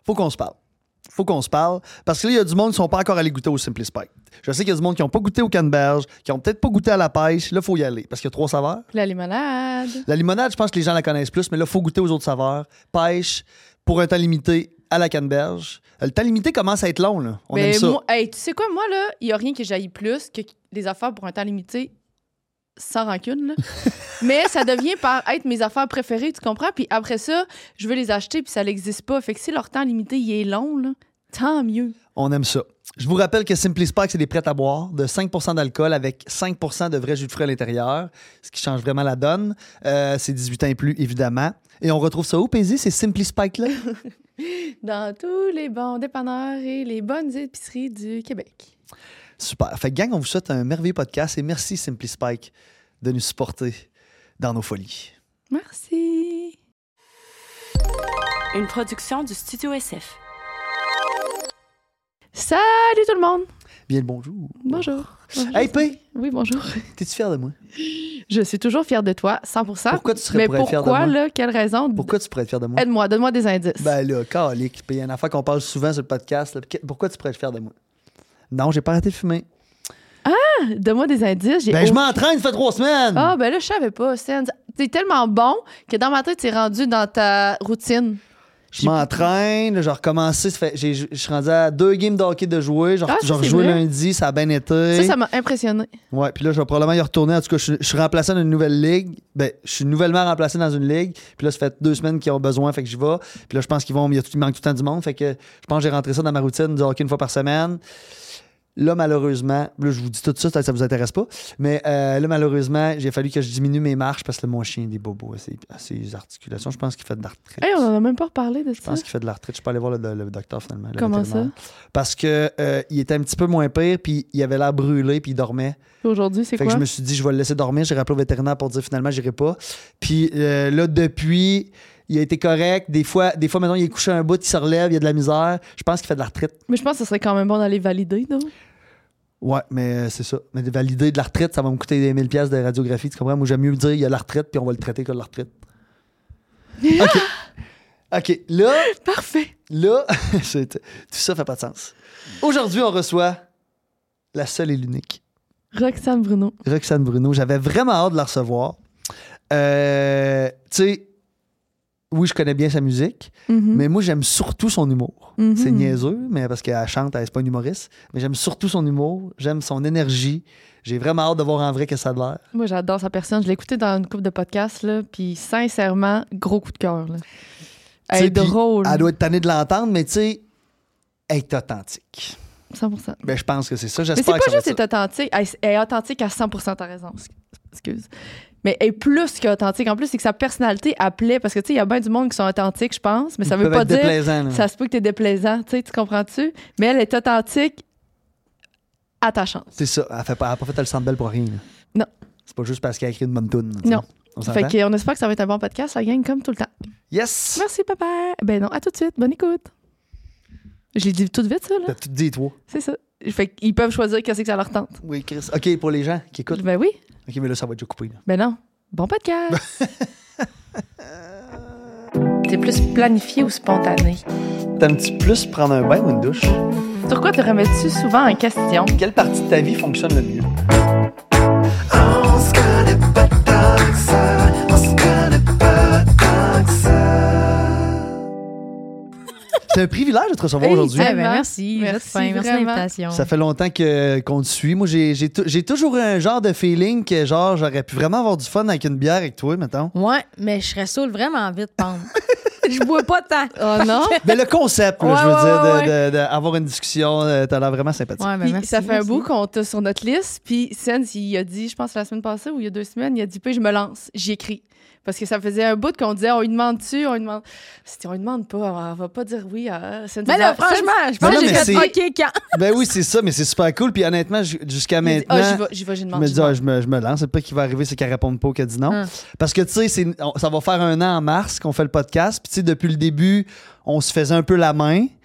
faut qu'on se parle. Faut qu'on se parle. Parce que là, il y a du monde qui ne sont pas encore allés goûter au Simply Spike. Je sais qu'il y a du monde qui n'ont pas goûté au canneberge, qui n'ont peut-être pas goûté à la pêche. Là, il faut y aller parce qu'il y a 3 saveurs. La limonade. La limonade, je pense que les gens la connaissent plus, mais là, il faut goûter aux autres saveurs. Pêche, pour un temps limité, à la canneberge. Le temps limité commence à être long, là. On aime ça. Moi, tu sais quoi, moi, là, il n'y a rien que j'haïs plus que les affaires pour un temps limité sans rancune, là. Mais ça devient par être mes affaires préférées, tu comprends? Puis après ça, je veux les acheter, puis ça n'existe pas. Fait que si leur temps limité, il est long, là, tant mieux. On aime ça. Je vous rappelle que Simply Spike, c'est des prêts à boire de 5% d'alcool avec 5% de vrai jus de fruits à l'intérieur, ce qui change vraiment la donne. C'est 18 ans et plus, évidemment. Et on retrouve ça où, Paisy, ces Simply Spike-là? Dans tous les bons dépanneurs et les bonnes épiceries du Québec. Super. Fait que, gang, on vous souhaite un merveilleux podcast et merci, Simply Spike, de nous supporter dans nos folies. Merci. Une production du Studio SF. Salut tout le monde. Bien le bonjour. Bonjour. Hey, P, Oui, bonjour. t'es-tu fier de moi? Je suis toujours fière de toi, 100%. Pourquoi tu serais Mais pour être fier de moi? pourquoi, là? Quelle raison? Pourquoi tu pourrais être fier de moi? Aide-moi, donne-moi des indices. Ben là, calique. Puis il y a une affaire qu'on parle souvent sur le podcast. Là. Pourquoi tu pourrais être fier de moi? Non, j'ai pas arrêté de fumer. Donne-moi des indices. Ben, je m'entraîne, ça fait 3 semaines. Ah, ben là, je savais pas. T'es tellement bon que dans ma tête, t'es rendu dans ta routine. Je m'entraîne, j'ai recommencé. Je suis rendu à 2 games de hockey de jouer. J'ai c'est rejoué vrai. lundi, ça a bien été. Ça m'a impressionné. Ouais, puis là, je vais probablement y retourner. En tout cas, je suis remplacé dans une nouvelle ligue. Ben, je suis nouvellement remplacé dans une ligue. Puis là, ça fait 2 semaines qu'ils ont besoin, fait que j'y vais. Puis là, je pense il manque tout le temps du monde. Fait que je pense que j'ai rentré ça dans ma routine du hockey une fois par semaine. Là, malheureusement, là, je vous dis tout ça, ça vous intéresse pas. Mais là, malheureusement, j'ai fallu que je diminue mes marches parce que là, mon chien, des bobos à ses articulations. Je pense qu'il fait de la retraite. Hey, on en a même pas reparlé de Je ça. pense qu'il fait de la retraite. Je peux aller voir le docteur finalement. le Comment vétérinaire. ça? Parce que il était un petit peu moins pire, puis il avait l'air brûlé, puis il dormait. Aujourd'hui, c'est Fait quoi? que je me suis dit, je vais le laisser dormir. J'ai rappelé au vétérinaire pour dire finalement, j'irai pas. Puis là, depuis, il a été correct. Des fois, maintenant, il est couché un bout, il se relève, il y a de la misère. Je pense qu'il fait de la retraite. Mais je pense que ce serait quand même bon d'aller valider, non? Ouais, mais c'est ça. Mais de valider de la retraite, ça va me coûter 1000$ de radiographie. Tu comprends? Moi, j'aime mieux dire, il y a la retraite, puis on va le traiter comme la retraite. OK. OK. Là, Parfait. Là, tout ça fait pas de sens. Aujourd'hui, on reçoit la seule et l'unique Roxane Bruno. Roxane Bruno. J'avais vraiment hâte de la recevoir. Tu sais, oui, je connais bien sa musique, mais moi, j'aime surtout son humour. C'est niaiseux, mais parce qu'elle chante, elle n'est pas une humoriste, mais j'aime surtout son humour, j'aime son énergie. J'ai vraiment hâte de voir en vrai que ça a de l'air. Moi, j'adore sa personne. Je l'ai écouté dans une couple de podcasts, là, puis sincèrement, gros coup de cœur. Là. Elle est drôle. Elle doit être tannée de l'entendre, mais tu sais, elle est authentique. 100%. Ben, je pense que c'est ça. Mais c'est J'espère pas que ça juste va être authentique. Elle est authentique à 100%, t'as raison. Excuse. Mais elle est plus qu'authentique. En plus, c'est que sa personnalité appelait. Parce que, tu sais, il y a bien du monde qui sont authentiques, je pense. Mais ça veut pas dire. Déplaisant, Ça se peut que t'es déplaisant. Tu sais, tu comprends-tu? Mais elle est authentique, attachante. C'est ça. Elle n'a pas fait le centre belle pour rien. Là. Non. C'est pas juste parce qu'elle a écrit une bonne toune. Non. On s'entend? Fait qu'on espère que ça va être un bon podcast, la gang, comme tout le temps. Yes! Merci, papa. Ben non, à tout de suite. Bonne écoute. Je l'ai dit tout vite, ça, là. T'as tout dit, toi. C'est ça. Fait qu'ils peuvent choisir qu'est-ce que ça leur tente. Oui, Chris. OK, pour les gens qui écoutent. Ben oui. OK, mais là, ça va être déjà coupé. Là. Ben non. Bon podcast. T'es plus planifié ou spontané? T'aimes-tu plus prendre un bain ou une douche? Sur quoi te remets-tu souvent en question? Quelle partie de ta vie fonctionne le mieux? On se connaît pas tant que ça, on se connaît pas tant que ça. C'est un privilège de te recevoir aujourd'hui. hey, Eh ben, merci. Merci, Merci de vraiment. l'invitation. Ça fait longtemps qu'on te suit. Moi, j'ai toujours eu un genre de feeling que genre j'aurais pu vraiment avoir du fun avec une bière avec toi, mettons. Ouais, mais je serais saoule vraiment vite, Pam. Je bois pas tant. Oh non? Mais le concept, là, Ouais, je veux ouais, dire, d'avoir une discussion, t'as l'air vraiment sympathique. Ouais, ben, Puis merci, ça fait un merci. bout qu'on t'a sur notre liste. Puis Sens, il a dit, je pense la semaine passée ou il y a 2 semaines, il a dit, puis je me lance. J'y écris. Parce que ça faisait un bout qu'on disait, on lui demande-tu, on lui demande. On lui demande pas, on va pas dire oui à Sens. Mais là, franchement, je pense Non, que j'ai mais fait c'est- OK quand. Ben oui, c'est ça, mais c'est super cool. Puis honnêtement, jusqu'à maintenant, j'y vais, j'ai je demandé. me dis, je me lance. C'est pas qu'il va arriver, c'est qu'elle réponde pas ou qu'elle dit non. Hum. Parce que, tu sais, ça va faire 1 an en mars qu'on fait le podcast. Puis, tu sais, depuis le début, on se faisait un peu la main.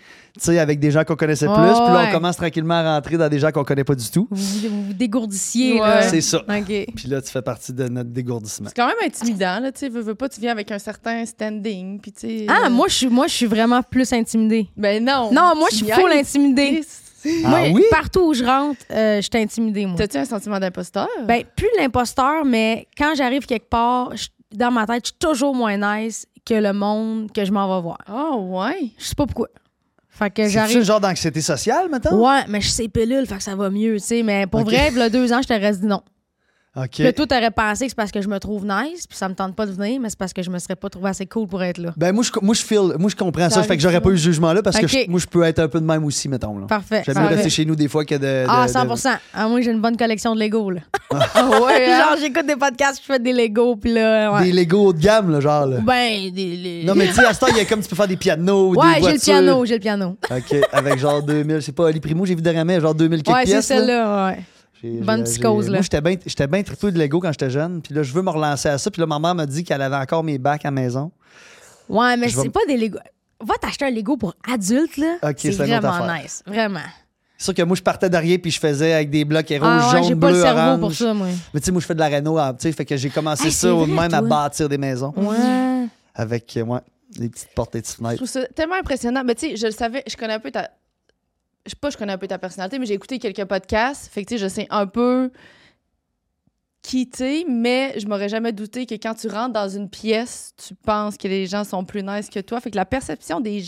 tu sais, avec des gens qu'on connaissait plus. Puis là, on commence tranquillement à rentrer dans des gens qu'on connaît pas du tout. Vous dégourdissiez, Ouais. là. C'est ça. OK. Puis là, tu fais partie de notre dégourdissement. C'est quand même intimidant, là, tu sais, veux pas, tu viens avec un certain standing, puis tu sais... Ah, moi, je suis vraiment plus intimidée. Ben non! Non, moi, je tu suis full niaises. intimidée. Ah Moi, oui? partout où je rentre, je suis intimidée, moi. T'as-tu un sentiment d'imposteur? Ben, plus l'imposteur, mais quand j'arrive quelque part, dans ma tête, je suis toujours moins nice que le monde que je m'en vais voir. Oh, ouais! Je sais pas pourquoi. Fait que C'est-tu j'arrive. le genre d'anxiété sociale, mettons? Ouais, mais je sais pilule, fait que ça va mieux, tu sais. Mais pour Ok. vrai, il y a 2 ans, je t'aurais dit non. OK. Puis là, toi, t'aurais pensé que c'est parce que je me trouve nice, puis ça me tente pas de venir, mais c'est parce que je me serais pas trouvé assez cool pour être là. Ben, moi, je comprends ça. Ça Fait que j'aurais arrive pas eu ce jugement-là parce que Ok. moi, je peux être un peu de même aussi, mettons. Là. Parfait. J'aime mieux Parfait. rester chez nous des fois que de. Ah, 100%. Ah, moi, j'ai une bonne collection de Lego, là. Ah ouais, hein? Genre, j'écoute des podcasts, je fais des Lego, puis là, ouais. Des Lego haut de gamme, là, genre. Là. Ben, Non, mais tu sais, à ce temps, il y a comme tu peux faire des pianos, ouais, des voitures. j'ai le piano. OK, avec genre 2000, c'est pas Ali Primo, j'ai vu dernièrement, genre 2000 quelques Ouais, c'est pièces. là. celle-là, ouais. Bonne psychose, là. Moi, j'étais bien trippé de Lego quand j'étais jeune. Puis là, je veux me relancer à ça. Puis là, ma mère m'a dit qu'elle avait encore mes bacs à la maison. Ouais, mais Je vais c'est m- pas des Lego. Va t'acheter un Lego pour adulte, là. Ok, c'est c'est une autre vraiment affaire. nice. Vraiment. C'est sûr que moi, je partais de rien puis je faisais avec des blocs rouges, Ah, ouais, j'ai jaunes, pas le bleus, cerveau orange. pour ça, moi. Mais tu sais, moi, je fais de la réno, tu sais, fait que j'ai commencé Hey, ça c'est au vrai, même à toi. bâtir des maisons. Ouais. Avec, des petites portes et des petites Je fenêtres. trouve ça tellement impressionnant. Mais tu sais, je le savais, je connais un peu ta... je connais un peu ta personnalité, mais j'ai écouté quelques podcasts. Fait que tu sais, je sais un peu qui t'es, mais je m'aurais jamais douté que quand tu rentres dans une pièce, tu penses que les gens sont plus nice que toi. Fait que la perception des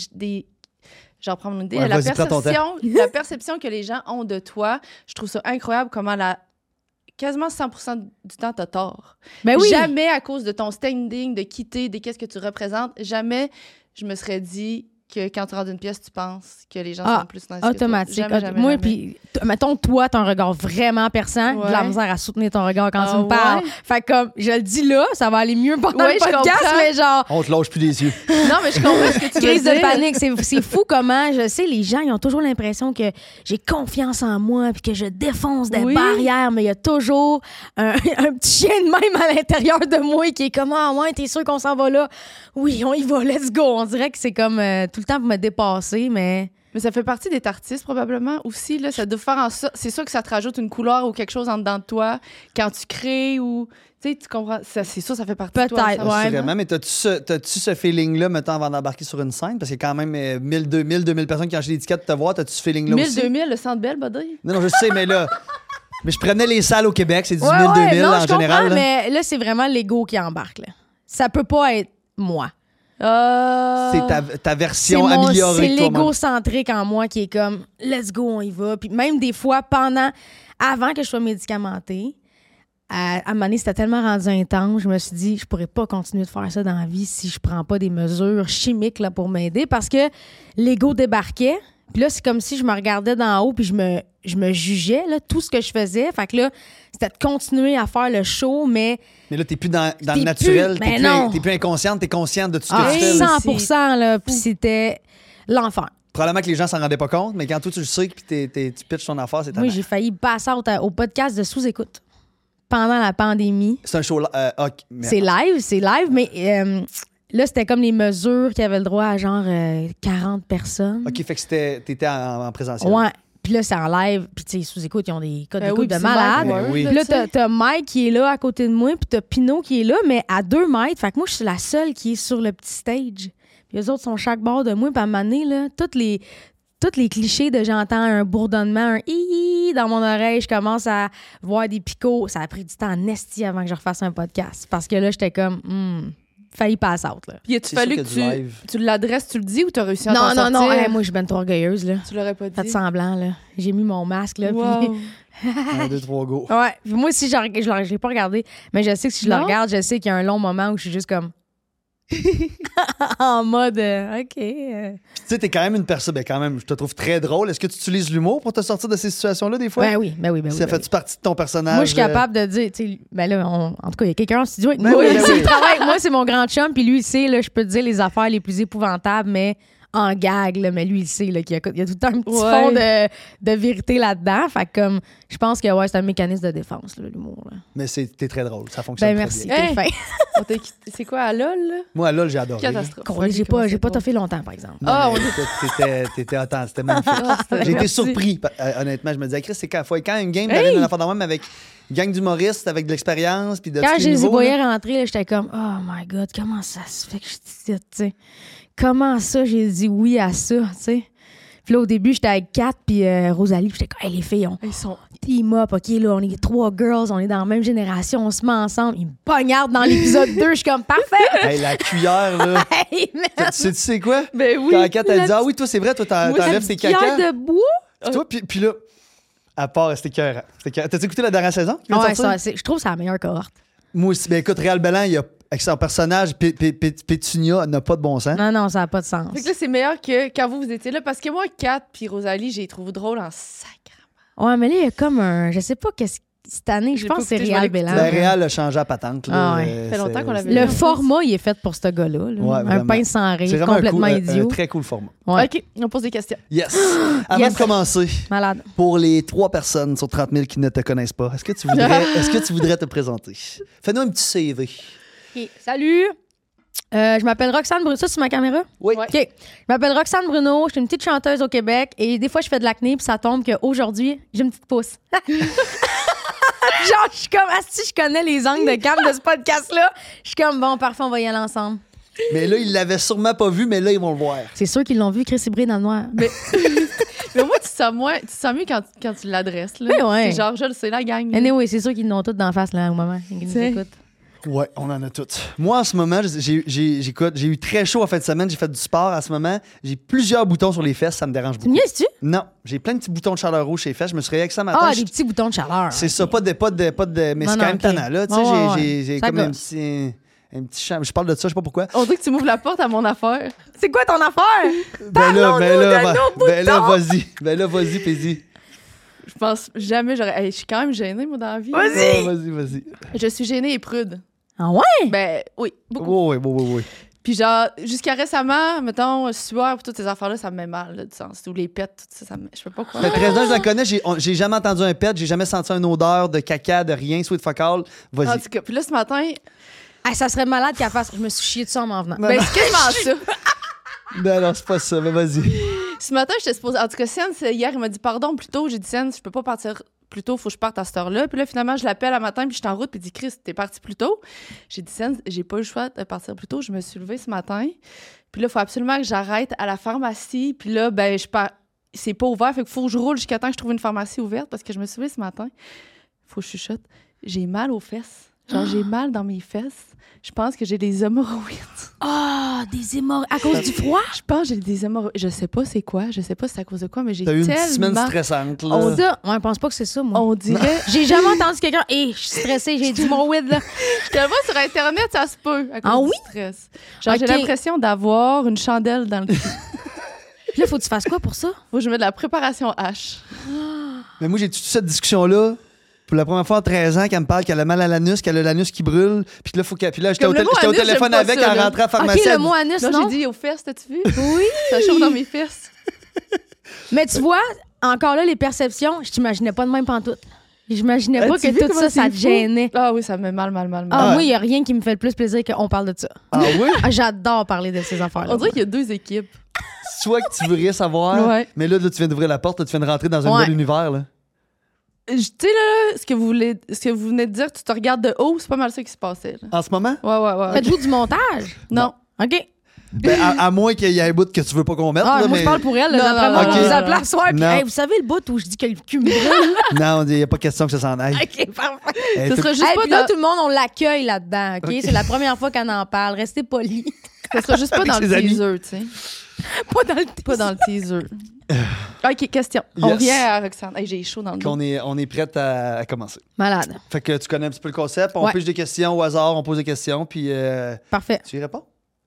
j'en prends mon idée, Ouais, la vas-y, prends ton la perception que les gens ont de toi, je trouve ça incroyable comment quasiment 100% du temps, t'as tort. Ben oui. Jamais à cause de ton standing, de quitter, de qu'est-ce que tu représentes, jamais je me serais dit que quand tu rentres dans une pièce, tu penses que les gens sont plus nice Automatique. que toi. Jamais, Moi, jamais. puis, mettons, toi, t'as un regard vraiment perçant, de la Ouais. misère à soutenir ton regard quand tu Ah me parles. ouais? Fait que, comme, je le dis là, ça va aller mieux pendant Ouais, le je podcast, comprends. mais genre, On te lâche plus des yeux. Non, mais je comprends ce que tu veux crise dire. de panique. C'est fou comment, je sais, les gens, ils ont toujours l'impression que j'ai confiance en moi puis que je défonce des Oui. barrières, mais il y a toujours un petit chien de même à l'intérieur de moi qui est comme « Ah ouais, t'es sûr qu'on s'en va là? Oui, on y va, let's go! » On dirait que c'est comme tout le temps pour me dépasser, mais... Mais ça fait partie des artistes, probablement, aussi. Là, ça doit faire en sorte... C'est sûr que ça te rajoute une couleur ou quelque chose en dedans de toi quand tu crées ou... Tu sais, tu comprends... C'est sûr, ça fait partie de toi. Peut-être, ça. ouais. Assurément, mais t'as-tu ce feeling-là, mettons, avant d'embarquer sur une scène? Parce qu'il y a quand même 1000, 2000 personnes qui ont acheté l'étiquette de te voir. T'as-tu ce feeling-là 1000, aussi? 2000, le Centre Bell, buddy. Non, je sais, mais là... Mais je prenais les salles au Québec, c'est du 1000, Ouais, ouais, 2000 non, en je général. comprends, là. mais là, c'est vraiment l'ego qui embarque. Là. Ça peut pas être moi. C'est ta version améliorée C'est de toi-même. l'égocentrique en moi qui est comme let's go, on y va. Puis même des fois, avant que je sois médicamentée, à un moment donné, c'était tellement rendu intense, je me suis dit, je pourrais pas continuer de faire ça dans la vie si je prends pas des mesures chimiques là, pour m'aider parce que l'ego débarquait. Puis là, c'est comme si je me regardais d'en haut puis je me jugeais, là, tout ce que je faisais. Fait que là, c'était de continuer à faire le show, mais Mais là, t'es plus dans T'es le naturel. plus- ben non. T'es plus inconsciente, t'es consciente de tout ce que à tu fais. là. 100%, là, puis c'était l'enfer. Probablement que les gens s'en rendaient pas compte, mais quand toi, tu le sais puis tu pitches ton affaire, c'est ta Moi, j'ai failli passer au podcast de sous-écoute pendant la pandémie. C'est un show... mais- C'est live, mais là, c'était comme les mesures qui avaient le droit à genre 40 personnes. OK, fait que t'étais en présentiel. Ouais. Puis là, c'est en live. Puis, tu sais, sous-écoute, ils ont des codes d'écoute oui, de puis malade. c'est Mike Oui. Ward, Puis là, tu sais. t'as Mike qui est là à côté de moi, puis t'as Pinot qui est là, mais à 2 mètres. Fait que moi, je suis la seule qui est sur le petit stage. Puis les autres sont chaque bord de moi. Puis à un moment donné, là, tous les clichés de j'entends un bourdonnement, un hi dans mon oreille, je commence à voir des picots. Ça a pris du temps en esti avant que je refasse un podcast. Parce que là, j'étais comme, failli pass out, là. Puis, a-tu C'est fallu sûr que qu'il y a du live. tu l'adresses, tu le dis ou t'as réussi à Non, t'en non, sortir? non. Moi, je suis ben trop orgueilleuse, là. Tu l'aurais pas dit. Faites semblant, là. J'ai mis mon masque, là. Wow. Puis 1, 2, 3, go. ouais. Puis moi, si je l'ai pas regardé, mais je sais que si je le Non? regarde, je sais qu'il y a un long moment où je suis juste comme. en mode, OK. Puis tu sais, t'es quand même une personne... Ben quand même, je te trouve très drôle. Est-ce que tu utilises l'humour pour te sortir de ces situations-là, des fois? Ben oui. Ça fait-tu partie de ton personnage? Moi, je suis capable de dire, tu sais, ben là, en tout cas, il y a quelqu'un en studio avec Ben moi. oui, là, ben c'est oui. le travail. Moi, c'est mon grand chum, puis lui, il sait, là, je peux te dire les affaires les plus épouvantables, mais en gag, là, mais lui, il sait là, qu'il y a tout le temps un petit Ouais. fond de vérité là-dedans. Fait que comme, je pense que ouais, c'est un mécanisme de défense, là, l'humour. Là. Mais t'es très drôle. Ça fonctionne Ben très merci, bien. t'es Hey. fin. C'est quoi, à LOL? Là? Moi, là, j'ai adoré. Catastrophe. J'ai pas toffé longtemps, par exemple. Non, Ah, mais on écoute, t'étais attends, c'était magnifique. J'ai été Merci. surpris, honnêtement. Je me disais, Chris, c'est quand une game d'aller dans la fin de même avec une gang d'humoristes, avec de l'expérience, puis de Quand tous je les les niveaux, voyais là. rentrer, là, j'étais comme, oh my God, comment ça se fait que je dis ça, tu sais? Comment ça, j'ai dit oui à ça, tu sais? Puis là, au début, j'étais avec Kat puis Rosalie, puis j'étais comme, hey, les filles, on Ils sont... team up, OK, là, on est 3 girls, on est dans la même génération, on se met ensemble. Ils me poignardent dans l'épisode 2, je suis comme, parfait! Hey, la cuillère, là. Hey, man! Tu sais quoi? Ben oui. Quand Kat, elle dit, ah oui, toi, c'est vrai, toi, Moi, t'enlèves tes caca. Pierre de bois? Puis toi, puis là, à part, c'était écœurant. T'as-tu écouté la dernière saison? qui vient de Ouais, sortir? je trouve que c'est la meilleure cohorte. Moi aussi. Ben écoute, Réal Bellan, il a, avec son personnage, Pétunia, n'a pas de bon sens. Non, ça n'a pas de sens. Fait que là, c'est meilleur que quand vous étiez là. Parce que moi, Kat puis Rosalie, j'ai trouvé drôle en sacre. Ouais, mais là, il y a comme un. Je sais pas qu'est-ce cette année, je J'ai pense pas que c'est écouté, je vais Réal l'écouter. Bellan. Ben, Réal a changé à patente. Là. Ah ouais. Euh, Ça fait longtemps c'est- qu'on l'avait c'est- Le vu. format, il est fait pour ce gars-là. là. Ouais, un vraiment. pince sans rire, C'est vraiment complètement un idiot. très cool format. Ouais. OK, on pose des questions. Yes. Avant Yes. de commencer, Malade. pour les 3 personnes sur 30 000 qui ne te connaissent pas, est-ce que tu voudrais te présenter? Fais-nous un petit CV. OK. Salut! Je m'appelle Roxane Bruno. Ça, c'est ma caméra? Oui. Ouais. OK. Je m'appelle Roxane Bruno. Je suis une petite chanteuse au Québec. Et des fois, je fais de l'acné. Puis ça tombe qu'aujourd'hui, j'ai une petite pousse. Genre, je suis comme, si je connais les angles de cam de ce podcast-là, je suis comme, bon, parfait, on va y aller ensemble. Mais là, ils l'avaient sûrement pas vu, mais là, ils vont le voir. C'est sûr qu'ils l'ont vu, Chris Ibré dans le noir. Mais au moins, tu te sens mieux quand tu l'adresses. Là. Mais ouais. C'est genre, je le sais, la gang. là. Anyway, c'est sûr qu'ils l'ont tous d'en face, là, au moment. Ils nous T'sais. écoutent. Ouais, on en a toutes. Moi, en ce moment, j'ai eu très chaud en fin de semaine. J'ai fait du sport en ce moment. J'ai plusieurs boutons sur les fesses. Ça me dérange Tu beaucoup. me niaises-tu? Non, j'ai plein de petits boutons de chaleur rouge sur les fesses. Je me suis réveillé avec ça matin. Ah, des petits boutons de chaleur. C'est ça, pas de. Mais Non, c'est non, quand même ok. tannant, là. Tu sais, Ouais, j'ai Ça comme un gosse. petit champ. Je parle de ça, je sais pas pourquoi. On dirait que tu m'ouvres la porte à mon affaire. C'est quoi ton affaire? Ben là, de nos vas-y. Ben là, vas-y, Pézi. Je pense jamais j'aurais. Hey, je suis quand même gênée, moi, dans la vie. Vas-y. Vas-y. Je suis gênée et prude. Ah ouais? Ben, oui, beaucoup. Oui. Puis genre, jusqu'à récemment, mettons, sueur et toutes ces affaires-là, ça me met mal, là, du sens. Ou les pets, tout ça me... Je sais pas quoi. Fait 13 ans, je la connais. J'ai jamais entendu un pet. J'ai jamais senti une odeur de caca, de rien. Sweet fuck all. En Vas-y. tout cas, puis là, ce matin, Ah, ça serait malade qu'elle fasse. Je me suis chié dessus en m'en venant. ben, c'est quasiment ça. Non, c'est pas ça. Mais vas-y. Ce matin, j'étais supposée. En tout cas, Sienne, hier, il m'a dit pardon plus tôt. J'ai dit, Sienne, je peux pas partir plus tôt, faut que je parte à cette heure-là. Puis là, finalement, je l'appelle à matin, puis je suis en route, puis il dit, Chris, t'es parti plus tôt. J'ai dit, Sienne, j'ai pas eu le choix de partir plus tôt. Je me suis levée ce matin. Puis là, il faut absolument que j'arrête à la pharmacie. Puis là, ben, je pars. C'est pas ouvert, fait qu'il faut que je roule jusqu'à temps que je trouve une pharmacie ouverte parce que je me suis levée ce matin. Faut que je chuchote. J'ai mal aux fesses. Genre, j'ai mal dans mes fesses. Je pense que j'ai des hémorroïdes. Ah, des hémorroïdes. À cause du froid? Je pense que j'ai des hémorroïdes. Je sais pas c'est quoi. Je sais pas c'est à cause de quoi, mais j'ai T'as eu une petite semaine tellement... stressante, là. On dit, ouais, je pense pas que c'est ça, moi. On dirait... J'ai jamais entendu quelqu'un. Hé, je suis stressée, j'ai du hémorroïde, là. Je te vois sur Internet, ça se peut à cause Ah du oui? stress. Genre, j'ai Ok. l'impression d'avoir une chandelle dans le cul. Puis là, faut que tu fasses quoi pour ça? Faut que je mette de la préparation H. Mais moi, j'ai toute cette discussion-là. Pour la première fois en 13 ans, qu'elle me parle qu'elle a mal à l'anus, qu'elle a l'anus qui brûle. Puis là, puis là, j'étais Comme au le mot j'étais au anus, téléphone j'aime pas avec ça, en là. rentrant à la OK, pharmacie. le mot anus, Là, non? j'ai dit aux fesses, t'as-tu vu? Oui. Ça chauffe dans mes fesses. Mais tu vois, encore là, les perceptions, je t'imaginais pas de même pantoute. J'imaginais pas As-tu vu que tout comment ça, ça c'est te fou? gênait. Ah oui, ça me met mal. Ah, Ouais. moi, il y a rien qui me fait le plus plaisir qu'on parle de ça. Ah oui? Ah, j'adore parler de ces affaires-là. On dirait qu'il y a deux équipes. Soit que tu veux rien savoir, Ouais. mais là, tu viens d'ouvrir la porte, là, tu viens de rentrer dans un Ouais. nouvel univers. Là. Tu sais, là, ce que vous venez de dire, tu te regardes de haut, c'est pas mal ça qui se passait. Là. En ce moment? Ouais. Faites-vous du montage? Non. OK. Ben, à moins qu'il y ait un bout que tu veux pas qu'on mette. Ah, là, moi, mais... je parle pour elle. là, Non, D'après non, moi, non, on non, vous non, appelle à soir. Puis, non. hey, vous savez le bout où je dis que le cul me brûle? Non, il n'y a pas question que ça s'en aille. OK, parfait. Elle Ce est serait tout- juste Hey, pas puis là, dans... tout le monde, on l'accueille là-dedans. OK? C'est la première fois qu'elle en parle. Restez polis. Ce sera juste pas Avec dans le ses amis. teaser, tu sais. Pas dans le Pas dans le teaser. OK, question. On Yes. revient à Roxane. Hey, j'ai chaud dans le dos. On est prête à commencer. Malade. Fait que tu connais un petit peu le concept. On Ouais. pige des questions au hasard, on pose des questions, puis Parfait. tu y réponds.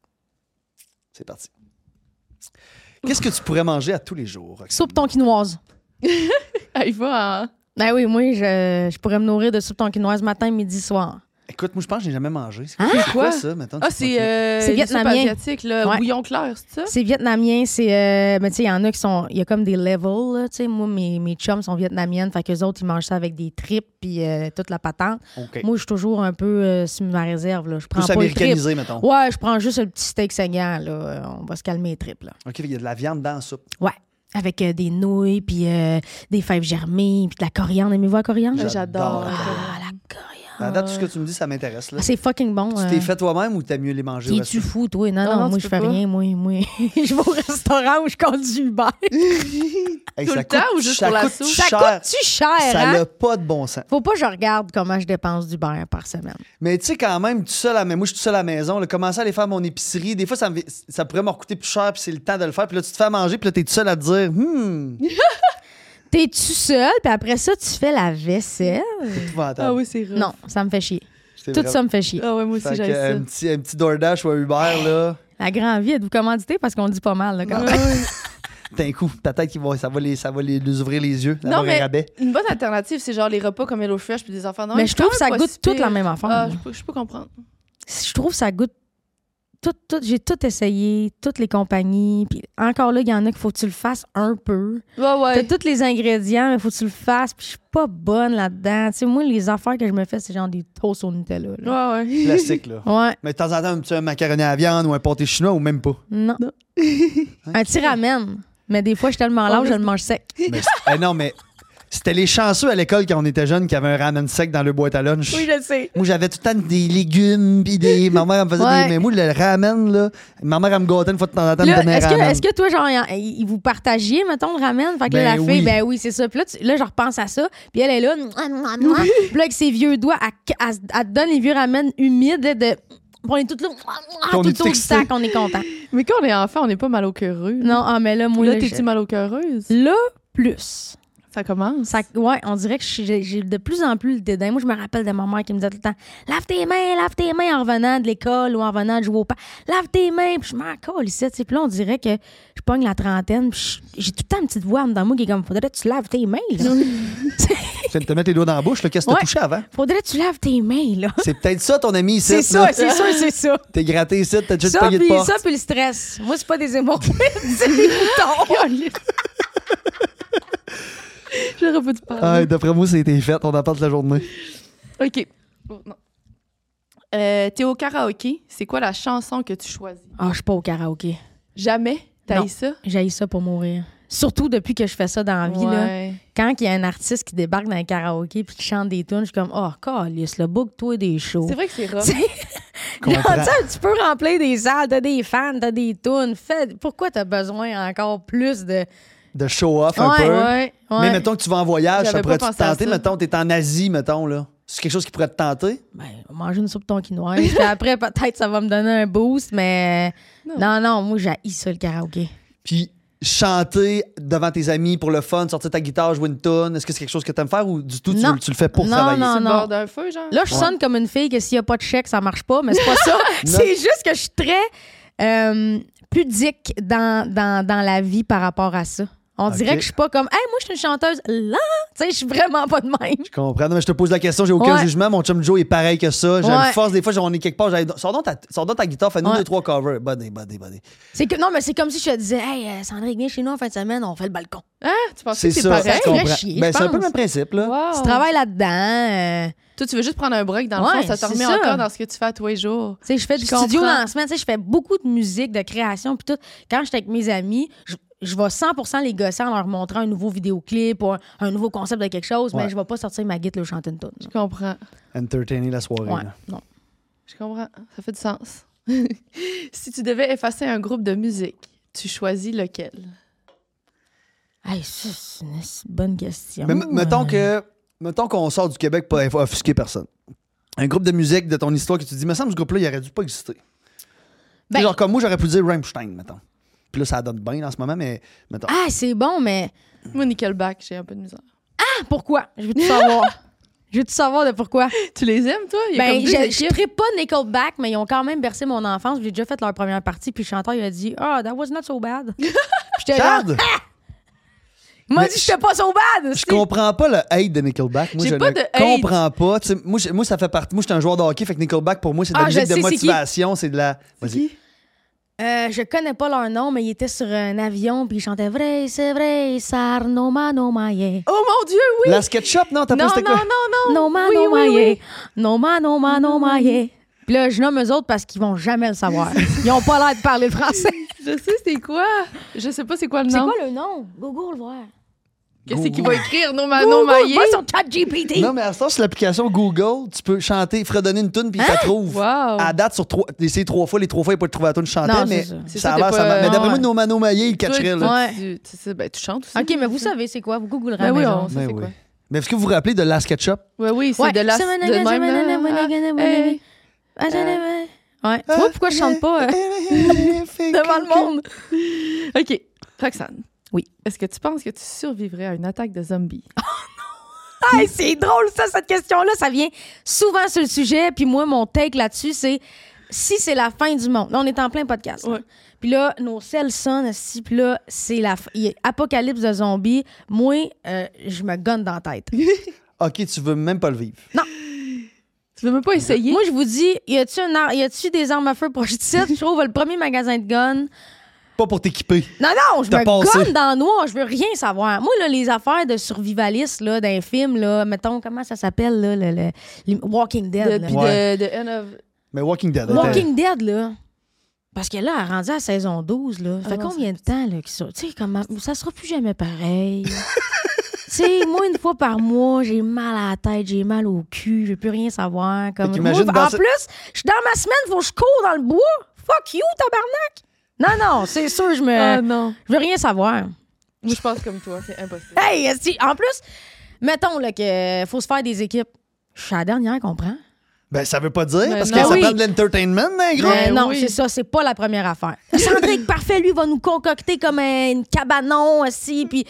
C'est parti. Qu'est-ce que tu pourrais manger à tous les jours? Roxane? Soupe tonkinoise. Elle va en... Ben oui, moi, je pourrais me nourrir de soupe tonkinoise matin, midi, soir. Écoute, moi, je pense que je n'ai jamais mangé. C'est C'est quoi quoi? ça, maintenant? Ah, c'est C'est des soupes vietnamien. asiatiques, là. Ouais. Bouillon clair, c'est ça? C'est vietnamien, c'est. Mais tu sais, il y en a qui sont. Il y a comme des levels, là. Tu sais, moi, mes chums sont vietnamiennes, fait qu'eux autres, ils mangent ça avec des tripes puis toute la patente. OK. Moi, je suis toujours un peu sur ma réserve, là. Je prends Plus pas le trip. américanisé, mettons. Ouais, je prends juste le petit steak saignant, là. On va se calmer les tripes, là. OK, il y a de la viande dans la soupe. Ouais. Avec des nouilles, puis des fèves germées, puis de la coriandre. Aimez-vous la coriandre? J'adore. la Ah, coriandre. la coriandre. À date, tout ce que tu me dis, ça m'intéresse. Là. Ah, c'est fucking bon. Tu t'es fait toi-même ou t'as mieux les manger au T'es-tu resto? fou, toi? Non, Non, non, tu moi, je peux fais pas. rien. Moi, je vais au restaurant où je conduis Uber. Hey, Tout ça le temps ou juste pour la coûte soupe? Ça cher. coûte-tu cher, Ça hein? n'a pas de bon sens. Faut pas que je regarde comment je dépense du beurre par semaine. Mais tu sais, quand même, tout seul moi, je suis tout seul à la maison. Là, commencer à aller faire mon épicerie, des fois, ça pourrait me coûter plus cher, puis c'est le temps de le faire. Puis là, tu te fais à manger, puis là, t'es tout seul à te dire, T'es-tu seul, puis après ça, tu fais la vaisselle? épouvantable. Ah oui, c'est vrai. Non, ça me fait chier. C'est Tout vrai. ça me fait chier. Ah ouais, moi aussi, Fait que, j'aime ça. un petit DoorDash ou un Uber, là, La grande vie, êtes-vous commandité parce qu'on dit pas mal, là, quand même. d'un coup, ta tête, ça va les ouvrir les yeux, Non, avoir un mais rabais. une bonne alternative, c'est genre les repas comme HelloFresh puis des affaires. Non, Mais je trouve que ça goûte toute la même affaire. Ah, moi. je peux comprendre. Je trouve que ça goûte j'ai tout essayé, toutes les compagnies. Puis encore là, il y en a qu'il faut que tu le fasses un peu. Ouais. T'as tous les ingrédients, mais il faut que tu le fasses. Puis je suis pas bonne là-dedans. Tu sais, moi, les affaires que je me fais, c'est genre des toasts au Nutella. Là. Ouais. Classique, là. Ouais, Mais de temps en temps, un macaroni à la viande ou un pâté chinois ou même pas. non. Un petit ramen. Mais des fois, je suis tellement large, je le mange sec. Mais, non, mais c'était les chanceux à l'école quand on était jeunes qui avaient un ramen sec dans le boîte à lunch. Oui, je sais. Moi, j'avais tout le temps des légumes, puis ma mère me faisait Ouais. des... Mais moi, le ramen, là, ma mère, elle me gâtait une fois de temps en temps, me Là, donnait un ramen. est-ce que toi, genre, ils vous partagiez, mettons, le ramen? Fait que là, Ben la fille, oui. ben oui, c'est ça. Puis là, je repense à ça. Puis elle est là, puis là, avec ses vieux doigts, elle te donne les vieux ramen humides, là, de... On est tous là, on tout est au excité. sac, on est content. Mais quand on est enfant, on n'est pas mal au cœureux. Non, mais là, moi, Là, là, t'es-tu mal au cœureuse? là, plus. Ça commence. Ouais, on dirait que j'ai de plus en plus le dédain. Moi, je me rappelle de ma mère qui me disait tout le temps lave tes mains en revenant de l'école ou en revenant de jouer au parc. Lave tes mains. Puis je m'en colle ici. Puis là, on dirait que je pogne la trentaine. Puis j'ai tout le temps une petite voix dans moi qui est comme faudrait que tu laves tes mains. Là. Tu viens de te mettre les doigts dans la bouche, là, qu'est-ce que t'as Ouais. touché avant? Faudrait que tu laves tes mains. Là. C'est peut-être ça, ton ami ici. C'est ça, là. c'est sûr, c'est ça. T'es gratté ici, t'as déjà Ça pogné de puis, porte. ça, puis le stress. Moi, c'est pas des hémorroïdes, c'est des boutons. J'aurais pas dû parler. Ah, d'après moi, c'était fait. On en parle toute la journée. OK. Oh, non. T'es au karaoké. C'est quoi la chanson que tu choisis? Ah, je suis pas au karaoké. Jamais? T'as Non. eu ça? J'ai ça pour mourir. Surtout depuis que je fais ça dans la vie. Là. Ouais. Quand il y a un artiste qui débarque dans un karaoké puis qui chante des tunes, je suis comme, oh, calisse, le book, toi, des shows. C'est vrai que c'est rough. Comprends. Là, tu sais, tu peux remplir des salles, t'as des fans, t'as des tunes. Pourquoi t'as besoin encore plus de. De show-off un peu. Ouais. Mais mettons que tu vas en voyage, ça J'avais pourrait pas te pensé à tenter. ça. Mettons, t'es en Asie, mettons, là. C'est quelque chose qui pourrait te tenter? Ben, manger une soupe tonkinoise. Puis après, peut-être, ça va me donner un boost, mais. Non, moi, j'haïs ça, le karaoké. Puis chanter devant tes amis pour le fun, sortir ta guitare, jouer une tune, est-ce que c'est quelque chose que t'aimes faire ou du tout, Non. tu le fais pour Non, travailler? non. Sur le bord d'un feu, genre? Là, je sonne comme une fille que s'il n'y a pas de chèque, ça marche pas, mais c'est pas ça. C'est juste que je suis très pudique dans la vie par rapport à ça. On dirait que je suis pas comme, hey, moi, je suis une chanteuse là. Tu sais, je suis vraiment pas de même. Je comprends. Non, mais je te pose la question, j'ai aucun Ouais. jugement. Mon chum Joe est pareil que ça. J'ai Ouais. une force, des fois, on est quelque part. Sors donc ta guitare, fais-nous Ouais. 2-3 covers. Buddy. Non, mais c'est comme si je te disais, hey, Sandrine, viens chez nous en fin de semaine, on fait le balcon. Ah, tu penses C'est que c'est ça, pareil? je ferait comprends. chier, Ben, je c'est un peu pense. le même principe, là. Wow. Tu travailles là-dedans. Toi, tu veux juste prendre un break dans le Ouais, fond, ça te c'est remet ça. encore dans ce que tu fais à tous les jours. Tu sais, je fais du Je studio comprends. lancement, tu sais, je fais beaucoup de musique, de création, puis tout. Quand j'étais avec mes amis, je vais 100% les gosser en leur montrant un nouveau vidéoclip ou un nouveau concept de quelque chose, Ouais. mais je vais pas sortir ma guitare le chanter une tune. Je comprends. Entertainer la soirée. Ouais, là. non. Je comprends. Ça fait du sens. Si tu devais effacer un groupe de musique, tu choisis lequel? Hey, ça, c'est une bonne question. Mais mettons qu'on sort du Québec pour offusquer personne. Un groupe de musique de ton histoire que tu dis, me semble que ce groupe-là, il aurait dû pas exister. Tu Ben- sais, genre comme moi, j'aurais pu dire Rammstein, mettons. Puis là, ça donne bien en ce moment, mais mettons. Ah, c'est bon, mais Moi, Nickelback, j'ai un peu de misère. pourquoi? Je veux tout savoir. Je veux tout savoir de pourquoi. Tu les aimes, toi? Il y a Ben, comme deux je équipes. ne pas Nickelback, mais ils ont quand même bercé mon enfance. J'ai déjà fait leur première partie, puis le chanteur, il a dit « Ah, that was not so bad. » J'étais genre, Regarde! Il m'a Mais dit, j'étais pas so bad. Je comprends pas le hate de Nickelback. Moi, J'ai je pas le de hate. comprends pas. Tu sais, moi, ça fait partie. Moi, j'étais un joueur de hockey, fait que Nickelback, pour moi, c'est de la Ah, je musique de sais, c'est qui? motivation. C'est de la. Vas-y. Je connais pas leur nom, mais ils étaient sur un avion puis ils chantaient Vrai, c'est vrai, Sarno Mano Maye. Oh mon Dieu, oui! La SketchUp, non? T'as Non, pas c'était non, quoi? non, non. No Mano Oui, oui, Maye. oui. No Mano Mano Maye. Puis là, je nomme eux autres parce qu'ils vont jamais le savoir. Ils ont pas l'air de parler le français. Je sais c'est quoi. Je sais pas c'est quoi le C'est nom. quoi le nom? Google, voir. Qu'est-ce qu'il Google. va écrire, non maillé? Va sur ChatGPT. Non, mais à ce temps, sur l'application Google, tu peux chanter, fredonner une tune, puis il te trouve. Wow. À date, sur j'ai essayé 3 fois, les 3 fois, il n'a pas trouvé la tune que je chantais, Non, mais c'est ça. C'est ça ça, a l'air, t'es ça pas- m'a- Mais d'après Ouais. moi, No Mano Maillé, il catcherait, là. Ouais. Tu chantes aussi. OK, mais vous savez c'est quoi? Vous googlerez à Ben la oui, maison. on sait Ben c'est oui. quoi. Mais est-ce que vous vous rappelez de la SketchUp? Oui, c'est Ouais. de la... de même, là. Hey. Ouais. Tu vois pourquoi je chante pas devant le monde? OK. Roxane. Oui. Est-ce que tu penses que tu survivrais à une attaque de zombies? Hey, c'est drôle, ça, cette question-là. Ça vient souvent sur le sujet. Puis moi, mon take là-dessus, c'est si c'est la fin du monde. Là, on est en plein podcast. Ouais. Puis là, nos selles sonnent. Puis là, c'est il y a apocalypse de zombies. Moi, je me gonne dans la tête. OK, tu veux même pas le vivre. Tu veux même pas essayer? Moi, je vous dis, y a-tu des armes à feu proches d'ici? Je trouve le premier magasin de guns. Pas pour t'équiper. Non, je T'as me passé. gonne dans le noir. Je veux rien savoir. Moi, là, les affaires de survivalistes là, d'un film, là, mettons, comment ça s'appelle, là, le Walking Dead. là. Puis Ouais. de End of... Mais Walking Dead. Walking Dead, là. Parce que là, elle est rendue à saison 12, là. Ça fait non, combien de temps, là, qu'ils sont. Tu sais, comment. Ça sera plus jamais pareil. Tu sais, moi, une fois par mois, j'ai mal à la tête, j'ai mal au cul, je veux plus rien savoir. Comme... qu'imagine Moi, dans en ce- plus, je suis dans ma semaine, faut que je cours dans le bois. Fuck you, tabarnak! Non, c'est sûr, Ah non. je veux rien savoir. Moi, je pense comme toi. C'est impossible. Hey, en plus, mettons là, qu'il faut se faire des équipes. Je suis la dernière qu'on prend. Ben, ça veut pas dire, Mais parce non. que ça Oui. prend de l'entertainment, hein, gros. Mais non, oui. c'est ça, c'est pas la première affaire. Cendrick Parfait, lui, va nous concocter comme un cabanon aussi, puis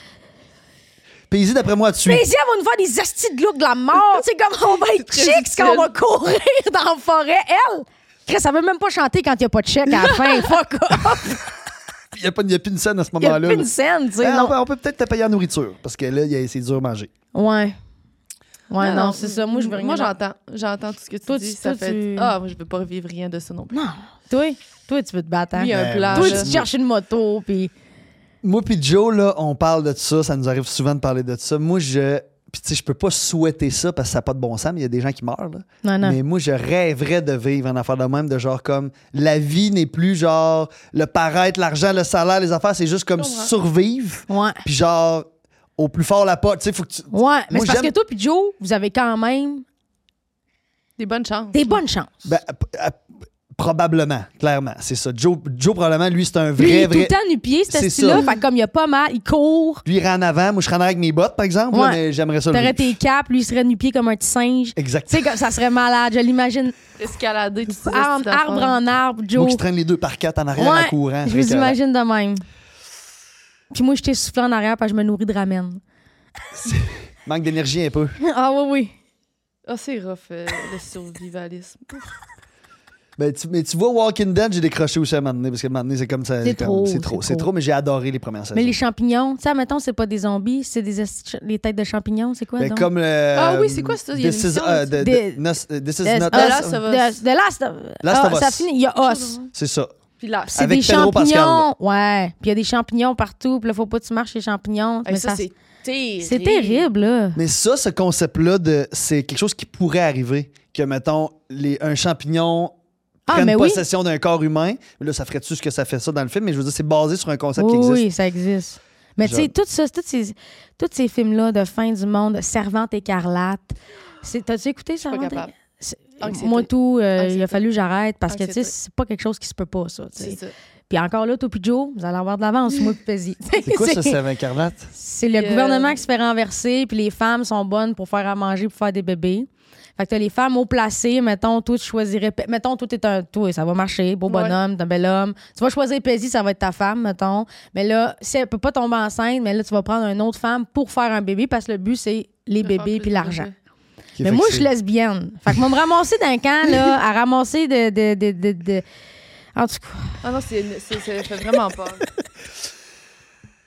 Paisy, d'après moi, tu mais ici, elle va nous faire des astis de look de la mort. Tu sais, comme on va être très chicks utile. quand on va courir dans la forêt. Elle, Chris, ça veut même pas chanter quand il n'y a pas de chèque à la fin. Fuck off. Il n'y a plus une scène à ce Il n'y a moment-là. plus là. une scène, tu sais. Ben, non. on peut peut-être te payer en nourriture, parce que là, c'est dur à manger. Ouais. Ouais, non, c'est ça. Moi, je veux rien. Moi, j'entends tout ce que tu Toi, dis. tu- Ça toi, fait... tu- Ah, moi, je veux pas revivre rien de ça non plus. Non. Toi, tu veux te battre. Hein? Lui, il y a un Ben, plan. Toi, là. tu te cherches une moto, puis. Moi puis Joe, là, on parle de ça. Ça nous arrive souvent de parler de ça. Moi, Puis, tu sais, je peux pas souhaiter ça parce que ça n'a pas de bon sens, mais il y a des gens qui meurent, là. Non. Mais moi, je rêverais de vivre en affaire de même, de genre comme la vie n'est plus genre le paraître, l'argent, le salaire, les affaires, c'est juste comme Je comprends. survivre. Ouais. Puis genre, au plus fort la pote, tu sais, faut que tu. Ouais, mais Moi, c'est parce j'aime- que toi puis Joe, vous avez quand même Des bonnes chances. des bonnes chances. Ben, probablement, clairement, c'est ça. Joe, probablement, lui, c'est un Lui, il est vrai, tout le vrai. temps nu-pied, C'est ce style-là. ça. Fait que comme il a pas mal, il court. Lui, il irait en avant. Moi, je serais en arrière avec mes bottes, par exemple, là, Ouais. mais j'aimerais ça le T'aurais vivre. tes capes, lui, il serait nu-pied comme un petit singe. Exact. Tu sais, comme ça serait malade. Je l'imagine Escalader, tout ça. arbre en arbre, Moi Joe. qui traîne les deux par quatre en arrière Ouais, en courant. je c'est vous écœurant. imagine de même. Puis moi, je t'ai soufflé en arrière parce que je me nourris de ramen. Manque d'énergie un peu. Ah oui. Ah, c'est rough, le survivalisme. Mais tu vois, Walking Dead, j'ai décroché aussi à un moment donné, parce que à un moment donné, c'est comme ça. C'est trop, C'est trop, mais j'ai adoré les premières saisons. Mais les champignons, tu sais, mettons, c'est pas des zombies, c'est les têtes de champignons, c'est quoi Ben, donc? comme Ah oui, c'est quoi ça? Il y a une This is, émission this is not The Last us. of Us. The Last of Last of Ça Us. finit, il y a Us. C'est ça. Puis là, C'est Avec des Pedro Pascal, champignons. Ouais. Puis il y a des champignons partout. Puis là, faut pas que tu marches les champignons. Mais ça, c'est terrible. c'est terrible, là. Mais ça, ce concept-là, c'est quelque chose qui pourrait arriver. Que, mettons, un champignon Ah, prenne mais oui. possession d'un corps humain. Là, ça ferait-tu ce que ça fait ça dans le film? Mais je veux dire, c'est basé sur un concept qui Oui, existe. oui, ça existe. Mais tu sais, tout ça, tous ces films-là de fin du monde, Servante écarlate, t'as-tu écouté Je suis pas Servante capable. Anxiété. Moi, tout, il Anxiété. a fallu que j'arrête parce que, tu sais, Anxiété. c'est pas quelque chose qui se peut pas, ça. tu sais. C'est ça. Puis encore là, toi puis Joe, vous allez avoir de l'avance, moi puis Paisy. C'est quoi ça, c'est incarnate? C'est le Puis, gouvernement qui se fait renverser, puis les femmes sont bonnes pour faire à manger, pour faire des bébés. Fait que t'as les femmes haut placées, mettons, toi, tu choisirais... Mettons, toi, t'es un... Toi, ça va marcher, beau bonhomme, t'es un bel homme. Tu vas choisir Paisy, ça va être ta femme, mettons. Mais là, si elle peut pas tomber enceinte, mais là, tu vas prendre une autre femme pour faire un bébé, parce que le but, c'est les bébés puis l'argent. Mais moi, je suis lesbienne. Fait que moi, me ramasser d'un camp, là, à ramasser de... En tout cas... Ah non, ça fait vraiment peur.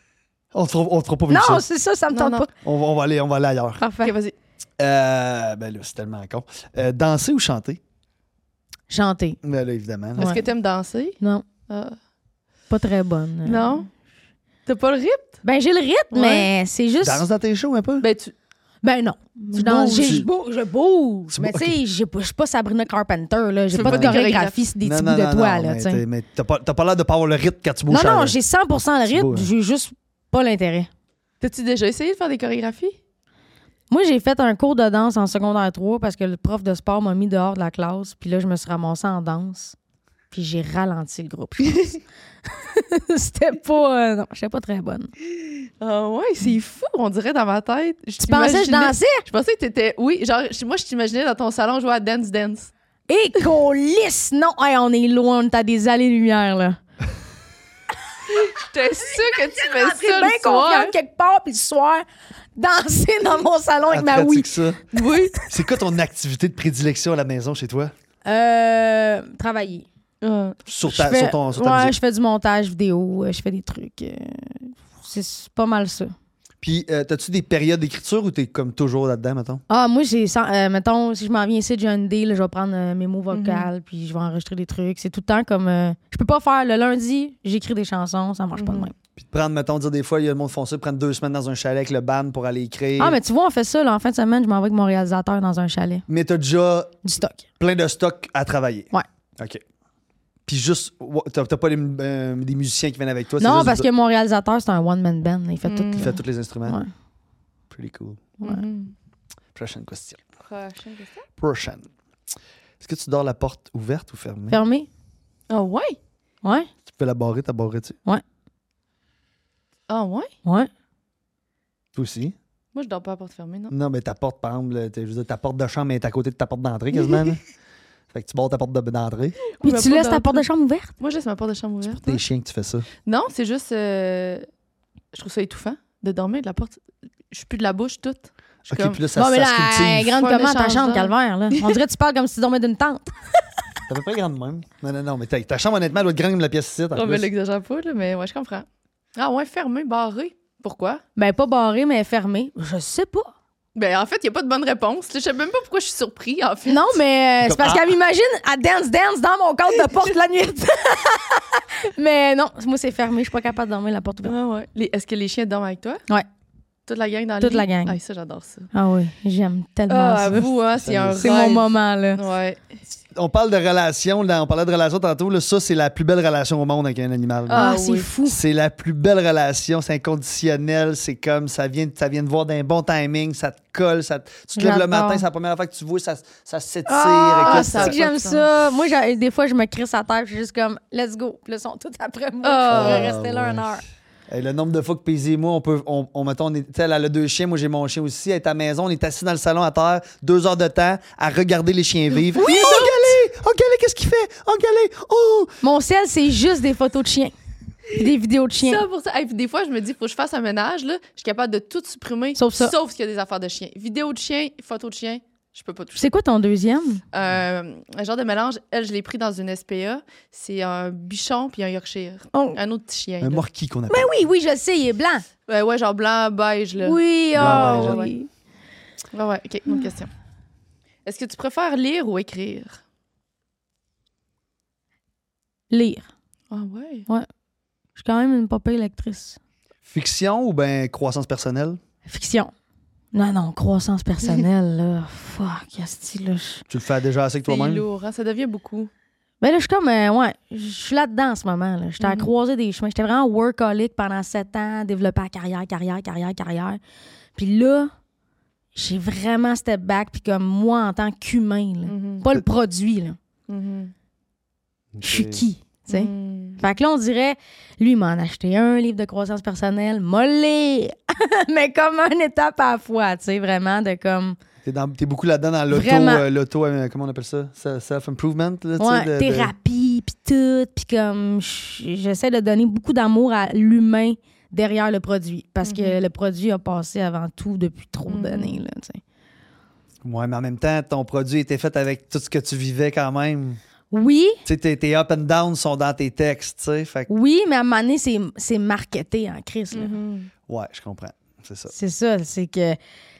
On te fera pas vivre Non, ça. c'est ça, ça me Non, tente non. pas. On va aller ailleurs. Parfait. Ok, vas-y. Ben là, c'est tellement con. Danser ou chanter? Chanter. Ben là, évidemment. là. Est-ce Ouais. que t'aimes danser? Non, Ah. pas très bonne. Non? T'as pas le rythme? Ben, j'ai le rythme, Ouais. mais c'est juste. Danse dans tes shows un peu? Ben, tu. Ben non. Tu Danse, bouges. je bouge. Tu Mais bouges, tu sais, je suis pas Sabrina Carpenter, là. J'ai fais pas pas de des chorégraphie sur des petits bouts de toit, là, mais tu sais. mais t'as pas l'air de pas avoir le rythme quand tu bouges. Non, non, à- j'ai 100% le C'est beau, rythme, hein. j'ai juste pas l'intérêt. T'as-tu déjà essayé de faire des chorégraphies? Moi, j'ai fait un cours de danse en secondaire 3 parce que le prof de sport m'a mis dehors de la classe. Puis là, je me suis ramassée en danse. Puis j'ai ralenti le groupe, je pense. C'était pas... non, j'étais pas très bonne. Ah ouais, c'est fou, on dirait dans ma tête. Tu pensais que je dansais? Je pensais que t'étais. Oui, genre, moi, je t'imaginais dans ton salon jouer à Dance Dance. Et qu'on lisse! Non, hey, on est loin, on est à des allées-lumière, là. J'étais sûre que tu fais Rentrée ça bien le soir. confiante quelque part, puis le soir, danser dans mon salon avec Elle ma pratique Wii. ça. Oui. C'est quoi ton activité de prédilection à la maison chez toi? Travailler. Sur Je ta, fais- sur ton, sur ta ouais, musique. je fais du montage vidéo, je fais des trucs. C'est pas mal ça. Puis, t'as-tu des périodes d'écriture ou t'es comme toujours là-dedans, mettons? Ah, moi, mettons, si je m'en viens ici, j'ai un idée, là, je vais prendre mes mots vocales, puis je vais enregistrer des trucs. C'est tout le temps comme. Je peux pas faire le lundi, j'écris des chansons, ça marche pas de même. Puis de prendre, mettons, dire des fois, il y a le monde foncé, prendre 2 semaines dans un chalet avec le band pour aller écrire. Ah, mais tu vois, on fait ça, là, en fin de semaine, je m'en vais avec mon réalisateur dans un chalet. Mais t'as déjà Du stock. plein de stocks à travailler. Ouais. OK. Puis juste, t'as pas des musiciens qui viennent avec toi? c'est Non, juste parce que mon réalisateur, c'est un one-man band. Il fait tout. Il fait tous les instruments. Ouais. Pretty cool. Mhm. Prochaine question. Prochaine question. Prochaine. Est-ce que tu dors la porte ouverte ou fermée? Fermé? Ah ouais? Ouais. Tu peux la barrer, t'as barré-tu? Ah ouais? Ouais. Toi aussi? Moi, je dors pas à porte fermée, non? Non, mais ta porte, par exemple, je veux dire, ta porte de chambre est à côté de ta porte d'entrée quasiment. là. Fait que tu barres ta porte d'entrée. Puis Mais tu pas laisses ta dans- porte de chambre ouverte? Moi, je laisse ma porte de chambre ouverte. Tes chiens que tu fais ça. Non, c'est juste. Je trouve ça étouffant de dormir de la porte. Je suis plus de la bouche toute. Je suis OK, comme- puis là, ça, Bon, mais ça là, se cultive. grande Faut un comment ta échange chambre, d'air. calvaire, là? On dirait que tu parles comme si tu dormais d'une tente. C'est à peu près grande de même. Non, mais ta chambre, honnêtement, elle doit être grande comme la pièce ici. en Oh, mais plus. l'exagère pas, là, mais ouais, je comprends. Ah ouais, fermé, barré. Pourquoi? Ben, pas barré, mais fermé. Je sais pas. Ben, en fait, il n'y a pas de bonne réponse. Je sais même pas pourquoi je suis surpris, en fait. Non, mais c'est Comme- parce qu'elle m'imagine à dance dans mon cadre de porte la nuit. Mais non, moi, c'est fermé. Je suis pas capable de dormir la porte ouverte. Ah ouais. Est-ce que les chiens dorment avec toi? Ouais. Toute la gang dans le Toute lit? la gang. Ah, ça, j'adore ça. Ah oui, j'aime tellement Ah, ça. avoue, hein, c'est un C'est rêve. mon moment, là. Ouais. On parle de relations, là, on parlait de relations tantôt. Là, ça, c'est la plus belle relation au monde avec un animal. là. Ah, Ah, c'est oui. fou. C'est la plus belle relation, c'est inconditionnel, c'est comme ça vient de voir d'un bon timing, ça te colle, tu te lèves le J'adore. matin, c'est la première fois que tu vois, ça s'étire. Ah, écoute, ça c'est que a pas j'aime de sens. ça. Moi, des fois, je me crisse à terre, je suis juste comme, let's go. Puis là, ils sont tous après moi. Ah, je pourrais rester là ouais. une heure. Hey, le nombre de fois que Paisy et moi, mettons, tu sais, elle a 2 chiens, moi j'ai mon chien aussi, elle est à la maison, on est assis dans le salon à terre, 2 heures de temps, à regarder les chiens vivre. Oui, oh, Galé! Oh, Galé, qu'est-ce qu'il fait? Oh, Galé! Oh! Mon ciel, c'est juste des photos de chiens. Puis des vidéos de chiens. Ça pour ça. Hey, puis des fois, je me dis, faut que je fasse un ménage, là. Je suis capable de tout supprimer. Sauf ça. Sauf qu'il y a des affaires de chiens. Vidéo de chiens, photos de chiens, je peux pas toucher. C'est quoi ton deuxième? Un genre de mélange. Elle, je l'ai pris dans une SPA. C'est un bichon puis un Yorkshire. Oh. Un autre petit chien. Un là. morquis qu'on appelle. Ben oui, je le sais, il est blanc. Ouais, genre blanc, beige, là. Oui, ah Blanc, beige, oui. Ouais, OK, une autre question. Est-ce que tu préfères lire ou écrire? Lire. Ah ouais? Je suis quand même une papa lectrice. Fiction ou ben croissance personnelle? Fiction. Non, croissance personnelle, là. Fuck, asti, là. Tu le fais déjà assez que C'est toi-même? lourd, hein? Ça devient beaucoup. Ben là, je suis comme, ouais, je suis là-dedans en ce moment, là. J'étais à Mhm. croiser des chemins. J'étais vraiment workaholic pendant 7 ans, développer la carrière. Puis là, j'ai vraiment step back, puis comme moi, en tant qu'humain, là. Mhm. Pas le produit, là. Mhm. Je suis qui, tu sais? Mhm. Fait que là, on dirait, lui, il m'en a acheté un livre de croissance personnelle, mollet! Mais comme une étape à la fois, tu sais, vraiment, de comme, T'es beaucoup là-dedans dans Vraiment. l'auto, comment on appelle ça? Self-improvement? Là, tu sais, ouais, thérapie, puis tout, puis comme, j'essaie de donner beaucoup d'amour à l'humain derrière le produit, parce que le produit a passé avant tout depuis trop d'années, là, tu sais. Ouais, mais en même temps, ton produit était fait avec tout ce que tu vivais quand même. Oui, Tu sais, tes up and down sont dans tes textes, tu sais. Fait que, oui, mais à un moment donné, c'est marketé en crise. Là. ouais, je comprends. C'est ça. C'est ça, c'est que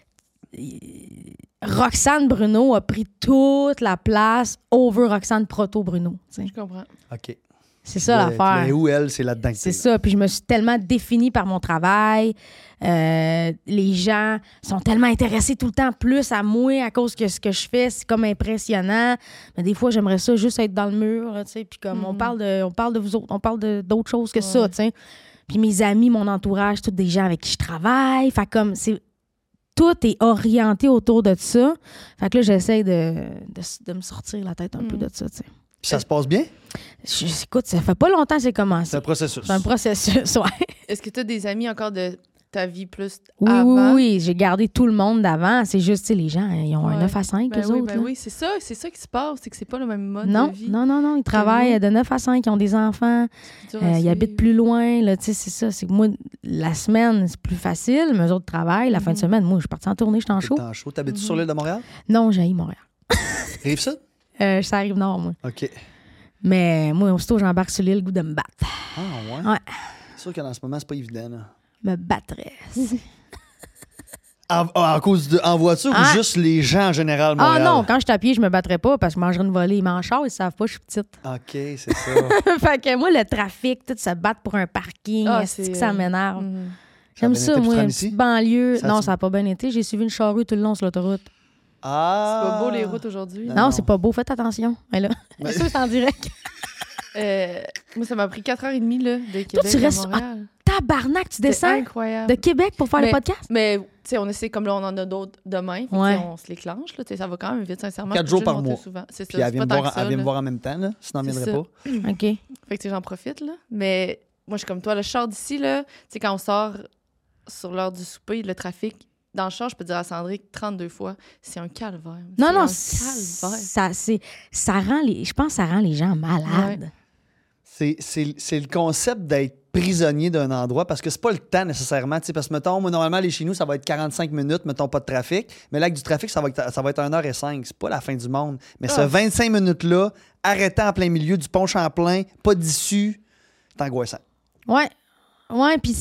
Roxane Bruno a pris toute la place over Roxane Proto Bruno. Tu sais. Je comprends. OK. C'est ça l'affaire. Mais où elle, c'est là-dedans que C'est t'es, ça. Puis je me suis tellement définie par mon travail. Les gens sont tellement intéressés tout le temps plus à moi à cause que ce que je fais, c'est comme impressionnant. Mais des fois, j'aimerais ça juste être dans le mur, là, tu sais. Puis comme on parle de vous autres, on parle d'autres choses que ça, tu sais. Puis mes amis, mon entourage, tous des gens avec qui je travaille. Fait comme tout est orienté autour de ça. Fait que là, j'essaie de me sortir la tête un peu de ça, tu sais. Puis ça se passe bien? Écoute, ça fait pas longtemps que c'est commencé. C'est un processus. C'est un processus, ouais. Est-ce que tu as des amis encore de ta vie plus Oui, avant? oui, j'ai gardé tout le monde d'avant. C'est juste, tu sais, les gens, ils ont un Ouais. 9 à 5, Ben eux oui, autres. ben là. oui, c'est ça qui se passe, c'est que c'est pas le même mode Non, de vie. non, ils travaillent de 9 à 5, ils ont des enfants, C'est dur à ils suivre. habitent plus loin, là, tu sais, c'est ça. C'est que moi, la semaine, c'est plus facile, mais eux autres travaillent. La fin de semaine, moi, je suis partie en tournée, je suis en T'es show. en show. T'habites-tu sur l'île de Montréal? Non, j'ai Montréal. Rive ça? Ça arrive nord, moi. OK. Mais moi, aussitôt, j'embarque sur l'île, le goût de me battre. Ah, ouais? Ouais. C'est sûr qu'en ce moment, c'est pas évident, là. Me battrais. En cause en voiture Ah. ou juste les gens en général, Ah Montréal? non, quand je suis à pied, je me battrais pas parce que je mangerais une volée. Ils m'en char, ils savent pas, je suis petite. OK, c'est ça. Fait que moi, le trafic, tout se battre pour un parking, Ah, est-ce c'est, que ça m'énerve? Mhm. J'aime bien ça, été pour moi, te une rendre petite ici? banlieue. Ça Non, a- ça n'a pas bien été. J'ai suivi une charrue tout le long sur l'autoroute. Ah! C'est pas beau les routes aujourd'hui. Non. Non, c'est pas beau. Faites attention. Mais là, Mais- ça, c'est en direct. Moi, ça m'a pris 4h30 là, de Québec tu restes- à Montréal. Tabarnak, tu C'était descends incroyable. de Québec pour faire le podcast? Mais, tu sais, on essaie comme là, on en a d'autres demain. Fait que, Ouais. tu sais, on se les clenche. Là, tu sais, ça va quand même vite, sincèrement. 4 Je jours peux par juste monter mois. souvent. C'est Puis ça, elle vient, c'est me pas tant voir, que ça, elle vient me là. voir en même temps, là. Sinon, elle C'est viendrait ça. pas. OK. Fait que, tu sais, j'en profite, là. Mais moi, je suis comme toi, le char d'ici, là, tu sais, quand on sort sur l'heure du souper, le trafic, dans le char, je peux dire à Sandrick 32 fois, c'est un calvaire. Non, non, C'est un calvaire. ça rend les... Je pense que ça rend les gens malades. C'est le concept d'être prisonnier d'un endroit parce que c'est pas le temps nécessairement. Tu sais, parce que, mettons, moi, normalement, les chez nous, ça va être 45 minutes, mettons, pas de trafic. Mais là, avec du trafic, ça va être 1h05. C'est pas la fin du monde. Mais ce Ah. 25 minutes-là, arrêtant en plein milieu du pont Champlain, pas d'issue, c'est angoissant. Ouais. Ouais, puis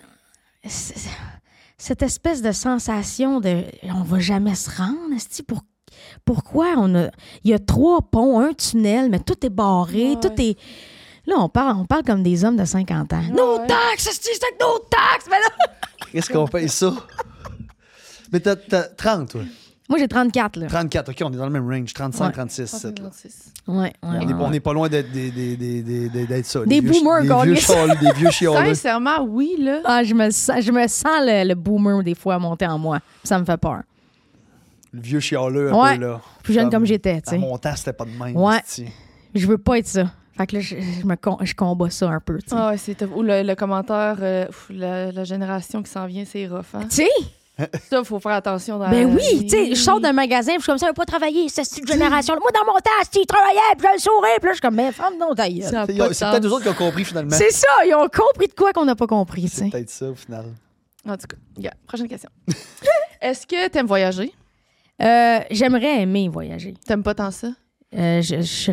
cette espèce de sensation de on va jamais se rendre, esti, pourquoi il y a 3 ponts, un tunnel, mais tout est barré, Ouais. tout est là on parle comme des hommes de 50 ans. Nos Ouais. taxes, esti, c'est avec nos taxes, mais là Qu'est-ce qu'on paye ça? Mais t'as 30, toi. moi j'ai 34 là. 34, OK, on est dans le même range. 35, Ouais. 36, 7, là. 36. Ouais, On n'est pas loin d'être ça. Des boomers, des gars, vieux les- chialeux, des vieux chialeux. Sincèrement, oui, là. Ah, je me sens le boomer des fois monter en moi. Ça me fait peur. Le vieux chialeux un Ouais. peu, là. Plus jeune comme j'étais, tu À sais. mon temps, c'était pas de même. Ouais. esti. Je veux pas être ça. Fait que là, je combats ça un peu, tu sais. Ah ouais, c'est tough. Ou le commentaire, la génération qui s'en vient, c'est rough. Hein? Tu sais? Ça, il faut faire attention dans Ben la oui, vie. tu sais, je sors d'un magasin, puis je suis comme ça, je veux pas travailler, c'est cette génération-là. Moi, dans mon temps, si ils travaillaient, puis je le saurais, puis là, je suis comme, mais femme, non, ta gueule. Ça a C'est pas de c'est peut-être sens. eux autres qui ont compris finalement. C'est ça, ils ont compris de quoi qu'on n'a pas compris, tu C'est sais. peut-être ça au final. En tout cas, yeah, prochaine question. Est-ce que t'aimes voyager? J'aimerais aimer voyager. T'aimes pas tant ça? Je suis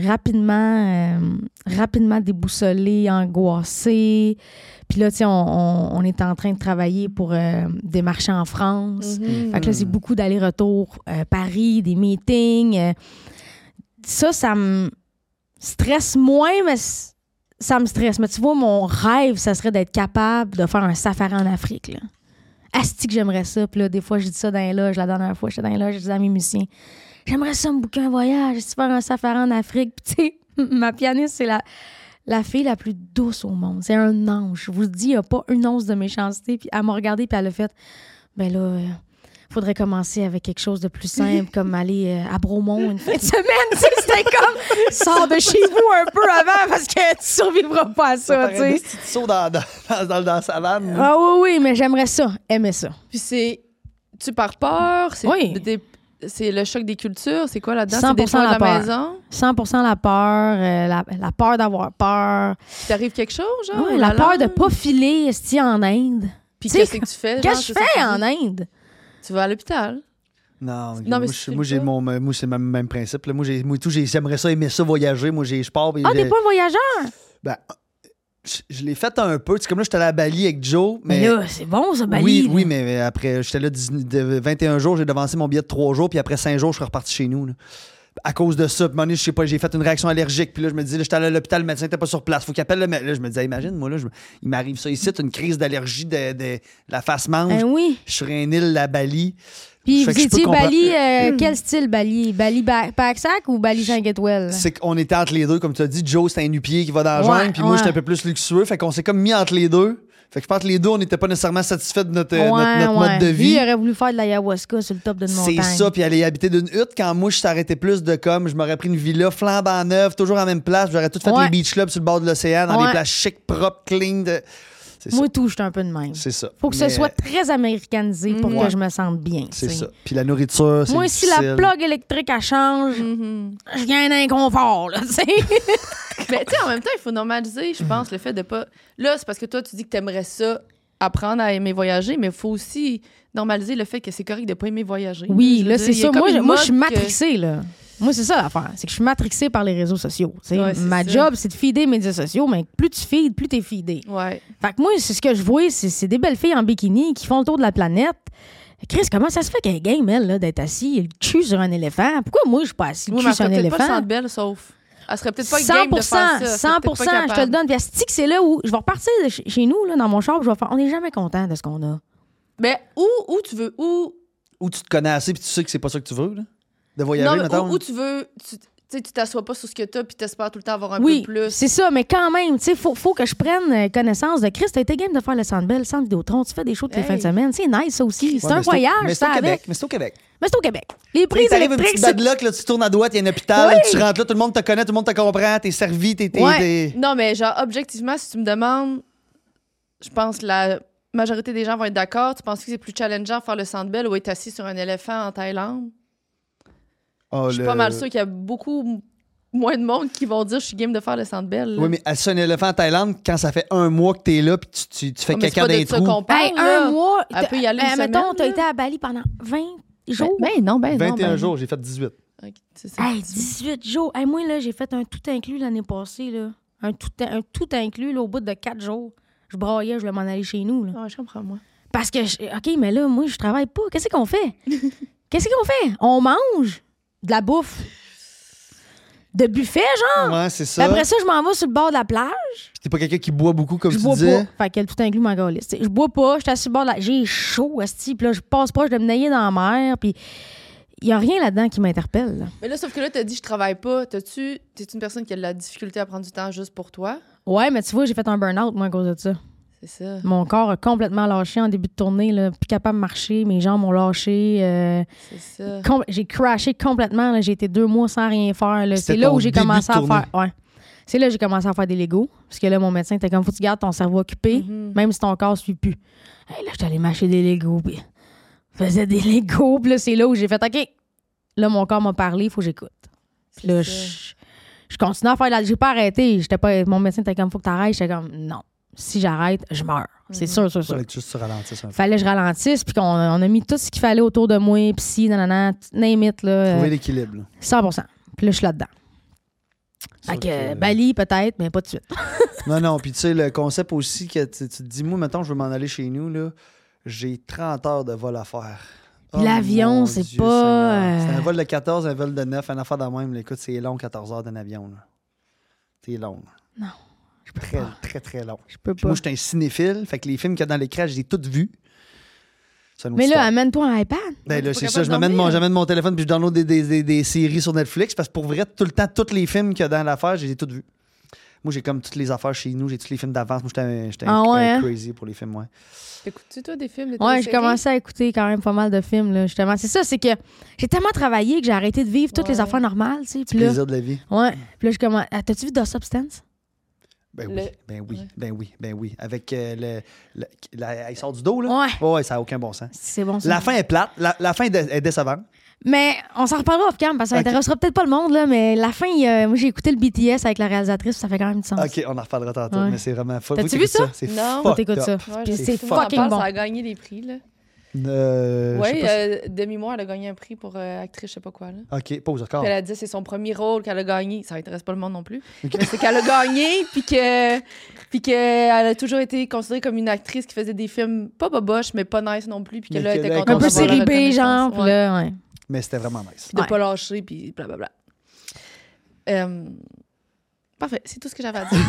rapidement déboussolée, angoissée. Puis là, tu sais, on est en train de travailler pour des marchés en France. Mhm. Fait que là, c'est beaucoup d'allers-retours Paris, des meetings. Ça me stresse moins, mais ça me stresse. Mais tu vois, mon rêve, ça serait d'être capable de faire un safari en Afrique. Là. Asti que j'aimerais ça. Puis là, des fois, je dis ça dans les loges. La dernière fois, j'étais dans les loges, je disais à mes musiciens, j'aimerais ça me booker un voyage, faire un safari en Afrique. Puis tu sais, ma pianiste, c'est la fille la plus douce au monde. C'est un ange. Je vous dis, il n'y a pas une once de méchanceté. Puis elle m'a regardée, puis elle a fait, ben là, faudrait commencer avec quelque chose de plus simple, comme aller à Bromont une fin de semaine. Tu sais, c'était comme, sors de chez vous un peu avant parce que tu survivras pas à ça, tu Ça paraît sais. des petits sauts dans la savane. Ah oui, mais j'aimerais ça, aimer ça. Puis tu par peur? Oui. C'est le choc des cultures? C'est quoi là-dedans? 100% C'est des choix de la la peur. maison? 100% la peur, la peur d'avoir peur. Puis t'arrives quelque chose, genre? Ouais, ou la peur de langue? pas filer esti en Inde. Puis Tu sais, qu'est-ce que tu fais? Qu'est-ce genre, que je c'est ça fais que en tu dis? Inde? Tu vas à l'hôpital. Non, Non, mais moi, c'est moi, j'ai pas. moi, c'est le même principe. Là. Moi, j'aimerais ça, aimer ça, voyager. Moi, je pars. Ah, t'es pas un voyageur? Ben, je l'ai fait un peu. Tu sais, comme là, j'étais allé à Bali avec Joe. Mais là, c'est bon, ça, Bali. Oui, là. oui, mais après, j'étais là de 21 jours, j'ai devancé mon billet de 3 jours, puis après 5 jours, je suis reparti chez nous. Là. À cause de ça, puis à un moment donné, je sais pas, j'ai fait une réaction allergique, puis là, je me dis, là, j'étais allé à l'hôpital, le médecin n'était pas sur place, faut qu'il appelle le médecin. Là, je me disais, imagine, moi, là, il m'arrive ça ici, une crise d'allergie de la face manche. Ben oui. Je suis sur une île à Bali. Puis Fait vous que je peux étiez comprendre. Bali, quel style Bali? Bali backpack ou Bali 5 étoiles? C'est qu'on était entre les deux, comme tu as dit. Joe, c'était un nu-pied qui va dans la Ouais, jungle, puis moi, ouais. j'étais un peu plus luxueux. Fait qu'on s'est comme mis entre les deux. Fait que je pense que les deux, on n'était pas nécessairement satisfaits de notre mode de Lui, vie. il aurait voulu faire de l'ayahuasca sur le top d'une montagne. C'est ça, puis aller habiter d'une hutte. Quand moi, je s'arrêtais plus de comme, je m'aurais pris une villa flambant neuve, toujours à la même place. J'aurais tout fait Ouais. les beach clubs sur le bord de l'océan, dans Ouais. des places chic, propres, clean. C'est Moi, ça. tout, j'étais un peu de même. C'est ça. Faut que Mais ce soit très américanisé pour Ouais. que je me sente bien. C'est tu sais. ça. Puis la nourriture, c'est Moi, si difficile. la plug électrique, elle change, Mhm. je gagne un inconfort, là, tu sais. Mais tu sais, en même temps, il faut normaliser, je pense, le fait de pas. Là, c'est parce que toi, tu dis que t'aimerais ça, apprendre à aimer voyager, mais il faut aussi normaliser le fait que c'est correct de pas aimer voyager. Oui, Je veux là, dire, c'est il y a ça. comme une Moi, je suis mode que- matrixée, là. Moi, c'est ça l'affaire. C'est que je suis matrixée par les réseaux sociaux. tu sais. Ouais, c'est Ma ça. job, c'est de feeder les médias sociaux, mais plus tu feeds, plus t'es feedé. Ouais. Fait que moi, c'est ce que je vois, c'est des belles filles en bikini qui font le tour de la planète. Chris, comment ça se fait qu'elle game, elle, là, d'être assis, le cul sur un éléphant? Pourquoi moi, je suis pas assis le Oui, mais cul elle sur un serait peut-être pas le éléphant? centre belle, sauf. Elle serait peut-être pas game de faire ça. 100%, Elle serait peut-être pas 100%, je te le capable. donne. Puis asti que c'est là où je vais repartir de chez nous, là, dans mon char, puis je vais faire. On n'est jamais content de ce qu'on a. Mais où tu veux, où. Où tu te connais assez, puis tu sais que c'est pas ça que tu veux, là. De voyager, Non, mais mettons. où tu veux. Tu sais, tu t'assois pas sur ce que t'as, puis t'espères tout le temps avoir un Oui, peu plus. c'est ça, mais quand même, tu sais, faut que je prenne connaissance de Chris. T'as été game de faire le Centre Bell, le Centre Vidéotron, tu fais des shows toutes les Hey. fins de semaine. C'est nice, ça aussi. C'est Ouais, un mais voyage, Mais c'est ça au Québec. avec. Mais c'est au Québec. Mais c'est au Québec. Les Tu prises t'arrives une électriques, petite badlock, là, tu tournes à droite, il y a un hôpital, Oui. là, tu rentres là, tout le monde te connaît, tout le monde te comprend, t'es servi, t'es. Ouais. Non, mais genre, objectivement, si tu me demandes, je pense que la majorité des gens vont être d'accord. Tu penses que c'est plus challengeant de faire le Centre Bell ou être assis sur un éléphant en Thaïlande? Oh, Je suis pas mal sûre qu'il y a beaucoup moins de monde qui vont dire je suis game de faire le Centre Bell. là. Oui, mais assis un éléphant en Thaïlande, quand ça fait un mois que t'es là, puis tu fais Ouais, mais c'est caca pas dans de les ça trous. qu'on parle, Hey, là. un mois. Elle peut y aller une Mettons, semaine, t'as là. été à Bali pendant 20 jours. Non, 21 non, jours, j'ai fait 18. Ok, c'est ça. Hey, 18 jours. Hey, moi, là, j'ai fait un tout inclus l'année passée, là. Un tout inclus, là, au bout de 4 jours. Je braillais, je voulais m'en aller chez nous, là. Ouais, je comprends, moi. Parce que, OK, mais là, moi, je travaille pas. Qu'est-ce qu'on fait? Qu'est-ce qu'on fait? On mange de la bouffe. De buffet, genre. Ouais, c'est Puis ça. après ça, je m'en vais sur le bord de la plage. T'es pas quelqu'un qui boit beaucoup, comme Je tu bois disais. pas. Fait qu'elle tout inclus ma galiste. Je bois pas, je suis assis sur le bord de la... J'ai chaud, asti. Puis là, je passe proche de me nailler dans la mer. Puis il y a rien là-dedans qui m'interpelle, là. Mais là, sauf que là, t'as dit je travaille pas. T'es une personne qui a de la difficulté à prendre du temps juste pour toi? Ouais, mais tu vois, j'ai fait un burn-out, moi, à cause de ça. C'est ça. Mon corps a complètement lâché en début de tournée, là. Plus capable de marcher, mes jambes ont lâché. C'est ça. J'ai crashé complètement, là. J'ai été 2 mois sans rien faire, là. C'était C'est là ton où j'ai début commencé de à faire... tournée. Ouais. C'est là que j'ai commencé à faire des Legos. Parce que là, mon médecin était comme, faut que tu gardes ton cerveau occupé, Mhm. même si ton corps ne suit plus. Hey, là, j'étais allée mâcher des Legos, puis je faisais des Legos, puis là, c'est là où j'ai fait, OK, là, mon corps m'a parlé, il faut que j'écoute. Puis là, C'est ça. je continue à faire J'ai pas arrêté. Mon médecin était comme, faut que t'arrêtes. J'étais comme, non. Si j'arrête, je meurs. C'est sûr, sûr, sûr. Fallait que juste tu ralentisses un peu. Fallait que je ralentisse, puis qu'on on a mis tout ce qu'il fallait autour de moi, puis si, nanana, name it, là. Trouver l'équilibre. là. 100%. Puis là, je suis là-dedans. Fait que Bali, peut-être, mais pas de suite. Non, puis tu sais, le concept aussi, que tu te dis, moi, mettons, je veux m'en aller chez nous, là, j'ai 30 heures de vol à faire. Puis l'avion, mon c'est Dieu pas, Seigneur. C'est un vol de 14, un vol de 9, un affaire de même. Là. Écoute, c'est long, 14 heures d'un avion. Là. C'est long. là. Non, je peux Très, pas. très, très long. Je peux Puis pas. moi, j'étais un cinéphile, fait que les films qu'il y a dans l'écran, je les ai tous vus. C'est une autre Mais là, histoire. amène-toi un iPad. Ben là, T'es c'est pas ça, capable dormir. j'amène mon téléphone puis je download des séries sur Netflix parce que pour vrai, tout le temps, tous les films qu'il y a dans l'affaire, je les ai tous vus. Moi, j'ai comme toutes les affaires chez nous, j'ai tous les films d'avance. Moi, j'étais Ah ouais, un hein? crazy pour les films, ouais. Écoutes-tu, toi, des films? Des Ouais, j'ai téléséries? commencé à écouter quand même pas mal de films, là, justement. C'est ça, c'est que j'ai tellement travaillé que j'ai arrêté de vivre toutes les Ouais. affaires normales, tu sais. Puis Le là, plaisir de la vie. ouais. Puis là, je commence. Ah, t'as-tu vu The Substance? Ben oui, Le- ben oui, Ouais. ben oui, ben oui. Avec il sort du dos, là. Ouais. Ouais, ça n'a aucun bon sens. C'est bon, ça. La fin est plate, la fin est décevante. Mais on s'en reparlera off-cam parce que ça Ok. intéressera peut-être pas le monde, là, mais la fin, moi, j'ai écouté le BTS avec la réalisatrice, ça fait quand même du sens. OK, on en reparlera tantôt, Ouais. mais c'est vraiment fou. T'as-tu Faut vu t'écoutes ça? C'est Non. Faut fucked t'écoutes ça. up. Ouais, Puis je sais, c'est tout le monde en fucking parle, bon. Ça a gagné des prix, là. Je sais pas Demi Moore, elle a gagné un prix pour actrice, je sais pas quoi. Là. OK, pas aux Oscars. Puis elle a dit que c'est son premier rôle qu'elle a gagné. Ça intéresse pas le monde non plus. OK. Mais c'est qu'elle a gagné, puis qu'elle a toujours été considérée comme une actrice qui faisait des films pas boboches, mais pas nice non plus. Puis que Mais là, elle que était là, contente Un peu d'avoir la série B, genre. reconnaissance. Puis là, ouais. Mais c'était vraiment nice. Puis de Ouais. pas lâcher, puis blablabla. Parfait, c'est tout ce que j'avais à dire.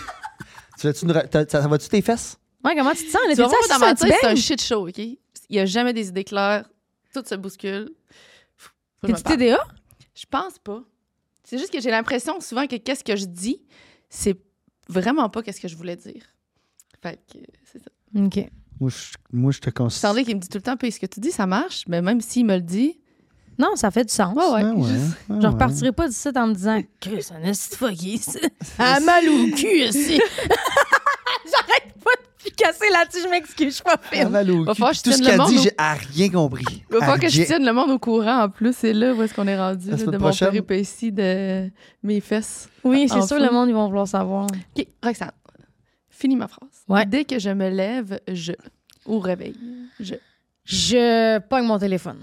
Ça va-tu tes fesses? Ouais, comment tu te sens? Là, Tu vas t'es-tu voir, assis dans ma sur un tête, c'est un petit shit show, OK? Il y a jamais des idées claires. Tout se bouscule. Faut que je me T'es-tu parle. TDA? Je pense pas. C'est juste que j'ai l'impression souvent que qu'est-ce que je dis, c'est vraiment pas qu'est-ce que je voulais dire. Fait que c'est ça. OK. Moi, je te considère. Sandrine qui me dit tout le temps, puis ce que tu dis, ça marche, mais même s'il me le dit, Non, ça fait du sens. ouais. Je repartirai pas d'ici en me disant que c'est un esti fucké, ça. Ah, mal au cul, aussi. J'arrête pas de puis casser là-dessus, je m'excuse, je suis pas Ah, fine. mal au Va cul. falloir que je Tout ce tienne qu'elle le a dit, monde j'ai rien compris. il va falloir que je Rien. tienne le monde au courant en plus. C'est là où est-ce qu'on est rendu La là, semaine de mon prochaine. péripétie de mes fesses. Oui, c'est En sûr, fou. le monde, ils vont vouloir savoir. OK, Roxane, finis ma phrase. Ouais. Dès que je me lève, ou réveille, Je pogne mon téléphone.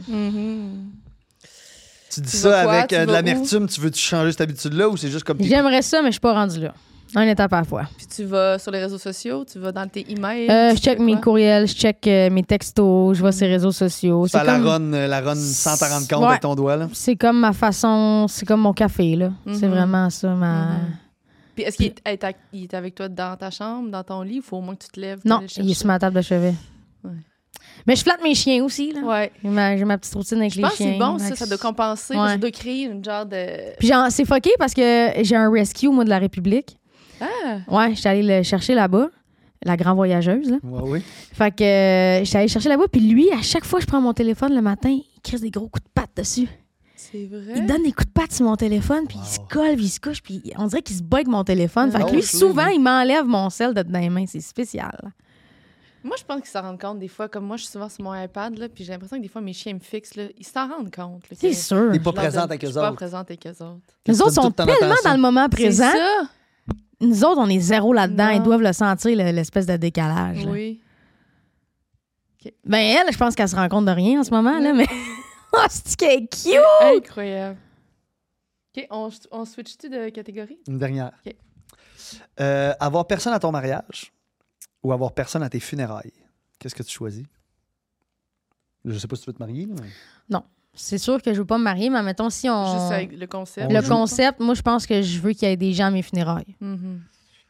Tu dis Tu ça vas quoi? avec Tu de vas l'amertume, tu veux-tu changer cette habitude-là ou c'est juste comme... J'aimerais ça, mais je suis pas rendue là. Un étape à la fois. Puis tu vas sur les réseaux sociaux, tu vas dans tes emails. Je tu check fais mes quoi? courriels, je check mes textos, je vois ces réseaux sociaux. Tu fais C'est la comme, run sans t'en rendre compte Ouais. avec ton doigt, là. c'est comme ma façon, c'est comme mon café, là. C'est Mhm. vraiment ça, ma... Mhm. Puis est-ce qu'il est avec toi dans ta chambre, dans ton lit, il faut au moins que tu te lèves? Non, t'ailles le il est chercher? sur ma table de chevet. Ouais. Mais je flatte mes chiens aussi, là. Ouais. J'ai ma petite routine avec Je les pense que chiens. c'est bon, Max. ça doit compenser. Ouais. Ça doit créer une genre de... Puis genre, c'est fucké parce que j'ai un rescue, moi, de la République. Ah! Ouais, j'étais allée le chercher là-bas. La grande voyageuse, là. Ouais, oui. Fait que j'étais allée le chercher là-bas. Puis lui, à chaque fois que je prends mon téléphone le matin, il crisse des gros coups de patte dessus. C'est vrai? Il donne des coups de patte sur mon téléphone, puis il se colle, puis il se couche, puis on dirait qu'il se bug mon téléphone. Fait que Oh, lui, je souvent, trouve. il m'enlève mon sel de dans les mains. C'est spécial. Moi, je pense qu'ils s'en rendent compte des fois. Comme moi, je suis souvent sur mon iPad, là, puis j'ai l'impression que des fois, mes chiens me fixent. Là, ils s'en rendent compte. Là, C'est que sûr. T'es pas je leur présente donne- avec je eux suis pas autres. présente avec eux autres. Les Tu autres donnes sont toute ton tellement attention. dans le moment C'est présent. ça? Nous autres, on est zéro là-dedans. Non. Ils doivent le sentir, l'espèce de décalage. là. Oui. Ben, elle, je pense qu'elle se rend compte de rien en ce moment, là, mais. Oh, c'est qu'elle est cute! Incroyable. OK, on switch-tu de catégorie? Une dernière. OK. Avoir personne à ton mariage ou avoir personne à tes funérailles. Qu'est-ce que tu choisis? Je sais pas si tu veux te marier. Mais... C'est sûr que je veux pas me marier, mais mettons, si on. Juste avec le concept. Le joue. concept, moi, je pense que je veux qu'il y ait des gens à mes funérailles. Mhm.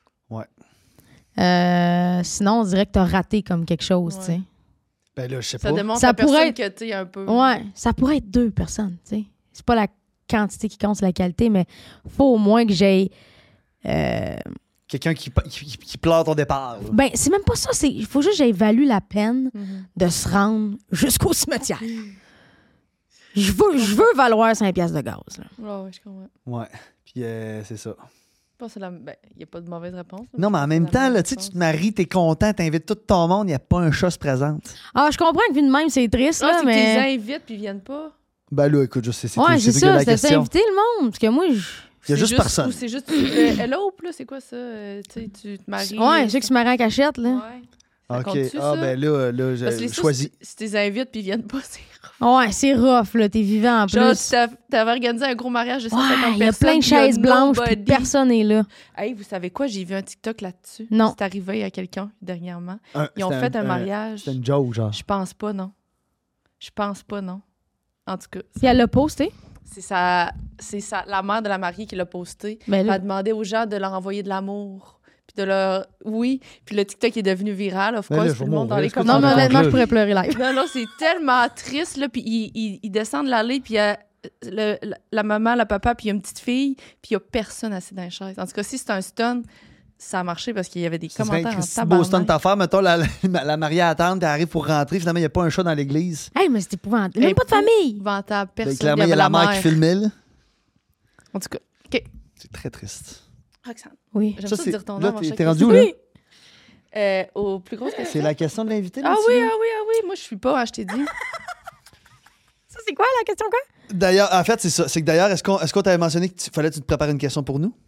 Sinon, on dirait que t'as raté comme quelque chose, Ouais. tu sais. Ben là, je sais Ça pas. démontre Ça à personne pourrait que tu es un peu... Ouais, ça pourrait être 2 personnes, tu sais. C'est pas la quantité qui compte, c'est la qualité, mais faut au moins que j'aie... Quelqu'un qui pleure ton départ. là. Ben, c'est même pas ça, il faut juste que j'évalue la peine Mhm. de se rendre jusqu'au cimetière. Je veux valoir 5 piastres de gaz, là. Ouais, je comprends. Ouais. Puis c'est ça. Je pense que il n'y a pas de mauvaise réponse. là. Non, mais en même C'est la temps, là, mauvaise tu sais, tu réponse. te maries, t'es content, t'invites tout ton monde, il n'y a pas un chat se présente. Ah, je comprends que vu de même, c'est triste, Ah, là, c'est que tu mais... les invites puis ils viennent pas. Ben là, écoute, je sais, c'est Ouais, c'est que ça, la c'est question. inviter le monde, parce que moi, Il y a C'est juste personne. Ou c'est juste... hello, là, c'est quoi ça? Tu sais, tu te maries... Ouais, ceux qui se marient en cachette, là. Ouais. Ça OK. compte-tu, Ah, ça? ben là, Parce que les je sous, choisis. Si tu les invites puis ils viennent pas, c'est rough. Ouais, c'est rough, là, t'es vivant en Genre, plus. si t'avais organisé un gros mariage de 150 Ouais, personnes... il y a plein de puis il y a chaises blanches, puis nobody. personne n'est là. Hey, vous savez quoi? J'ai vu un TikTok là-dessus. Non. C'est arrivé à quelqu'un dernièrement. Ils ont C'était fait un mariage. C'était une joke, genre. Je pense pas, non. Je pense pas, non. En tout cas, Puis elle l'a posté. c'est la mère de la mariée qui l'a posté. Ben Elle là, a demandé aux gens de leur envoyer de l'amour. Puis de leur... Oui. Puis le TikTok est devenu viral, of Mais course. là, Tout je le vais monde dans mourir. les Est-ce que tu non, mais racontes commentaires. honnêtement, là? je pourrais pleurer live. Non, c'est tellement triste, là. Puis ils descendent l'allée, puis il y a la maman, le papa, puis il y a une petite fille, puis il y a personne assis dans les chaises. En tout cas, si c'est un stun, ça a marché parce qu'il y avait des Ça serait commentaires en un beau stunt tabarnak. à faire. Mettons, la mariée attend, puis elle arrive pour rentrer. Finalement, il n'y a pas un chat dans l'église. Hey, mais c'est épouvantable. Même pas de famille. Épouvantable, Ben, personne. clairement, il y a la mère qui filmait, là. En tout cas, C'est très triste. Roxane, Oui. j'aime Ça, ça, c'est- dire ton là, nom à t'es chaque rendu où, question. là? Aux plus grosses questions. C'est la question de l'invité, là, Ah tu oui, veux? ah oui, ah oui. Moi, je suis pas, je t'ai dit. Ça, c'est quoi la question, quoi? D'ailleurs, en fait, c'est ça. C'est que d'ailleurs, est-ce qu'on t'avait mentionné qu'il fallait que tu te prépares une question pour nous? Non.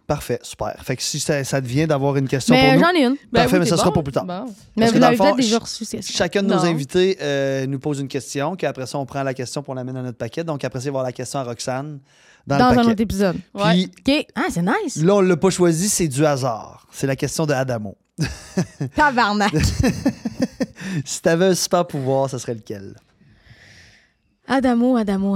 Parfait, super. Fait que si ça devient d'avoir une question Mais pour nous, j'en ai une. parfait, oui, mais t'es ça sera bon. pour plus tard. Bon. Mais que vous dans l'avez le fond, peut-être déjà reçu. c'est ça. Chacun de nos Non. invités nous pose une question, puis après ça, on prend la question pour la mettre dans notre paquet. Donc après ça, il va y avoir la question à Roxane dans Dans le un paquet. autre épisode. Puis OK. Ah, c'est nice. là, on l'a pas choisi, c'est du hasard. C'est la question de Adamo. Tabarnak. Si t'avais un super pouvoir, ça serait lequel? Adamo.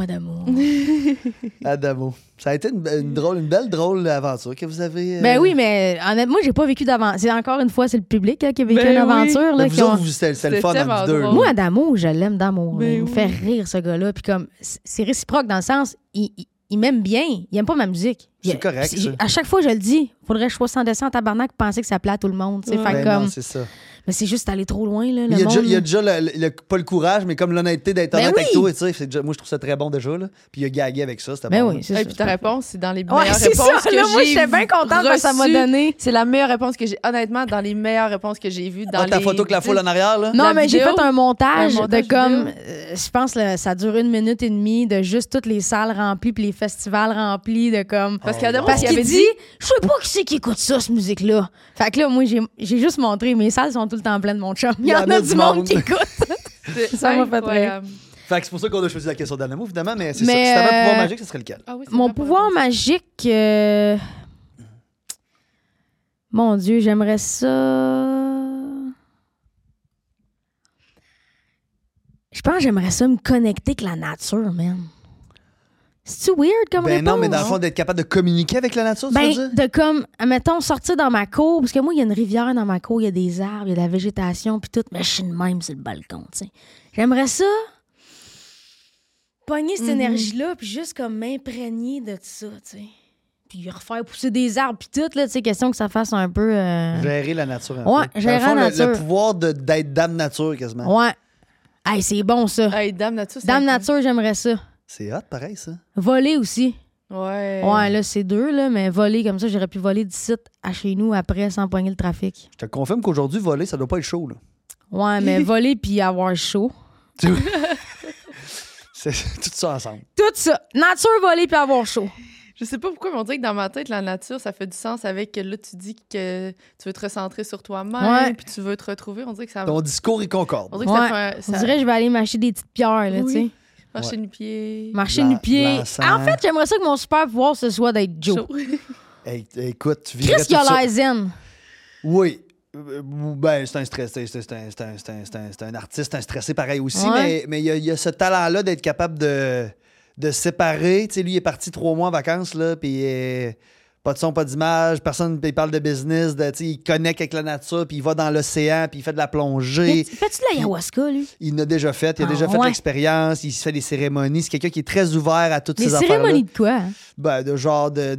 Adamo. Ça a été une belle drôle aventure que vous avez. Ben oui, mais honnêtement, moi, j'ai pas vécu d'aventure. C'est encore une fois, c'est le public là, qui a vécu Ben une oui. aventure. Là, Mais qui vous ont- autres, c'était le fun tellement entre deux. drôle. Moi, Adamo, je l'aime d'amour. Ben là. Il me oui. fait rire, ce gars-là. Puis comme, c'est réciproque dans le sens, il m'aime bien. Il aime pas ma musique. C'est correct, ça. À chaque fois, je le dis, faudrait que je sois sans dessin en tabarnak pour penser que ça plaît à tout le monde. tu sais. Ouais. Fait Ben que comme, non, c'est ça. mais c'est juste aller trop loin. Là, Il y a le déjà, monde, il y a déjà pas le courage, mais comme l'honnêteté d'être Ben honnête avec oui. toi. Tu sais, moi, je trouve ça très bon déjà. Là. Puis il a gagué avec ça. C'était Ben bon. oui, là. c'est Et ça. puis ta réponse, c'est dans les Ouais, meilleures c'est réponses ça. que Là, moi, j'ai j'étais bien contente parce que ça m'a reçues. donné. C'est la meilleure réponse que j'ai, honnêtement, dans les meilleures réponses que j'ai vues. Dans Ah, ta les photo que la foule en arrière, là? Non, La mais j'ai vidéo, fait un montage, un montage de comme, vidéo. je pense que ça dure 1 minute et demie de juste toutes les salles remplies puis les festivals remplis de comme. Parce qu'Adamo, Parce il qu'il avait dit, je sais pas qui c'est qui écoute ça, cette musique-là. Fait que là, moi, j'ai juste montré, mes salles sont tout le temps pleines, mon chum. Il y en a du monde qui écoute. Ça m'a fait incroyable. Fait que c'est pour ça qu'on a choisi la question d'Adamo, évidemment, mais c'est ça. Mais, Si t'avais un pouvoir magique, ce serait lequel? Ah oui, c'est Mon vrai, pour pouvoir répondre. magique, mon Dieu, j'aimerais ça. Je pense que j'aimerais ça me connecter avec la nature, man. C'est-tu weird comme Ben réponse? non, mais dans le fond, d'être capable de communiquer avec la nature, tu veux dire? Ben, de comme, mettons, sortir dans ma cour, parce que moi, il y a une rivière dans ma cour, il y a des arbres, il y a de la végétation, puis tout, mais je suis de même sur le balcon, tu sais. J'aimerais ça, pogner cette énergie-là, puis juste comme m'imprégner de ça, tu sais. Puis refaire pousser des arbres, puis tout, là, tu sais, question que ça fasse un peu... Gérer la nature un Ouais, peu. gérer Dans le fond, la le nature. pouvoir d'être dame nature, quasiment. Ouais. Hey, c'est bon, ça. Hey, Dame Nature, c'est Dame incroyable. nature, j'aimerais ça. C'est hot, pareil, ça. Voler aussi. Ouais. Ouais, là, c'est 2, là, mais voler comme ça, j'aurais pu voler d'ici à chez nous après sans pogner le trafic. Je te confirme qu'aujourd'hui, voler, ça doit pas être chaud, là. Ouais, mais voler puis avoir chaud. C'est tout ça ensemble. Tout ça. Nature, voler puis avoir chaud. Je sais pas pourquoi, mais on dirait que dans ma tête, la nature, ça fait du sens avec là, tu dis que tu veux te recentrer sur toi-même, Ouais. puis tu veux te retrouver. On dirait que ça Ton discours, il concorde. On dirait que Ouais. ça fait On dirait que je vais aller m'acheter des petites pierres, là, Oui. tu sais. marcher du pied. Marcher Blanc- nu-pied. blanc-sang. En fait, j'aimerais ça que mon super pouvoir, ce soit d'être Joe. Chaud. Hey, écoute, tu vivrais Qu'est-ce tout qu'il a ça. l'air zen? Oui. Ben, c'est un stress. C'est un artiste, un stressé pareil aussi, Ouais. mais il y a ce talent-là d'être capable de séparer. Tu sais, lui, il est parti 3 mois en vacances, là, puis pas de son, pas d'image, personne il parle de business, tu sais, il connecte avec la nature, puis il va dans l'océan, puis il fait de la plongée. Fais-tu de l'ayahuasca, lui? Il l'a déjà fait, il a Ah, déjà fait ouais. l'expérience, il se fait des cérémonies. C'est quelqu'un qui est très ouvert à toutes Des ces affaires-là. cérémonies de quoi? hein? Ben, de genre de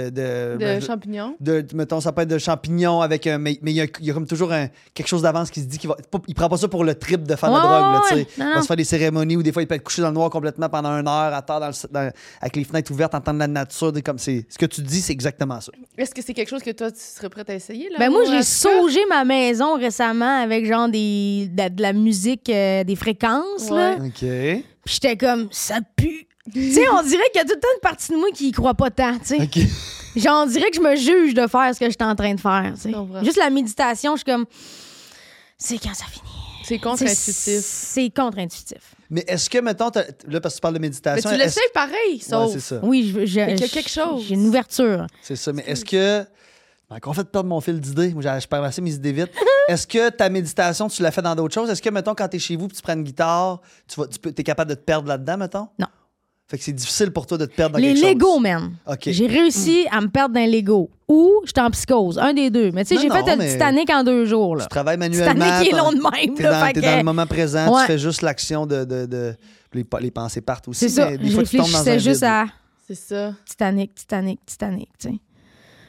De champignons. mettons, ça peut être de champignons avec un. Mais il y a comme toujours quelque chose d'avance qui se dit qu'il va. Il prend pas ça pour le trip de faire de la Ouais, drogue, là, tu ouais. sais. Non, Il va non. se faire des cérémonies où des fois il peut être couché dans le noir complètement pendant 1 heure à terre avec les fenêtres ouvertes, entendre la nature. Comme ce que tu dis, c'est exactement ça. Est-ce que c'est quelque chose que toi, tu serais prête à essayer? Là, Ben moi, ou j'ai à faire? saugé ma maison récemment avec genre de la musique, des fréquences, là. Ouais. OK. Puis j'étais comme, ça pue. Tu sais, on dirait qu'il y a tout le temps une partie de moi qui y croit pas tant, tu sais. OK. Genre, on dirait que je me juge de faire ce que j'étais en train de faire, tu sais. Je comprends. Juste la méditation, je suis comme, c'est quand ça finit. C'est contre-intuitif. C'est contre-intuitif. Mais est-ce que, mettons, là, parce que tu parles de Mais méditation. tu l'essayes pareil, Ouais, sauf. c'est ça. Oui, Mais qu'il y a quelque chose. J'ai une ouverture. C'est ça. Mais est-ce que. On fait perdre mon fil d'idées. Moi, je perds assez mes idées vite. Est-ce que ta méditation, tu l'as fait dans d'autres choses? Est-ce que, mettons, quand t'es chez vous et tu prends une guitare, t'es capable de te perdre là-dedans, mettons? Non. Fait que c'est difficile pour toi de te perdre dans Les quelque chose. Legos, man. OK. J'ai réussi à me perdre dans les Legos. Ou j'étais en psychose. Un des deux. Mais tu sais, Non, j'ai fait non, le mais Titanic en 2 jours, là. Tu travailles manuellement. Titanic est long de même, T'es là. dans, fait t'es que- dans le moment présent, Ouais. tu fais juste l'action de les pensées partent aussi. C'est ça. Mais des Je fois, tu tombes dans un réfléchissais juste vide. à C'est ça. Titanic, tu sais.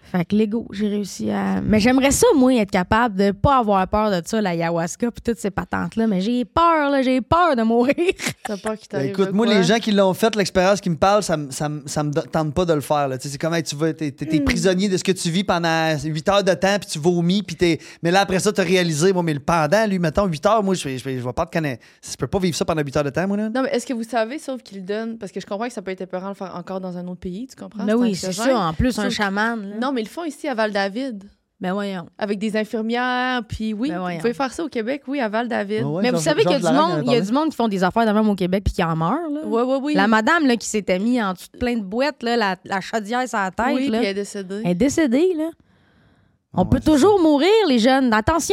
Fait que l'ego, j'ai réussi à... Mais j'aimerais ça, moi, être capable de pas avoir peur de ça, l'ayahuasca puis toutes ces patentes-là. Mais j'ai peur de mourir. T'as peur qu'il Ben, t'arrive écoute, de moi, quoi? les gens qui l'ont fait, l'expérience qui me parle, ça me tente pas de le faire. Là. Tu sais, c'est comme hey, tu vas, t'es prisonnier de ce que tu vis pendant 8 heures de temps, puis tu vomis, puis mais là, après ça, t'as réalisé, moi, mais le pendant, lui, mettons, 8 heures, moi, je vais pas te connaître. Je peux pas vivre ça pendant 8 heures de temps, moi, là. Non, mais est-ce que vous savez, sauf qu'il le donne, parce que je comprends que ça peut être épeurant de le faire encore dans un autre pays, tu comprends? Mais oui, c'est anxiogène. ça. En plus, un Sauf- chaman. Là. Non, mais ils le font ici à Val-David, Ben voyons. avec des infirmières, puis oui, Ben vous voyons. pouvez faire ça au Québec, oui, à Val-David. Ouais, Mais vous Georges- savez qu'il y a Georges du Laragne en monde, avait il y a parlé. du monde qui font des affaires de même au Québec puis qui en meurent. Là. Oui. La madame là, qui s'était mise en dessous de plein de boîtes, là, la chaudière sur la tête, oui, là, puis elle est décédée. elle est décédée. Là. On Ouais, peut c'est toujours mourir, les jeunes. Attention,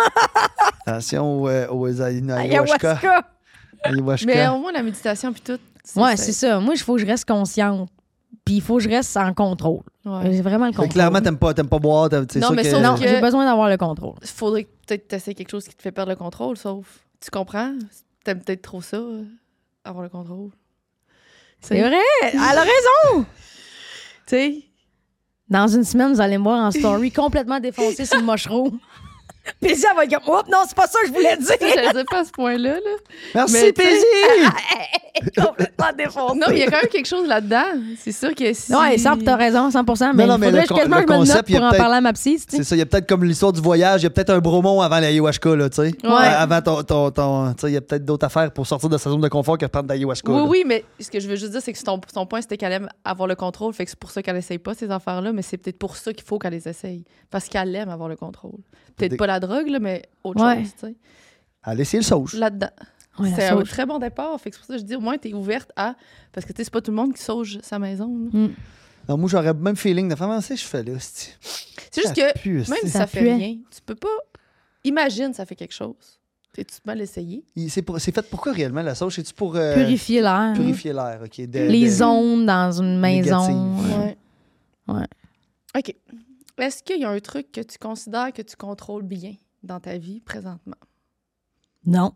Attention aux ayahuasca. ayahuasca. Ayahuasca. Mais au moins, la méditation, puis tout. Ouais, c'est ça. Moi, il faut que je reste consciente. Puis il faut que je reste en contrôle. Ouais. J'ai vraiment le Fait contrôle. que clairement, t'aimes pas boire. C'est Non, ça mais que... sauf Non, que- j'ai besoin d'avoir le contrôle. Il faudrait peut-être t'essayer quelque chose qui te fait perdre le contrôle, sauf. Tu comprends? T'aimes peut-être trop ça, avoir le contrôle. C'est vrai. Elle a raison. Tu sais? Dans une semaine, vous allez me voir en story complètement défoncé sur le mushroom. Puis ça va être comme, oh non, c'est pas ça que je voulais dire. Je le dis pas à ce point-là, là. Merci, Mais tu sais- Paisy! complètement défoncé. Non, il y a quand même quelque chose là-dedans. C'est sûr que si... Ouais, ça, t'as raison, 100%. Mais Non, il mais faudrait le que quasiment le je me le note concept, il y a pour en peut-être- parler à ma psy. tu sais. C'est ça, il y a peut-être comme l'histoire du voyage, il y a peut-être un Bromont avant l'ayahuasca, là, tu sais. Ouais. Avant ton tu sais, il y a peut-être d'autres affaires pour sortir de sa zone de confort que de prendre de l'ayahuasca. Oui, là. oui, mais ce que je veux juste dire, c'est que son point, c'était qu'elle aime avoir le contrôle. Fait que c'est pour ça qu'elle essaye pas ces affaires-là, mais c'est peut-être pour ça qu'il faut qu'elle les essaye. Parce qu'elle aime avoir le contrôle. Peut-être Des- pas la drogue, là, mais autre Ouais. chose, tu sais. Allez, essayer le sauge. Là-dedans. Ouais, la C'est un sauge. très bon départ. Fait que c'est pour ça que je dis, au moins, t'es ouverte à... Parce que, tu sais, c'est pas tout le monde qui sauge sa maison. là. Mm. Non, moi, j'aurais le même feeling de faire, comment c'est que je fais là, c'ti? C'est juste Ça que, pue, même c'ti. si Ça ça fait puait. rien, tu peux pas... Imagine, ça fait quelque chose. Tu mal essayé. C'est fait pourquoi réellement la sauge? C'est-tu pour Purifier l'air. purifier l'air? OK. Les ondes dans une maison. Négatives. Ouais. Ouais. OK. Est-ce qu'il y a un truc que tu considères que tu contrôles bien dans ta vie présentement? Non.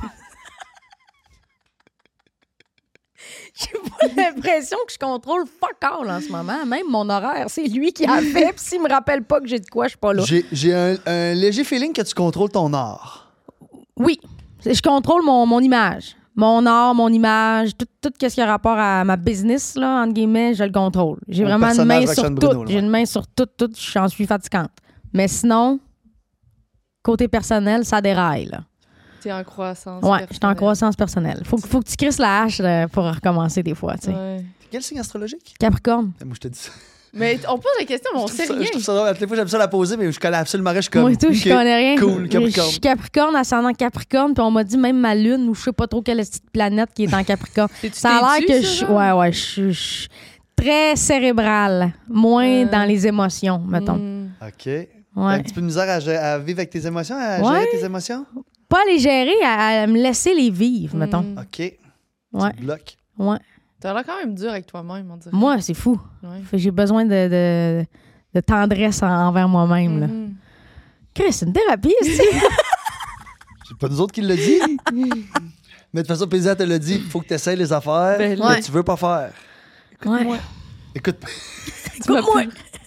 J'ai pas l'impression que je contrôle fuck all en ce moment. Même mon horaire, c'est lui qui a fait. Puis s'il me rappelle pas que j'ai de quoi, je suis pas là. J'ai un léger feeling que tu contrôles ton art. Oui. Je contrôle mon image. Mon art, mon image, tout ce qui a rapport à ma business, là, entre guillemets, je le contrôle. J'ai Mon vraiment une main personnage sur Roxane tout. Bruno, là. J'ai une main sur tout. J'en suis fatigante. Mais sinon, côté personnel, ça déraille, là. T'es en croissance. Ouais, je suis en personnelle. croissance personnelle. Faut que tu crisses la hache pour recommencer des fois, tu sais. Ouais. Quel signe astrologique? Capricorne. Moi, je te dis ça. Mais on pose la question, mais on sait rien. Je trouve ça drôle. À toutes les fois, j'aime ça la poser, mais je connais absolument rien. Je suis comme. Moi et tout, je OK, connais rien. Cool, Capricorne. Je suis Capricorne, ascendant Capricorne, puis on m'a dit même ma lune, ou je sais pas trop quelle petite planète qui est en Capricorne. T'es-tu Ça a l'air têtu, que ça, je... genre? Ouais, je suis très cérébrale, moins dans les émotions, mettons. OK. T'as Ouais. un petit peu de misère à vivre avec tes émotions, à Ouais. gérer tes émotions? Pas les gérer, à me laisser les vivre, mettons. OK. Ouais, Tu bloques. ouais. T'as l'air quand même dur avec toi-même, on dirait. Moi, c'est fou. Ouais. Fait que j'ai besoin de tendresse envers moi-même, là. Mhm. Chris, c'est une thérapie, c'est C'est pas nous autres qui le dit. Mais de toute façon, Paisy, elle te l'a dit. Il faut que tu essaies les affaires Ben, que ouais. tu veux pas faire. Ouais. Écoute, Écoute-moi.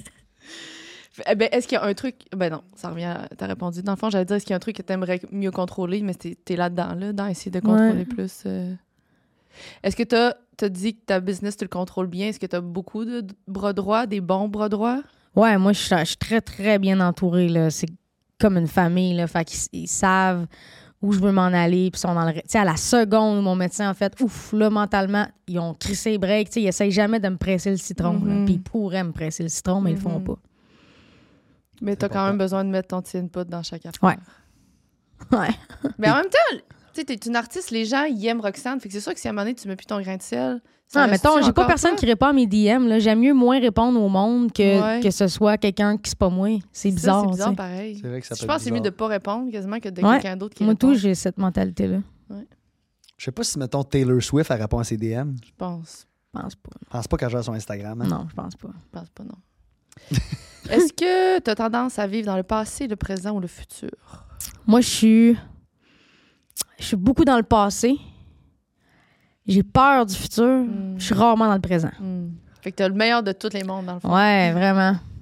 Eh ben, est-ce qu'il y a un truc... Ben non, ça revient à... T'as répondu. Dans le fond, j'allais dire, est-ce qu'il y a un truc que t'aimerais mieux contrôler, mais t'es là-dedans, là, dans essayer de contrôler Ouais. plus... Est-ce que t'as dit que ta business, tu le contrôles bien? Est-ce que t'as beaucoup de bras droits, des bons bras droits? Ouais, moi, je suis très, très bien entourée, là. C'est comme une famille, là. Fait qu'ils ils savent où je veux m'en aller, puis ils sont dans le... Tu sais, à la seconde où mon médecin, en fait, ouf, là, mentalement, ils ont crissé les breaks. Tu sais, ils essayent jamais de me presser le citron, là. Mhm. Puis ils pourraient me presser le citron, mais ils le font Mhm. pas. Mais t'as quand important. même besoin de mettre ton petit input dans chaque affaire. Ouais. Ouais. Mais en même temps, tu sais, t'es une artiste, les gens, ils aiment Roxane. Fait que c'est sûr que si à un moment donné, tu mets plus ton grain de sel... ça Non, reste-tu mettons, j'ai pas encore personne toi? qui répond à mes DM, là. J'aime mieux moins répondre au monde que ce soit quelqu'un qui c'est pas moi. C'est bizarre, C'est tu bizarre, sais. pareil. c'est vrai que ça peut Je être pense que c'est mieux bizarre. de pas répondre quasiment que de Ouais. quelqu'un d'autre qui Moi, répond. tout, j'ai cette mentalité-là. Je sais pas si, mettons, Taylor Swift, elle répond à ses DM. Je pense. Je pense pas. Je pense pas qu'elle gère son Instagram. hein. Non, je pense pas. Je pense pas, non. Est-ce que tu as tendance à vivre dans le passé, le présent ou le futur? Moi, je suis beaucoup dans le passé. J'ai peur du futur. Mm. Je suis rarement dans le présent. Fait que t'as le meilleur de tous les mondes, dans le fond. Ouais, vraiment.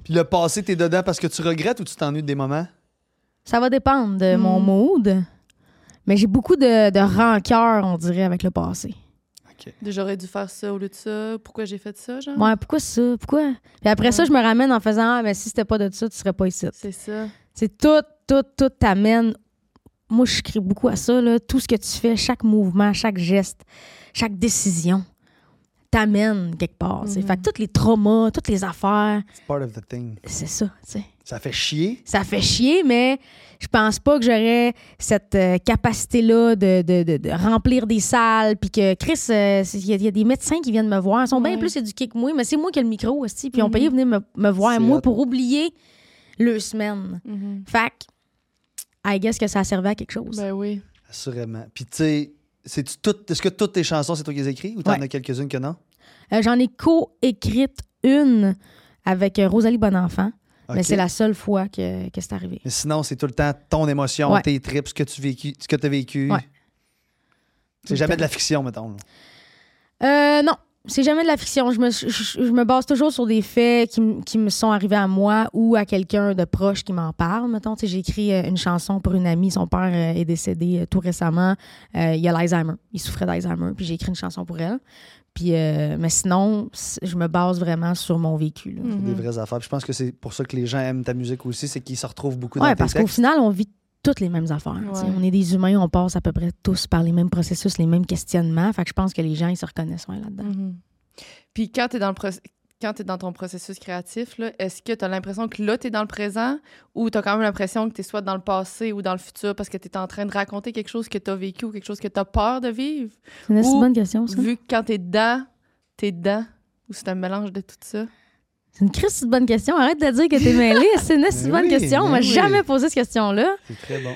Puis le passé, t'es dedans parce que tu regrettes ou tu t'ennuies des moments? Ça va dépendre de mon mood. Mais j'ai beaucoup de rancœur, on dirait, avec le passé. J'aurais dû faire ça au lieu de ça. Pourquoi j'ai fait ça, genre? Ouais, pourquoi ça? Pourquoi? Puis après ça, je me ramène en faisant ah, mais si c'était pas de ça, tu serais pas ici. C'est ça. C'est tout t'amène. Moi, je crie beaucoup à ça, là. Tout ce que tu fais, chaque mouvement, chaque geste, chaque décision t'amène quelque part. Fait que tous les traumas, toutes les affaires, It's part of the thing. c'est ça, tu sais. Ça fait chier. Ça fait chier, mais je pense pas que j'aurais cette capacité-là de remplir des salles. Puis que, Chris, il y a des médecins qui viennent me voir. Ils sont bien plus éduqués que moi, mais c'est moi qui ai le micro aussi. Puis ils ont payé venir me voir, C'est moi, hot. pour oublier le semaine. Fait que, I guess que ça servait à quelque chose. Ben oui. Assurément. Puis tu sais, est-ce que toutes tes chansons, c'est toi qui les écris ou t'en Ouais. as quelques-unes que non? J'en ai co-écrite une avec Rosalie Bonenfant, mais Ok. c'est la seule fois que c'est arrivé. Mais sinon, c'est tout le temps ton émotion, Ouais. tes tripes, ce que tu as vécu. Ouais. C'est jamais de la fiction, mettons. Non, c'est jamais de la fiction. Je me base toujours sur des faits qui me sont arrivés à moi ou à quelqu'un de proche qui m'en parle. Mettons, tu sais, j'ai écrit une chanson pour une amie. Son père est décédé tout récemment. Il a l'Alzheimer. Il souffrait d'Alzheimer. Puis j'ai écrit une chanson pour elle. Puis, mais sinon, je me base vraiment sur mon vécu. Là. C'est des vraies affaires. Puis je pense que c'est pour ça que les gens aiment ta musique aussi, c'est qu'ils se retrouvent beaucoup dans Ouais, tes parce qu'au textes. final, on vit toutes les mêmes affaires. tu sais. Ouais. On est des humains, on passe à peu près tous par les mêmes processus, les mêmes questionnements. Fait que je pense que les gens, ils se reconnaissent là-dedans. Puis quand t'es dans ton processus créatif, là, est-ce que t'as l'impression que là, t'es dans le présent ou t'as quand même l'impression que t'es soit dans le passé ou dans le futur parce que t'es en train de raconter quelque chose que t'as vécu ou quelque chose que t'as peur de vivre? C'est une assez Ou bonne question, ça. Vu que quand t'es dedans, ou c'est un mélange de tout ça? C'est une crise de bonne question. Arrête de dire que t'es mêlé. C'est une assez Mais bonne oui, question. On mais m'a oui. jamais posé cette question-là. C'est très bon.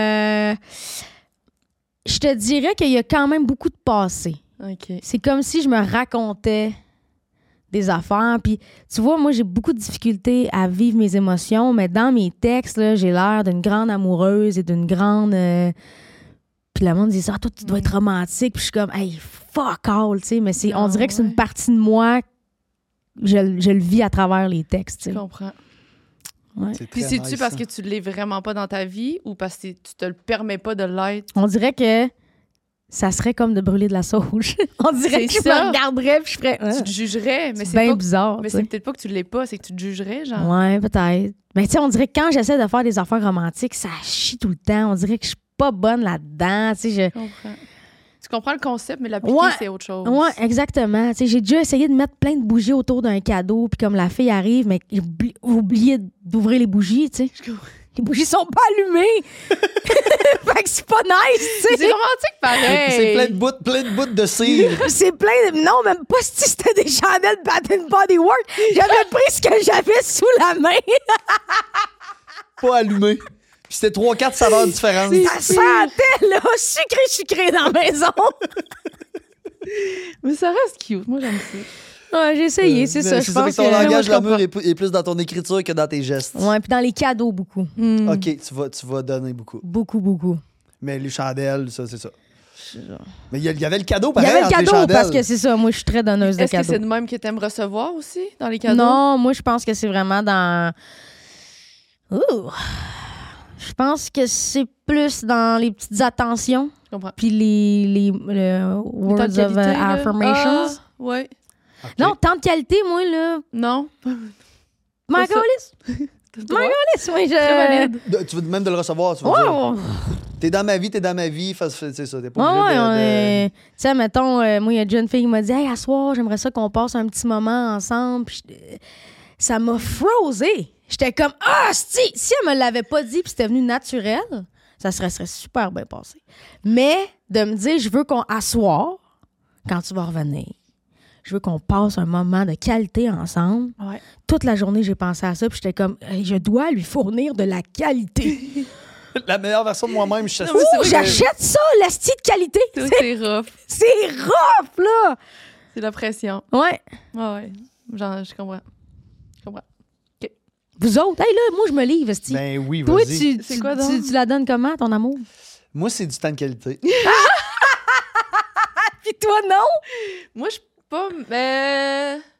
Je te dirais qu'il y a quand même beaucoup de passé. OK. C'est comme si je me racontais des affaires. Puis, tu vois, moi, j'ai beaucoup de difficultés à vivre mes émotions, mais dans mes textes, là, j'ai l'air d'une grande amoureuse et d'une grande... Puis le monde dit ça, toi, tu dois être romantique. Puis je suis comme, hey, fuck all, tu sais. Mais on Ah, dirait que c'est ouais. une partie de moi, je le vis à travers les textes, tu Je sais. comprends. Ouais. C'est Puis très c'est-tu nice, parce ça. que tu l'es vraiment pas dans ta vie ou parce que tu te le permets pas de l'être? On dirait que ça serait comme de brûler de la sauge. On dirait C'est que je ça. me regarderais puis je ferais... Tu te jugerais, mais c'est c'est bien pas... bizarre, Mais tu sais. c'est peut-être pas que tu l'es pas, c'est que tu te jugerais, genre. Ouais, peut-être. Mais tu sais, on dirait que quand j'essaie de faire des affaires romantiques, ça chie tout le temps. On dirait que je suis pas bonne là-dedans. Tu sais, Je comprends. Tu comprends le concept, mais l'appliquer, Ouais. c'est autre chose. Ouais, exactement. Tu sais, j'ai déjà essayé de mettre plein de bougies autour d'un cadeau, puis comme la fille arrive, mais j'ai oublié d'ouvrir les bougies, tu sais. Je comprends. Les bougies sont pas allumées. Fait que c'est pas nice, tu C'est sais. romantique pareil. C'est plein de bouts de cire. C'est plein de... Non, même pas si c'était des chandelles Bath Body Works. J'avais pris ce que j'avais sous la main. Pas allumé. Puis c'était 3-4 saveurs différentes. Ça sentait, là, sucré dans la maison. Mais ça reste cute. Moi, j'aime ça. Ouais, j'ai essayé, c'est ça. Je fait pense que ton que... langage moi, je l'amour comprends. est plus dans ton écriture que dans tes gestes. Ouais, puis dans les cadeaux, beaucoup. OK, tu vas donner beaucoup. Beaucoup. Mais les chandelles, ça, c'est ça. Mais il y avait le cadeau, Il y pareil, avait le entre les cadeau, chandelles. parce que c'est ça. Moi, je suis très donneuse de Est-ce que cadeaux. c'est de même que t'aimes recevoir aussi, dans les cadeaux? Non, moi, je pense que c'est vraiment dans... Ouh! Je pense que c'est plus dans les petites attentions, Je comprends. puis les words Tant de of qualité, là. affirmations. Ah, ouais. OK. Non, tant de qualité, moi, là... Non. Ma ça. calisse! T'as le droit. Moi, je... Très valide. Tu veux même de le recevoir, tu veux dire. Ouais, T'es dans ma vie, c'est ça. T'es pas ouais, obligé on de... est... Tu sais, mettons, moi, il y a déjà une fille qui m'a dit « Hey, à soir, j'aimerais ça qu'on passe un petit moment ensemble. » Puis ça m'a frosé. J'étais comme « Ah, si elle me l'avait pas dit puis c'était venu naturel, ça serait super bien passé. » Mais de me dire « Je veux qu'on assoir quand tu vas revenir. Je veux qu'on passe un moment de qualité ensemble. » Ouais. Toute la journée, j'ai pensé à ça puis j'étais comme hey, « Je dois lui fournir de la qualité. » La meilleure version de moi-même, je suis Non, mais c'est Ouh, vrai que- j'achète ça, l'asti de qualité. C'est rough. C'est rough, là! C'est la pression. Ouais. Ouais. Genre, je comprends. Vous autres, hey, là, moi, je me livre, esti. Ben oui, Toi, vas-y. C'est quoi donc? tu la donnes comment, ton amour? Moi, c'est du temps de qualité. Puis toi, non? Moi, je suis pas... Mais...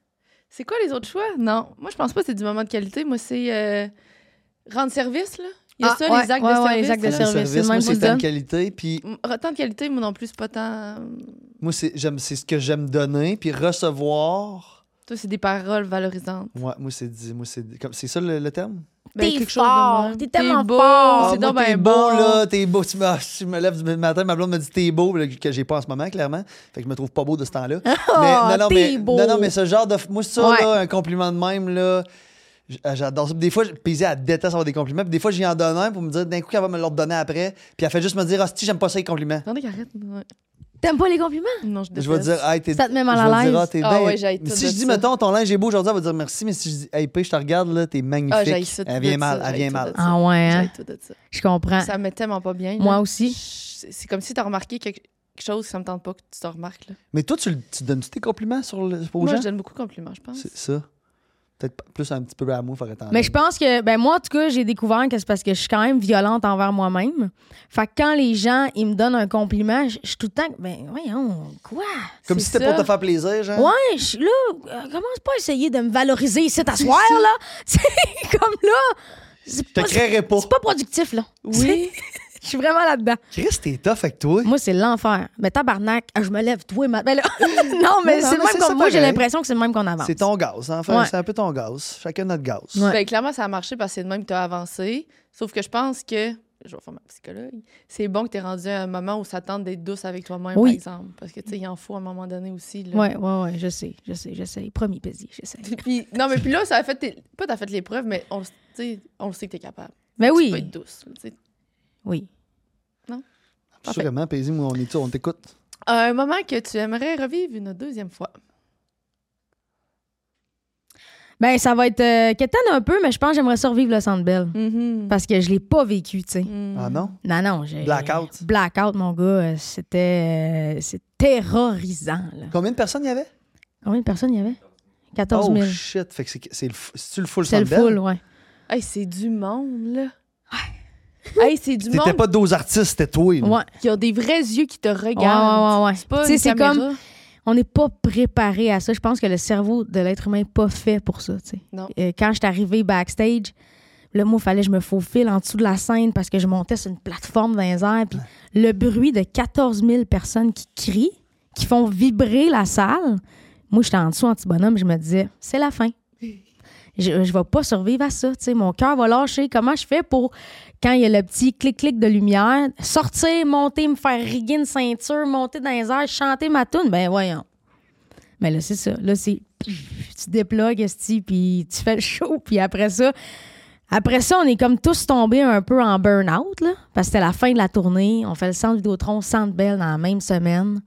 C'est quoi les autres choix? Non. Moi, je pense pas que c'est du moment de qualité. Moi, c'est rendre service, là. Il y a ça, les actes de service. les actes de là. service. C'est le Moi, même c'est que temps ça. de qualité. Puis Tant de qualité, moi non plus, c'est pas tant. moi, c'est ce que j'aime donner. Puis recevoir. Toi, c'est des paroles valorisantes. Ouais, moi, c'est ça le terme? Ben, T'es quelque chose de fort, même. t'es tellement beau, fort. c'est moi, donc t'es ben beau, bon. là, t'es beau. Je me lève du matin, ma blonde me dit t'es beau, là, que j'ai pas en ce moment, clairement. Fait que je me trouve pas beau de ce temps-là. t'es beau. Non, mais ce genre de. Moi, ça, Ouais. là, un compliment de même, là. J'adore ça. Des fois, puis elle déteste avoir des compliments. Puis des fois, j'y en donne un pour me dire d'un coup qu'elle va me le redonner après. Puis elle fait juste me dire, si j'aime pas ça, les compliments. Attendez qu'arrête. Ouais. T'aimes pas les compliments? Non, je déteste. Je vais dire, hey, t'es. Ça te met mal je à vais dire, l'aise? t'es Ah bien- ouais, j'haïs Mais tout si de je dis, ça. mettons, ton linge est beau aujourd'hui, elle va dire merci. Mais si je dis, hey, P, je te regarde, là, t'es magnifique. j'haïs ça, tout Elle de vient ça, mal. Elle j'haïs vient tout mal. de ça. Ah ouais, hein? J'haïs tout de ça. Je comprends. Ça me met tellement pas bien. là. Moi aussi. C'est comme si t'as remarqué quelque chose que ça me tente pas que tu te remarques. Là. Mais toi, tu donnes-tu tes compliments aux Moi, gens? je donne beaucoup de compliments, je pense. C'est ça. Peut-être plus un petit peu à moi, il faudrait attendre. Mais je pense que, ben moi, en tout cas, j'ai découvert que c'est parce que je suis quand même violente envers moi-même. Fait que quand les gens, ils me donnent un compliment, je suis tout le temps, ben voyons, quoi? Comme c'est si c'était ça. pour te faire plaisir, genre. Ouais, je suis là, commence pas à essayer de me valoriser ici t'asseoir, là. C'est comme là, Je te créerais pas. c'est pas productif, là. Oui. Je suis vraiment là-dedans. Chris, t'es tough avec toi. Moi, c'est l'enfer. Mais tabarnak, je me lève, toi, ben là. non, mais Non, c'est le mais même c'est qu'on. ça Moi, j'ai pareil. l'impression que c'est le même qu'on avance. C'est ton gaz, hein? Enfin, Ouais. c'est un peu ton gaz. Chacun notre gaz. Ouais. Ben, clairement, ça a marché parce que c'est de même que tu as avancé. Sauf que je pense que, je vais faire ma psychologue, c'est bon que tu es rendu à un moment où ça tente d'être douce avec toi-même, Oui. par exemple. Parce que, tu sais, il en faut à un moment donné aussi. Là. Ouais, je sais. Promis, Pézi, j'essaie. Puis, non, mais puis là, ça a fait. Pas t'as fait l'épreuve, mais on le sait que t'es capable. Ben Tu peux oui. être douce. là, tu sais. Oui. Sûrement, Paisy, moi, on t'écoute. Un moment que tu aimerais revivre une deuxième fois. Ben, ça va être quétaine un peu, mais je pense que j'aimerais survivre le Centre Bell. Mm-hmm. Parce que je l'ai pas vécu, tu sais. Ah non? Non, j'ai... Blackout. Blackout, mon gars, c'était c'est terrorisant, là. Combien de personnes il y avait? Combien de personnes il y avait? 14 000. Oh shit. Fait que c'est-tu le full C'est le Centre Bell? full, ouais. Hey, c'est du monde, là. Hey, c'est du T'étais monde pas 12 artistes, c'était toi. là. Ouais. qui a des vrais yeux qui te regardent. Ouais. C'est pas Tu sais, une c'est caméra. comme- On n'est pas préparé à ça. Je pense que le cerveau de l'être humain n'est pas fait pour ça, tu sais. Non. Quand je suis arrivée backstage, là, moi, il fallait que je me faufile en dessous de la scène parce que je montais sur une plateforme dans les airs. Puis le bruit de 14 000 personnes qui crient, qui font vibrer la salle. Moi, j'étais en dessous, en petit bonhomme, je me disais, c'est la fin. Je vais pas survivre à ça, tu sais. Mon cœur va lâcher. Comment je fais pour, quand il y a le petit clic-clic de lumière, sortir, monter, me faire riguer une ceinture, monter dans les airs, chanter ma toune? Ben voyons. Mais là, c'est ça. Là, c'est... Tu déplugues, esti, puis tu fais le show. Puis après ça, on est comme tous tombés un peu en burn-out, là, parce que c'était la fin de la tournée. On fait le Centre Vidéotron, Centre Bell dans la même semaine.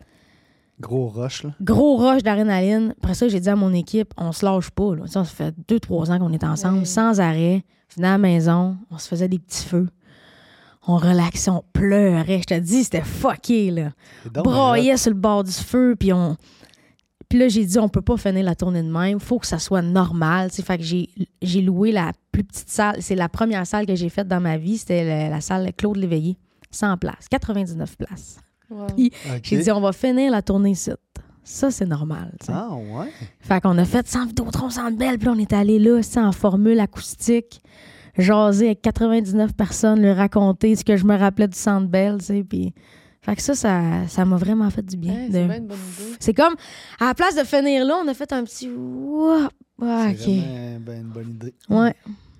Gros rush, là. Gros rush d'adrénaline. Après ça, j'ai dit à mon équipe, on se lâche pas. Là. Ça fait 2-3 ans qu'on est ensemble, Ouais. sans arrêt. Venait à la maison, on se faisait des petits feux. On relaxait, on pleurait. Je te dis, c'était fucké, là. C'est donc Braillait sur le bord du feu, puis on... Puis là, j'ai dit, on peut pas finir la tournée de même. Faut que ça soit normal. Tu sais, fait que j'ai loué la plus petite salle. C'est la première salle que j'ai faite dans ma vie. C'était la salle Claude Léveillé. 100 places. 99 places. Wow. Puis Ok. j'ai dit, on va finir la tournée ici. Ça, c'est normal. Tu sais. Ah, ouais. Fait qu'on a fait 100 Vidéotron, 100 Bell, puis là, on est allé là, tu sais, en formule acoustique, jaser avec 99 personnes, leur raconter ce que je me rappelais du Centre Bell, tu sais, puis... Fait que ça m'a vraiment fait du bien. Hey, de- c'est bien une bonne idée. C'est comme, à la place de finir là, on a fait un petit... Wouah! Ah, C'est OK. vraiment une bonne idée. Ouais.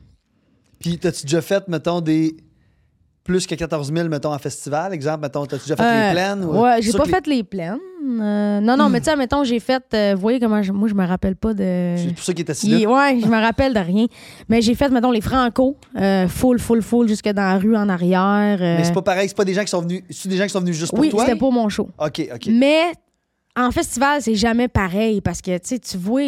Puis, t'as-tu déjà fait, mettons, des. Plus que 14 000, mettons, en festival? Exemple, mettons, t'as-tu déjà fait les plaines? ou- Ouais, j'ai Sûr pas que les- fait les plaines. Non, mais tu sais, mettons, j'ai fait... vous voyez comment... moi, je me rappelle pas de... C'est pour ça qu'il est assis là. Ouais, je me rappelle de rien. Mais j'ai fait, mettons, les Franco, full, jusque dans la rue en arrière. Mais c'est pas pareil, c'est pas des gens qui sont venus. C'est des gens qui sont venus juste pour Oui, toi? c'était pour mon show. OK. Mais en festival, c'est jamais pareil parce que, tu sais, tu vois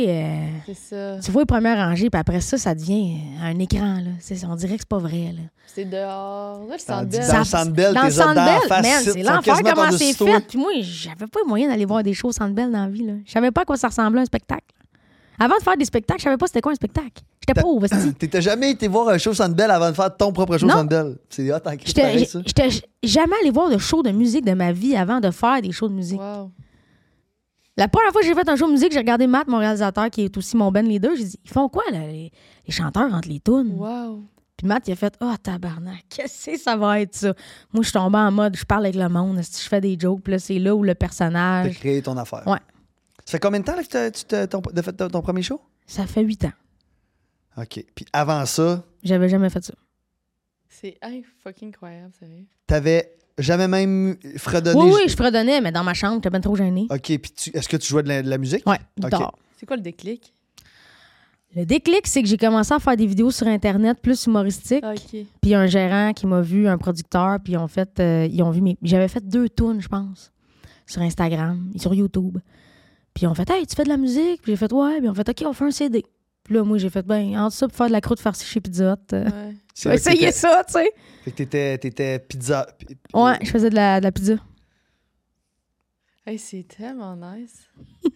les premières rangées, puis après ça, ça devient un écran, là. On dirait que c'est pas vrai, là. C'est dehors. Là, le Centre Tandis Bell. que dans le Centre Bell, Dans t'es le Centre d'en Bell, face, man, ici, c'est ils sont l'enfer quasiment comment par-dessus c'est toi. fait. Puis moi, j'avais pas moyen d'aller voir des shows au Centre Bell dans la vie, là. Je savais pas à quoi ça ressemblait un spectacle. Avant de faire des spectacles, je savais pas c'était quoi un spectacle. J'étais pauvre, esti. T'étais jamais été voir un show Centre Bell avant de faire ton propre show Non. Centre Bell. C'est hot en Christ, pareil, ça. J'étais jamais allé voir de show de musique de ma vie avant de faire des shows de musique. Wow. La première fois que j'ai fait un show de musique, j'ai regardé Matt, mon réalisateur, qui est aussi mon band leader. J'ai dit, ils font quoi, là, les chanteurs entre les tunes? Wow. Puis Matt, il a fait, oh, tabarnak, qu'est-ce que ça va être, ça? Moi, je suis tombée en mode, je parle avec le monde, je fais des jokes, puis là, c'est là où le T'as personnage. créé ton affaire. Ouais. Ça fait combien de temps là, que tu as fait ton premier show? Ça fait 8 ans. OK. Puis avant ça, J'avais jamais fait ça. C'est fucking incroyable, sérieux. t'avais jamais même fredonné. Oui, je fredonnais, mais dans ma chambre, j'étais bien trop gênée. OK. Puis est-ce que tu jouais de la musique? Ouais, guitare. C'est quoi le déclic? Le déclic, c'est que j'ai commencé à faire des vidéos sur Internet plus humoristiques. OK. Puis il y a un gérant qui m'a vu, un producteur, puis ils ont vu mes... J'avais fait 2 tunes, je pense, sur Instagram et sur YouTube. Puis ils ont fait « Hey, tu fais de la musique? » Puis j'ai fait « Ouais. » Puis ils ont fait « OK, on fait un CD. » Puis là, moi, j'ai fait « Ben, entre ça pour faire de la croûte farcie chez Pizza Hut, Ouais. C'est vrai que essayez ça, tu sais. » Fait que t'étais pizza. Ouais, je faisais de la pizza. Hey, c'est tellement nice.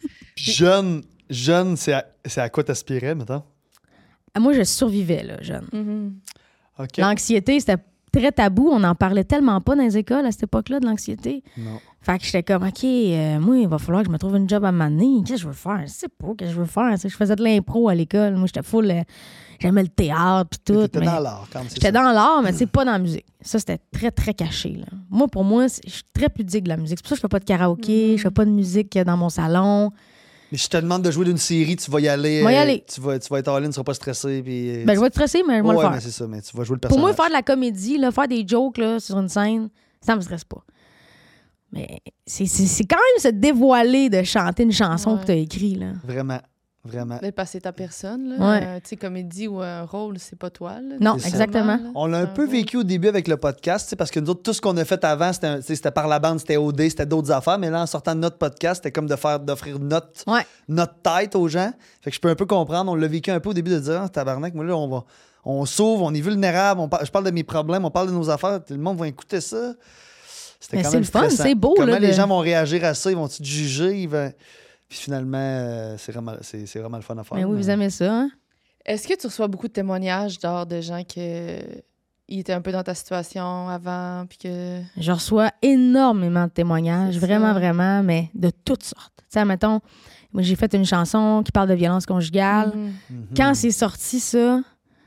Jeune, c'est à quoi t'aspirais, mettons? Ah, moi, je survivais, là, jeune. Mm-hmm. OK. L'anxiété, c'était très tabou. On n'en parlait tellement pas dans les écoles à cette époque-là, de l'anxiété. Non. Fait que j'étais comme, OK, moi, il va falloir que je me trouve une job à m'amener. Qu'est-ce que je veux faire? Je sais pas qu'est-ce que je veux faire. Tu sais, je faisais de l'impro à l'école. Moi, j'étais full... j'aimais le théâtre puis tout. T'étais mais dans l'art, quand même. J'étais dans l'art, mais tu sais, pas dans la musique. Ça, c'était très, très caché. Là. Moi, pour moi, je suis très pudique de la musique. C'est pour ça que je fais pas de karaoké, je fais pas de musique dans mon salon. Mais si je te demande de jouer d'une série, tu vas y aller. Je vais y aller. Tu vas être all-in, tu seras pas stressé. Puis, Ben, je vais être stressé, mais je vais ouais, le faire. mais c'est ça, mais tu vas jouer le Pour personnage. moi, faire de la comédie, là, faire des jokes là, sur une scène, ça me stresse pas. Mais c'est quand même se dévoiler de chanter une chanson Ouais. que tu as écrite. Là. Vraiment. Vraiment. Mais passer ta personne, là. Ouais. Tu sais, comédie ou un rôle, c'est pas toi, là. Non, C'est ça. exactement. Là, On l'a un c'est peu rôle. vécu au début avec le podcast, tu sais, parce que nous autres, tout ce qu'on a fait avant, c'était par la bande, c'était OD, c'était d'autres affaires. Mais là, en sortant de notre podcast, c'était comme d'offrir Ouais. notre tête aux gens. Fait que je peux un peu comprendre. On l'a vécu un peu au début de dire, tabarnak, moi là, on s'ouvre, on est vulnérable, je parle de mes problèmes, on parle de nos affaires, tout le monde va écouter ça. C'était Mais quand c'est même le fun, stressant. c'est beau, Comment là, les de- gens vont réagir à ça? Ils vont-tu te juger? Puis finalement, c'est vraiment le fun à faire. Mais oui, vous aimez ça, hein? Est-ce que tu reçois beaucoup de témoignages genre de gens qui étaient un peu dans ta situation avant, puis que... Je reçois énormément de témoignages, C'est vraiment, ça. vraiment, mais de toutes sortes. Tu sais, mettons, moi, j'ai fait une chanson qui parle de violence conjugale. Mhm. Mhm. Quand c'est sorti, ça,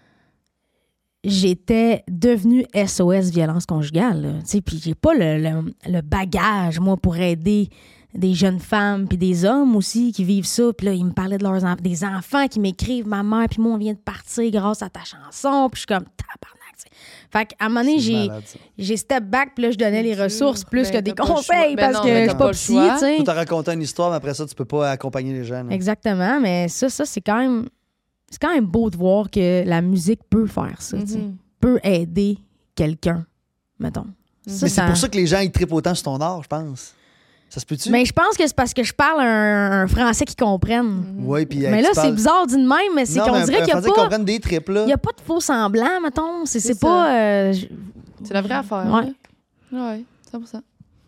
j'étais devenue SOS violence conjugale. Là. Tu sais, puis j'ai pas le bagage, moi, pour aider des jeunes femmes puis des hommes aussi qui vivent ça. Puis là, ils me parlaient de leurs des enfants qui m'écrivent « Ma mère, puis moi, on vient de partir grâce à ta chanson. » Puis je suis comme « Tabarnak! » tu sais. Fait qu'à un moment donné, C'est malade, ça. j'ai step back, puis là, je donnais les C'est ressources dur. plus Ben, que des t'as pas le conseils choix. Ben parce non, que mais je t'as suis pas pas le psy, choix. tu sais. Tu t'as raconté une histoire, mais après ça, tu peux pas accompagner les gens. là. Exactement, mais ça c'est quand même beau de voir que la musique peut faire ça, tu sais. Mhm. Peut aider quelqu'un, mettons. Mais c'est pour ça que les gens ils trippent autant sur ton art, je pense. Ça se peut-tu? Mais je pense que c'est parce que je parle un français qu'ils comprennent. Oui, puis Mais là, c'est bizarre d'une même, mais c'est Non, qu'on mais dirait qu'il n'y a Français pas... comprennent des trips, là. Il n'y a pas de faux semblant, mettons. C'est C'est pas... C'est la vraie affaire. Ouais. là. Ouais, 100%.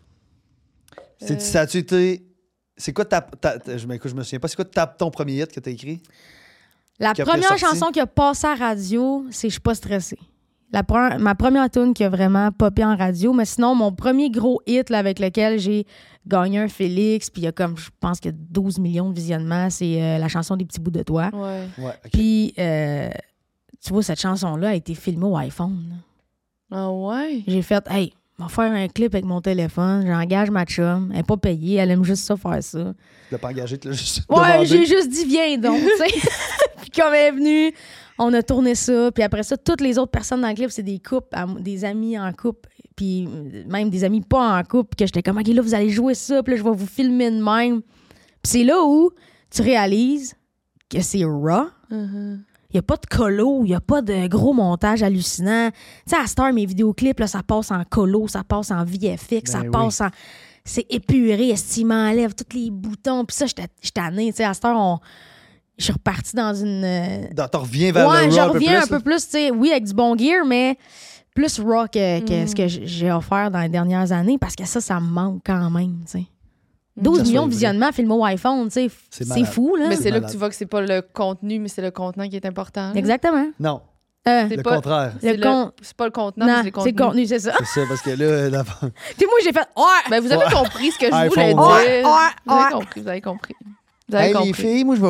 Ça a-tu été... C'est quoi je me souviens pas. C'est quoi ton premier hit que t'as écrit? La Qui a pris première sorti. chanson qui a passé à radio, c'est « Je suis pas stressée ». Ma première tune qui a vraiment popé en radio, mais sinon, mon premier gros hit là, avec lequel j'ai gagné un Félix, puis il y a comme, je pense qu'il y a 12 millions de visionnements, c'est la chanson des petits bouts de toi. Ouais. Ouais, OK. Puis, tu vois, cette chanson-là a été filmée au iPhone. là. Ah ouais? J'ai fait, hey, on va faire un clip avec mon téléphone, j'engage ma chum, elle n'est pas payée, elle aime juste ça faire ça. Tu l'as pas engagé, tu l'as juste Ouais, demandé. j'ai juste dit viens donc, tu sais. Puis comme elle est venue, on a tourné ça, puis après ça, toutes les autres personnes dans le clip, c'est des couples, des amis en couple, puis même des amis pas en couple, que j'étais comme, OK, là, vous allez jouer ça, puis là, je vais vous filmer de même. Puis c'est là où tu réalises que c'est raw. Mhm. Il n'y a pas de colo, il n'y a pas de gros montage hallucinant. Tu sais, à Star, mes vidéoclips, là, ça passe en colo, ça passe en VFX, ça Ben passe en... C'est épuré, il m'enlève tous les boutons. Puis ça, j'étais tannée. Tu sais, à Star, je suis repartie dans une... T'en reviens vers ouais, le je raw reviens un là. peu plus, tu sais, oui, avec du bon gear, mais plus raw que Mm. ce que j'ai offert dans les dernières années, parce que ça me manque quand même, tu sais. 12 Ça, millions c'est de vrai. visionnements filmés au iPhone, tu sais, C'est c'est malade. fou, là. Mais c'est là que malade. tu vois que c'est pas le contenu, mais c'est le contenant qui est important. là. Exactement. Non. C'est Le pas, contraire. c'est c'est pas le contenant, Non, c'est le c'est contenu. le contenu, c'est ça. C'est ça, parce que là, Puis moi, j'ai fait « Ouais! Ben, vous avez compris ce que je voulais iPhone. dire. Ouais, Vous avez ouais. compris, vous avez compris. Vous avez hey, compris. les filles, moi,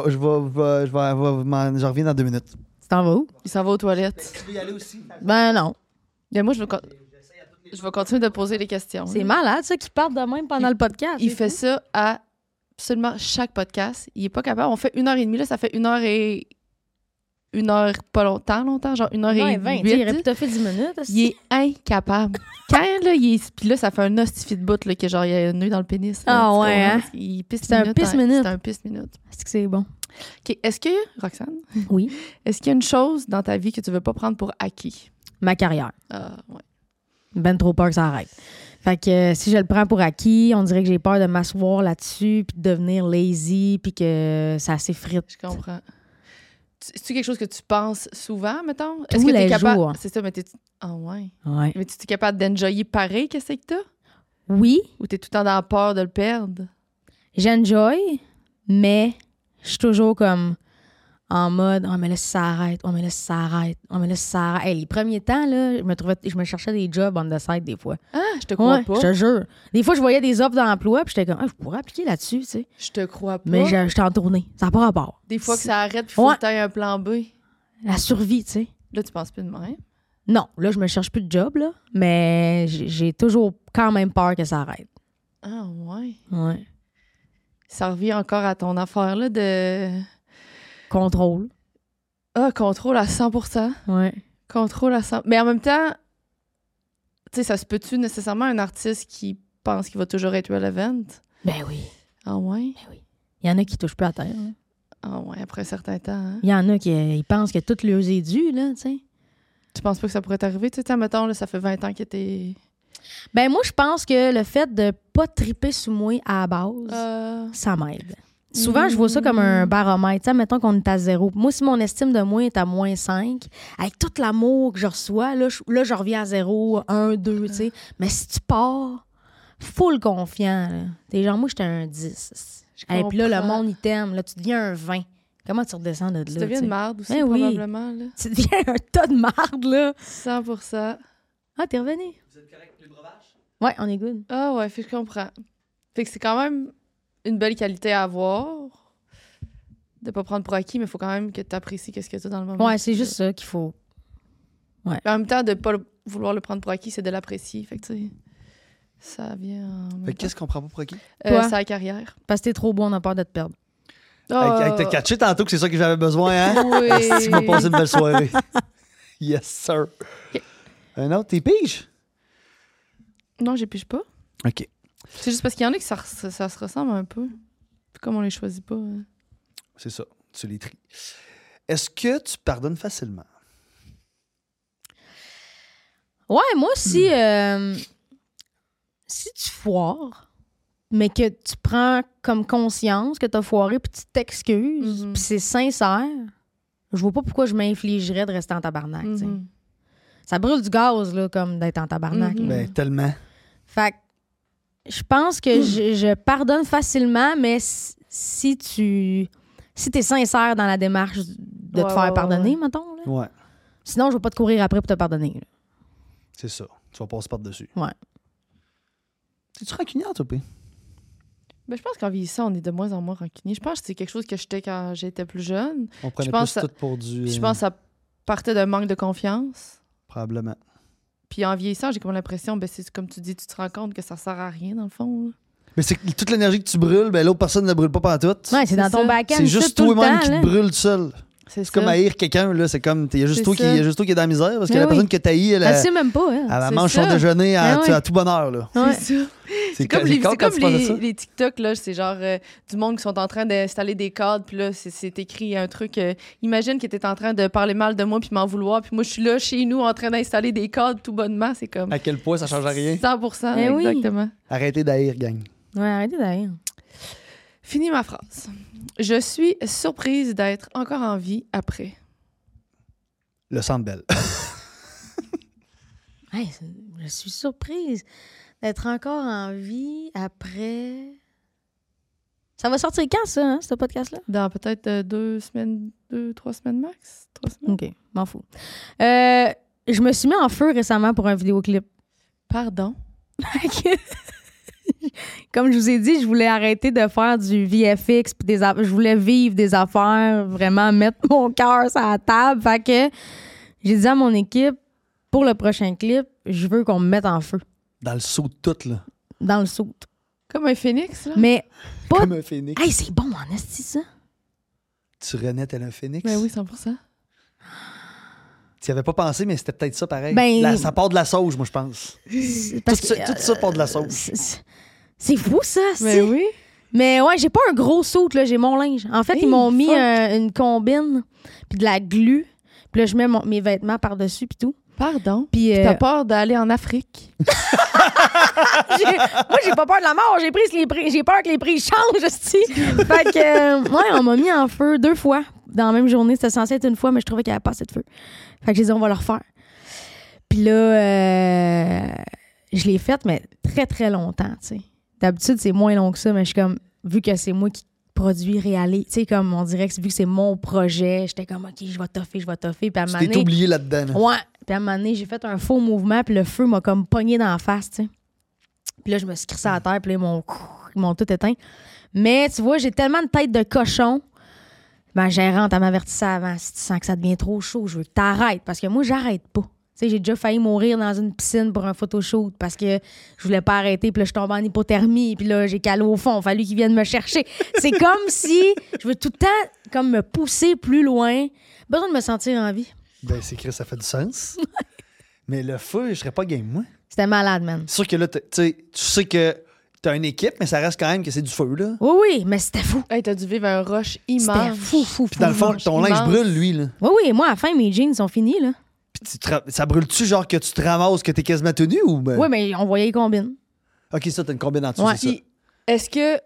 je reviens dans 2 minutes. Tu t'en vas où? Il s'en va aux toilettes. Tu veux y aller aussi? Ben non. Mais moi, je vais continuer de poser les questions. C'est malade, ça, qui partent de même pendant le podcast. Il c'est fait fou. ça à absolument chaque podcast. Il est pas capable. On fait 1h30, là, ça fait 1h pas longtemps, genre 1h20, tu sais, il aurait h pu te faire 10 minutes. aussi. Il est incapable. Quand, là, puis là, ça fait un hostifie de bout, là, que genre, il y a un nœud dans le pénis. Là, Ah tu ouais, comprends? hein? Il pisse C'est un minute, pisse-minute. C'est un pisse-minute. Est-ce que c'est bon? OK. Est-ce que, Roxane, Oui. est-ce qu'il y a une chose dans ta vie que tu veux pas prendre pour acquis? Ma carrière. Ah, ouais. Ben trop peur que ça arrête. Fait que si je le prends pour acquis, on dirait que j'ai peur de m'asseoir là-dessus puis de devenir lazy puis que ça s'effrite. Je comprends. C'est-tu quelque chose que tu penses souvent, mettons? Tous que les t'es capable... jours. C'est ça, mais t'es... Ah, ouais. Ouais. Mais tu es capable d'enjoyer pareil, qu'est-ce que t'as? Oui, Ou t'es tout le temps dans la peur de le perdre? j'enjoy, mais je suis toujours comme en mode « Oh, mais là, si ça arrête. Oh, mais là, si ça arrête. Oh, mais là, si ça arrête. » Hey, les premiers temps, là, je me cherchais des jobs on the side des fois. Ah, je te crois Ouais, pas. je te jure. Des fois, je voyais des offres d'emploi puis j'étais comme « Ah, je pourrais appliquer là-dessus, tu sais. Je te crois » pas. Mais j'étais en tournée. Ça n'a pas rapport. Des fois que ça arrête, puis il faut Ouais. que t'ailles un plan B. La survie, tu sais. Là, tu penses plus de même. Non, là, je me cherche plus de job, là, mais j'ai toujours quand même peur que ça arrête. Ah, ouais. Ouais. Ça revient encore à ton affaire, là, de... Contrôle. Ah, contrôle à 100%. Ouais. Contrôle à 100%. Mais en même temps, tu sais, ça se peut-tu nécessairement un artiste qui pense qu'il va toujours être relevant? Ben oui. Ah, ouais? Il y en a qui touchent plus à terre. Là. Ah, ouais, après un certain temps. Hein? Il y en a qui ils pensent que tout leur est dû, là, tu sais. Tu penses pas que ça pourrait t'arriver? Tu sais, mettons, là, ça fait 20 ans que t'es... Ben moi, je pense que le fait de pas triper sous moi à la base, ça m'aide. Souvent, je vois ça comme un baromètre. Tu sais, mettons qu'on est à 0. Moi, si mon estime de moi est à -5, avec tout l'amour que je reçois, là, je reviens à 0, 1, 2, tu sais. Mais si tu pars full confiant, là, t'es genre, moi, j'étais un 10. Et puis là, le comprends. monde, il t'aime. Là, tu deviens un 20. Comment tu redescends de là? Tu deviens tu sais? une merde aussi, Ben oui. probablement. Là. Tu deviens un tas de marde, là. 100%. Ah, t'es revenu? Vous êtes correct pour les breuvages? Ouais, on est good. Ah ouais, fait que je comprends. Fait que c'est quand même une belle qualité à avoir. De pas prendre pour acquis, mais il faut quand même que tu apprécies ce que tu as dans le moment. Ouais, c'est juste ça qu'il faut. Mais en même temps, de pas vouloir le prendre pour acquis, c'est de l'apprécier. Fait que tu sais, ça vient en même Fait que temps. qu'est-ce qu'on prend pas pour acquis? Toi? C'est la carrière. Parce que t'es trop beau, on a peur de te perdre. Avec t'as catché tantôt que c'est ça que j'avais besoin, hein? Oui. Tu m'as passé une belle soirée. Yes, sir. Ok. Un autre, t'es pige? Non, j'épige pas. OK. C'est juste parce qu'il y en a qui ça se ressemble un peu. Puis comme on les choisit pas. C'est ça. Tu les tries. Est-ce que tu pardonnes facilement? Ouais, moi, si tu foires, mais que tu prends comme conscience que t'as foiré, puis tu t'excuses, Mhm. puis c'est sincère, je vois pas pourquoi je m'infligerais de rester en tabarnak. tu sais. Mhm. Ça brûle du gaz, là, comme d'être en tabarnak. Mhm. là. Ben, tellement. Fait que je pense que je pardonne facilement, mais si t'es sincère dans la démarche de te Ouais, faire ouais, pardonner, ouais. mettons, là. Ouais, Sinon, je vais pas te courir après pour te pardonner. là. c'est ça. Tu vas passer par-dessus. Ouais. T'es-tu rancunière, toi, P? Ben, je pense qu'en vieillissant, on est de moins en moins rancunier. Je pense que c'est quelque chose que j'étais quand j'étais plus jeune. On prenait Je pense plus que tout pour du... Puis je pense que ça partait d'un manque de confiance. Probablement. Puis en vieillissant, j'ai comme l'impression, ben c'est comme tu dis, tu te rends compte que ça sert à rien, dans le fond. là. Mais c'est que toute l'énergie que tu brûles, ben l'autre personne ne brûle pas pantoute. Ouais, c'est dans ton ça. back-end. C'est juste tout le toi-même temps, qui là. te brûle seul. C'est C'est comme haïr quelqu'un, là. C'est comme, il y a juste C'est toi qui ça. est dans la misère, parce que Mais la oui. personne que t'haïs, elle, Elle sait même pas, hein. elle C'est mange ça. son déjeuner à, Ben oui. à tout bonheur, là. Ouais. C'est ça. C'est con- comme, les, con c'est quand comme tu parles de ça. les TikTok, là, c'est genre du monde qui sont en train d'installer des cadres, puis là, c'est écrit un truc. Imagine que t'es en train de parler mal de moi puis m'en vouloir, puis moi, je suis là chez nous en train d'installer des cadres tout bonnement. C'est comme À quel point ça change à rien. 100%, Eh oui. exactement. Arrêtez d'haïr, gang. Ouais, arrêtez d'ailleurs. Fini ma phrase. Je suis surprise d'être encore en vie après. Le Centre Bell. Hey, je suis surprise d'être encore en vie après. Ça va sortir quand, ça, hein, ce podcast-là? Dans peut-être 3 semaines max. 3 semaines. OK, m'en fous. Je me suis mis en feu récemment pour un vidéoclip. Pardon. Comme je vous ai dit, je voulais arrêter de faire du VFX. Puis je voulais vivre des affaires, vraiment mettre mon cœur sur la table. Fait que j'ai dit à mon équipe, pour le prochain clip, je veux qu'on me mette en feu. Dans le saut de tout, là. Dans le saut. Comme un phénix, là. Mais pas... Comme un phénix. Hey, c'est bon en esti, ça. Tu renais tel un phénix. Ben oui, 100%. Tu n'y avais pas pensé, mais c'était peut-être ça pareil. Ben- Ça part de la sauge, moi, je pense. Parce Tout ça part de la sauge. C'est fou, ça. Ben oui. Mais ouais, j'ai pas un gros saut, là. J'ai mon linge. En fait, Hey, ils m'ont mis fuck. une combine puis de la glu. Puis là, je mets mes vêtements par-dessus puis tout. Pardon. Puis T'as peur d'aller en Afrique? moi, j'ai pas peur de la mort. J'ai peur que les prix changent, esti. Fait que, ouais, on m'a mis en feu 2 fois dans la même journée. C'était censé être une fois, mais je trouvais qu'il n'y avait pas assez de feu. Fait que j'ai dit, on va le refaire. Puis là, je l'ai faite, mais très, très longtemps, tu sais. D'habitude, c'est moins long que ça, mais je suis comme, vu que c'est moi qui produis, réalise, tu sais, comme on dirait que vu que c'est mon projet, j'étais comme, OK, je vais toffer. Puis à un Tu moment t'es donné, oublié là-dedans. là. ouais. Puis à un moment donné, j'ai fait un faux mouvement, puis le feu m'a comme pogné dans la face, tu sais. Puis là, je me suis crissée à la terre, puis là, ils m'ont tout éteint. Mais tu vois, j'ai tellement de tête de cochon. Ma gérante, elle m'avertissait avant. Si tu sens que ça devient trop chaud, je veux que t'arrêtes. Parce que moi, j'arrête pas. Tu sais, j'ai déjà failli mourir dans une piscine pour un photoshoot parce que je voulais pas arrêter. Puis là, je tombais en hypothermie. Puis là, j'ai calé au fond. Il a fallu qu'ils viennent me chercher. C'est comme si je veux tout le temps comme me pousser plus loin. Besoin de me sentir en vie. Ben, c'est que ça fait du sens. Mais le feu, je serais pas game, moi. C'était malade, man. C'est sûr que là, tu sais que t'as une équipe, mais ça reste quand même que c'est du feu, là. Oui, oui, mais c'était fou. Hey, t'as dû vivre un rush C'était immense. fou. Puis dans le fond, ton linge immense. brûle, lui, là. Oui, oui, moi, à la fin, mes jeans sont finis, là. Puis ça brûle-tu, genre que tu te ramasses, que t'es quasiment tenu ou ben? Oui, mais on voyait les combines. Ok, ça, t'as une combine en dessous, Ouais. c'est ça. Puis, est-ce que,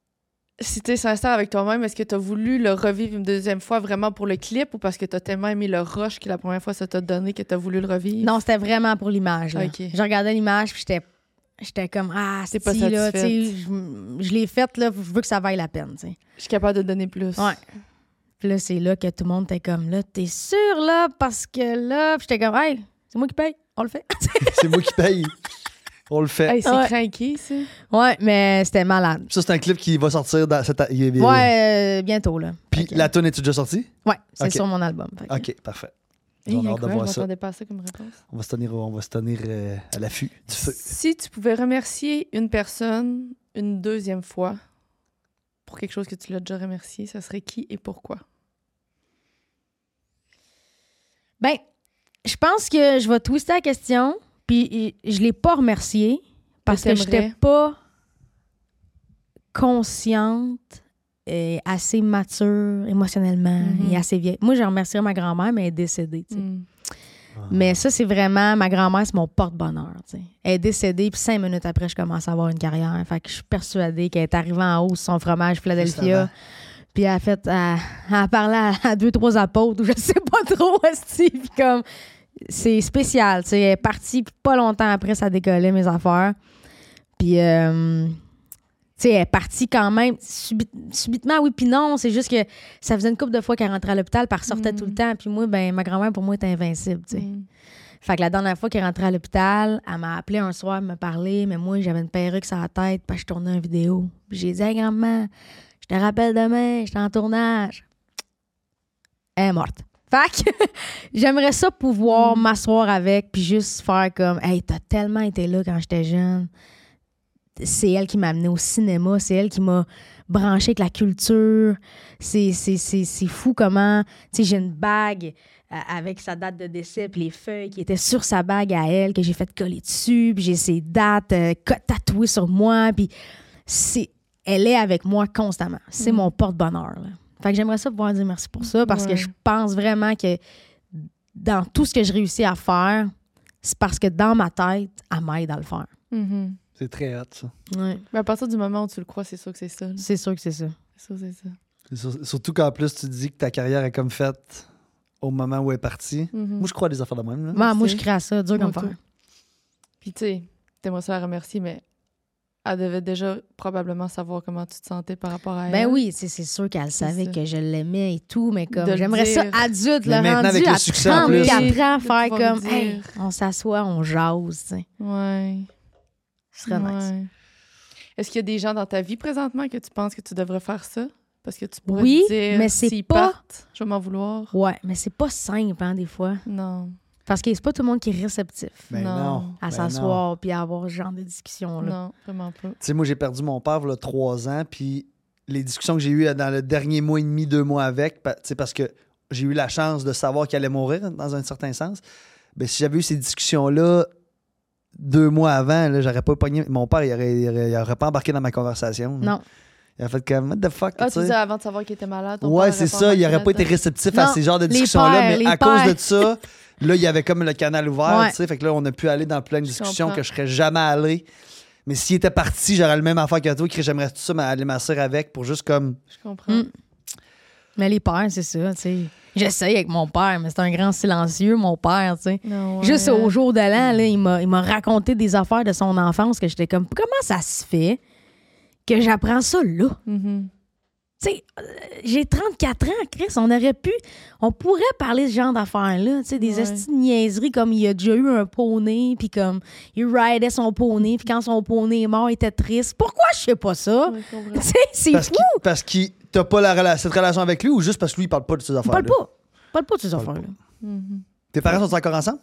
si t'es sincère avec toi-même, est-ce que t'as voulu le revivre une deuxième fois vraiment pour le clip ou parce que t'as tellement aimé le rush que la première fois ça t'a donné que t'as voulu le revivre? Non, c'était vraiment pour l'image, là. Ok. Je regardais l'image, puis j'étais comme, T'es pas si, là, tu sais, satisfaite. je l'ai faite, là, je veux que ça vaille la peine, tu sais. Je suis capable de donner plus. Ouais. Puis là, c'est là que tout le monde était comme, là, t'es sûr, là, parce que là, puis j'étais comme, hey, c'est moi qui paye, on le fait. C'est moi qui paye. On le fait. Hey, c'est Ouais. craqué, ça. Ouais, mais c'était malade. Ça, c'est un clip qui va sortir dans cette. Ouais, bientôt, là. Puis Fait que- la tune est-tu déjà sortie? Ouais, c'est Ok. sur mon album. Fait que- Ok, parfait. Hey, On a hâte de incroyable, voir je ça. m'attendais pas à ça comme réponse. On va se tenir à l'affût du feu. Si tu pouvais remercier une personne une deuxième fois pour quelque chose que tu l'as déjà remercié, ça serait qui et pourquoi? Ben, je pense que je vais twister la question, puis je l'ai pas remercié parce que Mais j'étais t'aimerais? pas consciente et assez mature émotionnellement Mhm. et assez vieille. Moi, je remercierais ma grand-mère, mais elle est décédée, tu sais. Mm. Mais ça, c'est vraiment... Ma grand-mère, c'est mon porte-bonheur, tu sais. Elle est décédée, puis 5 minutes après, je commence à avoir une carrière. Fait que je suis persuadée qu'elle est arrivée en haut sur son fromage Philadelphia. avant. Puis elle a fait... Elle a parlé à 2-3 apôtres, ou je sais pas trop, esti. Puis comme... C'est spécial, tu sais. Elle est partie, puis pas longtemps après, ça décollait, mes affaires. Puis... tu sais, elle est partie quand même subitement, oui, puis non. C'est juste que ça faisait une couple de fois qu'elle rentrait à l'hôpital, puis elle ressortait tout le temps. Puis moi, ben ma grand-mère, pour moi, était invincible, tu sais. Mm. Fait que la dernière fois qu'elle est rentrée à l'hôpital, elle m'a appelé un soir, me parler, mais moi, j'avais une perruque sur la tête, puis je tournais une vidéo. Puis j'ai dit, hey, grand-mère, je te rappelle demain, j'étais en tournage. Elle est morte. Fait que j'aimerais ça pouvoir m'asseoir avec, puis juste faire comme, hey, t'as tellement été là quand j'étais jeune. C'est elle qui m'a amené au cinéma, c'est elle qui m'a branché avec la culture. C'est fou comment, tu sais, j'ai une bague avec sa date de décès, puis les feuilles qui étaient sur sa bague à elle, que j'ai fait coller dessus, puis j'ai ses dates tatouées sur moi, puis elle est avec moi constamment. C'est mon porte-bonheur, là. Fait que j'aimerais ça pouvoir dire merci pour ça, parce que Ouais. je pense vraiment que dans tout ce que je réussis à faire, c'est parce que dans ma tête, elle m'aide à le faire. Mhm. C'est très hot, ça. Ouais. Mais à partir du moment où tu le crois, c'est sûr que c'est ça. là. C'est sûr que c'est ça. C'est sûr, c'est ça. Surtout qu'en plus, tu dis que ta carrière est comme faite au moment où elle est partie. Mhm. Moi, je crois à des affaires de même. Là. Moi, c'est- je crée à ça, dur Moi comme tout. faire. Puis tu sais, t'aimerais ça la remercier, mais elle devait déjà probablement savoir comment tu te sentais par rapport à elle. Ben oui, c'est sûr qu'elle savait ça. que je l'aimais et tout, mais comme De le j'aimerais ça dire. adulte, Mais le maintenant, rendu avec le à succès en plus. 34 ans, De faire pouvoir comme, dire. hey, on s'assoit, on jase, tu sais. Ouais. Ce serait nice. Ouais. Est-ce qu'il y a des gens dans ta vie présentement que tu penses que tu devrais faire ça? Parce que tu pourrais Oui, te dire, mais c'est s'ils pas- partent, je vais m'en vouloir. Ouais, mais c'est pas simple, hein, des fois. Non. Parce que c'est pas tout le monde qui est réceptif Ben Non. non. à Ben s'asseoir puis à avoir ce genre de discussion-là. Non, vraiment pas. Tu sais, moi, j'ai perdu mon père il y a 3 ans, puis les discussions que j'ai eues dans le dernier mois et demi, 2 mois avec, tu sais, parce que j'ai eu la chance de savoir qu'il allait mourir, dans un certain sens, ben, si j'avais eu ces discussions-là 2 mois avant, là, j'aurais pas pogné. Mon père, il aurait pas embarqué dans ma conversation. là. Non. Il a fait comme, what the fuck, Ah, tu tu sais. disais avant de savoir qu'il était malade. ton Ouais, père c'est aurait ça. Il embarqué aurait pas été là-dedans. réceptif à Non, ces genres de les discussions-là, pères, mais les à cause pères. de ça, là, il y avait comme le canal ouvert, Ouais. tu sais. Fait que là, on a pu aller dans plein de Je discussions comprends. que je serais jamais allé. Mais s'il était parti, j'aurais le même affaire que toi, que j'aimerais tout ça, mais aller m'asseoir avec pour juste comme. Je comprends. Mm. Mais les pères, c'est ça, tu sais. J'essaye avec mon père, mais c'est un grand silencieux, mon père, tu sais. Non, ouais. Juste au jour de l'an, là, il m'a raconté des affaires de son enfance que j'étais comme, comment ça se fait que j'apprends ça là? Mhm. Tu sais, j'ai 34 ans, Chris, on pourrait parler de ce genre d'affaires-là, tu sais, des Ouais. estis de niaiseries comme il a déjà eu un poney, puis comme il ridait son poney, puis quand son poney est mort, il était triste. Pourquoi je sais pas ça? Ouais, je comprends. Tu sais, c'est Parce fou! qu'il t'as pas cette relation avec lui ou juste parce que lui, il parle pas de ces On affaires-là? parle pas de ces affaires-là. Mhm. Tes parents sont encore ensemble?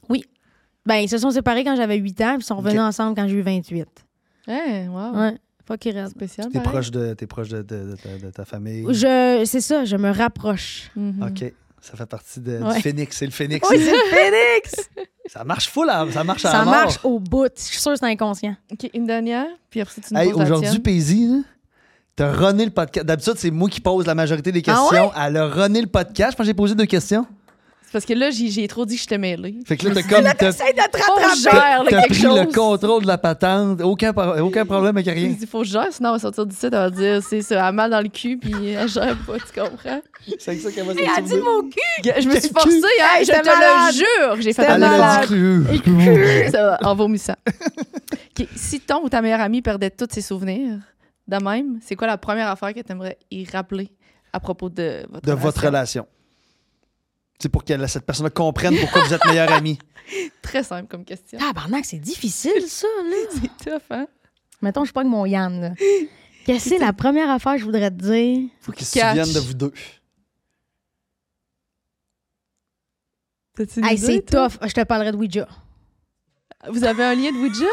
Ben, ils se sont séparés quand j'avais 8 ans, puis ils sont revenus Ok. ensemble quand j'ai eu 28. Hey, wow. Ouais, faut qu'ils restent. Spécial, T'es pareil. proche de ta famille? C'est ça, je me rapproche. Mhm. OK. Ça fait partie du Ouais. phénix. C'est le phénix. Oui, c'est le Phoenix! Ça marche full, ça marche à Ça la mort. marche au bout. Je suis sûre que c'est inconscient. OK, une dernière, puis après ça, tu nous Hey, poses la aujourd'hui, tienne. Paisy, là, t'as runné le podcast. D'habitude, c'est moi qui pose la majorité des Ah questions. Elle a runné le podcast. Je pense que j'ai posé 2 questions. C'est parce que là, j'ai trop dit que j'étais mêlée. Fait que là, t'as comme. T'essayes de te Faut que je rattraper! gère là, T'as quelque pris chose. le contrôle de la patente. Aucun problème avec rien. Il faut que je gère, sinon on va sortir d'ici, elle va dire c'est ça, elle a mal dans le cul, puis elle gère pas, tu comprends? C'est avec ça qu'elle va Elle a dit mon cul! Je me suis Quel forcée, cul? hein, Hey, je j'étais te malade. le jure, j'ai fait C'était un Elle a malade. dit Ça va, en vomissant. OK, si ton ou ta meilleure amie perdait tous ses souvenirs, de même, c'est quoi la première affaire que tu aimerais y rappeler à propos de votre de votre relation. C'est pour que cette personne-là comprenne pourquoi vous êtes meilleurs amis. Très simple comme question. Tabarnak, c'est difficile, ça, là. C'est tough, hein? Mettons, je pogne mon Yann, là. Qu'est-ce que c'est la première affaire que je voudrais te dire? Faut qu'ils se Cache. souviennent de vous deux. T'as-tu une Hey, idée, c'est toi? tough. Je te parlerai de Ouija. Vous avez un lien de Ouija?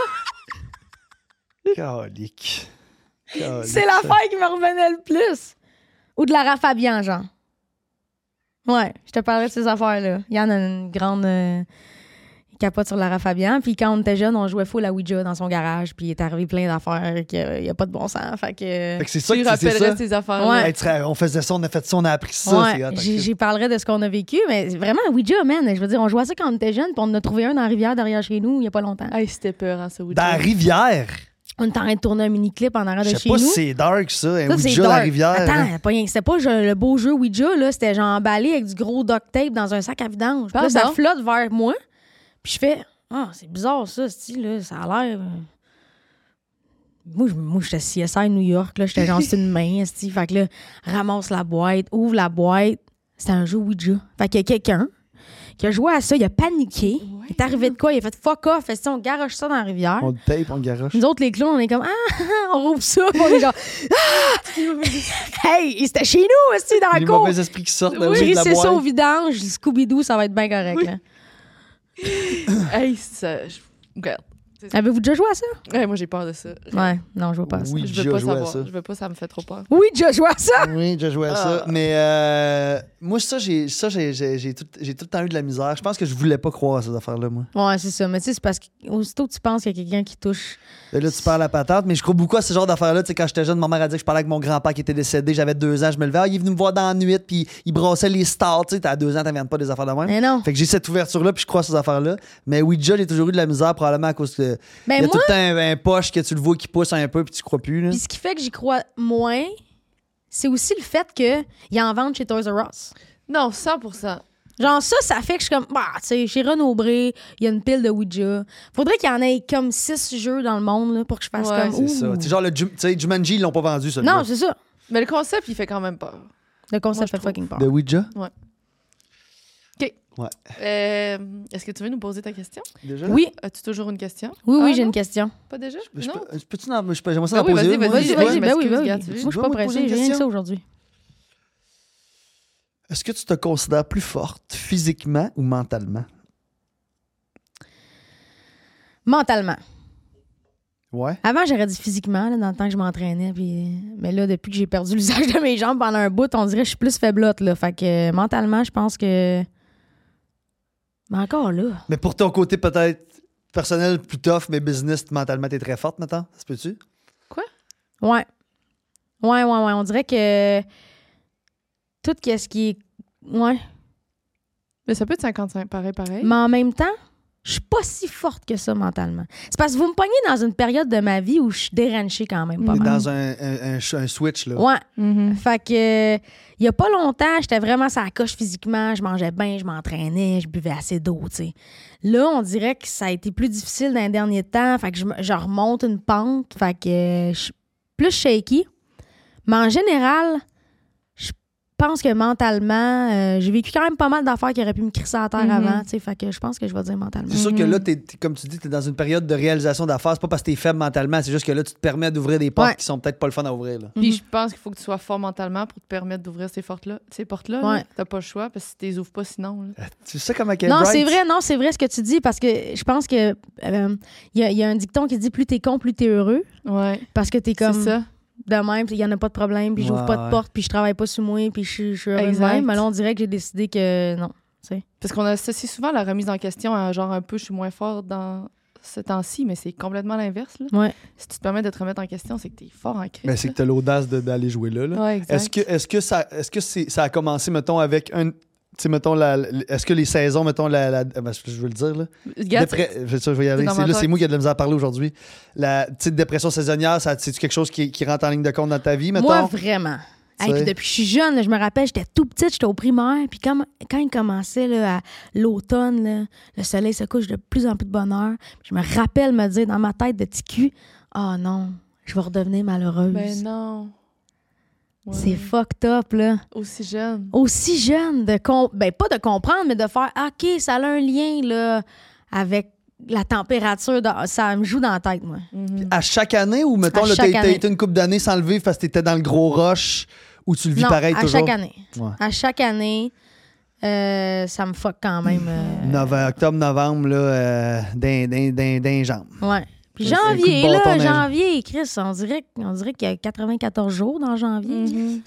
Calique. C'est l'affaire qui me revenait le plus. Ou de Lara Fabian, genre. Ouais, je te parlerai de ces affaires-là. Yann a une grande capote sur Lara Fabian. Puis quand on était jeune, on jouait full à Ouija dans son garage. Puis il est arrivé plein d'affaires qu'il n'y a pas de bon sens. Fait que... Fait que c'est ça Tu que c'est rappellerais ça. ces affaires Ouais. Hey, on faisait ça, on a fait ça, on a appris ça. Ouais, c'est hot, j'y parlerai de ce qu'on a vécu, mais vraiment, Ouija, man, je veux dire, on jouait à ça quand on était jeune, puis on en a trouvé un dans la rivière derrière chez nous il y a pas longtemps. Hey, c'était peur, hein, ça, Ouija. Dans la rivière. On était en train de tourner un mini-clip en arrière Je de sais chez pas nous. si c'est dark, ça. Un Ça, c'est Ouija dans la dark. rivière. Attends, c'était pas le beau jeu Ouija, là, c'était genre emballé avec du gros duct tape dans un sac à vidange. Puis là, ça Pardon? flotte vers moi, puis je fais « Ah, c'est bizarre, ça, là, ça a l'air... Moi, j'étais CSI New York, là, j'étais genre, c'est une main, esti. Fait que là, ramasse la boîte, ouvre la boîte. C'était un jeu Ouija. Fait qu'il y a quelqu'un qui a joué à ça, il a paniqué. Il est arrivé de quoi? Il a fait fuck off, esti, on garoche ça dans la rivière. On le tape, on le garoche. Nous autres, les clowns, on est comme on rouvre ça, puis on est genre hey, c'était chez nous, esti, dans la Les cour. mauvais esprits qui sortent de Oui, la c'est ça au boîte. vidange, Scooby-Doo, ça va être bien correct. Là. Hey, ça... Regarde. Avez-vous déjà joué à ça? Ouais, moi, j'ai peur de ça. Ouais, non, je vois pas à ça. Oui, Je j'ai veux pas joué à savoir. ça. Je veux pas, ça me fait trop peur. Oui, déjà joué à ça! Oui, j'ai joué à ça. Ah. Mais moi, j'ai tout le temps eu de la misère. Je pense que je voulais pas croire à ces affaires-là, moi. Ouais, c'est ça. Mais tu sais, c'est parce qu'aussitôt que tu penses qu'il y a quelqu'un qui touche. Et là, tu parles à la patate, mais je crois beaucoup à ce genre d'affaires-là. Tu sais, quand j'étais jeune, ma mère a dit que je parlais avec mon grand-père qui était décédé. J'avais 2 ans, je me levais. Il est venu me voir dans la nuit, puis il brassait les stars. Tu sais, t'as 2 ans, t'inventes pas des affaires de même. Mais non. Fait que j'ai cette ouverture-là, puis je crois à ces affaires-là. Mais Ouija, j'ai toujours eu de la misère, probablement à cause que. Ben Il y a moi, tout le temps un poche que tu le vois qui pousse un peu, puis tu crois plus. Là. puis ce qui fait que j'y crois moins, c'est aussi le fait qu'il en vendent chez Toys R Us. Non, 100%. Genre ça fait que je suis comme, bah, tu sais, chez Renaud Bré, il y a une pile de Ouija. Faudrait qu'il y en ait comme 6 jeux dans le monde là, pour que je fasse Ouais, comme, C'est ça. ouh. Tu sais, genre, tu sais, Jumanji, ils l'ont pas vendu, ça. Non, c'est ça. Mais le concept, il fait quand même peur. Le concept Moi, je fait trouve. fucking peur. De Ouija? OK. Ouais. Est-ce que tu veux nous poser ta question? Déjà? Oui, As-tu toujours une question? oui, Ah, j'ai non? une question. Pas déjà? Je Non? peux-tu j'aimerais ça en Ben oui, poser une, moi. vas-y, Vas-y, vas-y, vas-y, je ben oui, m'excuse, ben oui. Gab, tu veux? Moi, je suis Tu pas veux me poser pressée, une j'ai rien que question? ça aujourd'hui. Est-ce que tu te considères plus forte physiquement ou mentalement? Mentalement. Ouais. Avant, j'aurais dit physiquement, là, dans le temps que je m'entraînais. Mais là, depuis que j'ai perdu l'usage de mes jambes pendant un bout, on dirait que je suis plus faiblotte. Là. Fait que mentalement, je pense que. Mais encore là. Mais pour ton côté peut-être personnel plus tough, mais business, mentalement, t'es très forte maintenant. Ça se peut-tu? Ouais. Ouais. On dirait que. Tout ce qui est. Ouais. Mais ça peut être 55, pareil. Mais en même temps, je suis pas si forte que ça mentalement. C'est parce que vous me pognez dans une période de ma vie où je suis déranchée quand même pas T'es mal. dans un switch, là. Ouais. Mhm. Fait que il y a pas longtemps, j'étais vraiment sur la coche physiquement, je mangeais bien, je m'entraînais, je buvais assez d'eau, tu sais. Là, on dirait que ça a été plus difficile dans les derniers temps, fait que je remonte une pente, fait que je suis plus shaky. Mais en général, je pense que mentalement, j'ai vécu quand même pas mal d'affaires qui auraient pu me crisser à terre avant, tu sais, fait que je pense que je vais dire mentalement. C'est sûr que là, comme tu dis, t'es dans une période de réalisation d'affaires. C'est pas parce que t'es faible mentalement, c'est juste que là, tu te permets d'ouvrir des portes Ouais. qui sont peut-être pas le fun à ouvrir. Là. Puis je pense qu'il faut que tu sois fort mentalement pour te permettre d'ouvrir ces portes-là. Ouais. Là. T'as pas le choix parce que si tu les ouvres pas sinon. Là. Tu sais comment Non, c'est vrai ce que tu dis, parce que je pense que il y a un dicton qui dit plus t'es con, plus t'es heureux, Ouais. parce que t'es C'est comme ça. de même, il y en a pas de problème, puis j'ouvre Ouais, pas de ouais. porte, puis je travaille pas sur moi, puis je suis heureux de Exact. même. Mais là, on dirait que j'ai décidé que non. Parce qu'on associe souvent la remise en question à genre un peu je suis moins fort dans ce temps-ci, mais c'est complètement l'inverse. Là. Ouais. Si tu te permets de te remettre en question, c'est que t'es fort en crise. Mais c'est que t'as l'audace d'aller jouer là. Ouais, exact. Est-ce que ça a commencé, mettons, avec un. Tu sais, mettons, est-ce que les saisons, mettons, je veux le dire, là. Regarde, Je vais y aller. dans ma tête. C'est moi qui ai de la misère à parler aujourd'hui. La petite dépression saisonnière, c'est-tu quelque chose qui rentre en ligne de compte dans ta vie, mettons? Moi, vraiment. Hey, Tu sais. puis depuis que je suis jeune, là, je me rappelle, j'étais tout petite, j'étais au primaire, puis quand il commençait là, à l'automne, là, le soleil se couche de plus en plus de bonne heure. Je me rappelle me dire dans ma tête de petit cul, « Ah non, je vais redevenir malheureuse. Ben non. Ouais. C'est fucked up, là. Aussi jeune. Aussi jeune, pas de comprendre, mais de faire « OK, ça a un lien là, avec la température. » Ça me joue dans la tête, moi. Mhm. À chaque année ou, mettons, À là, chaque t'as année. été une couple d'années sans le vivre parce que t'étais dans le gros rush ou tu le vis Non, pareil à toujours? chaque année. Ouais. À chaque année, ça me fuck quand même. Octobre, novembre, là, d'un jambes. Ouais. Puis C'est janvier, le coup de là, bâton dans- janvier, Chris, on dirait qu'il y a 94 jours dans janvier. Mhm.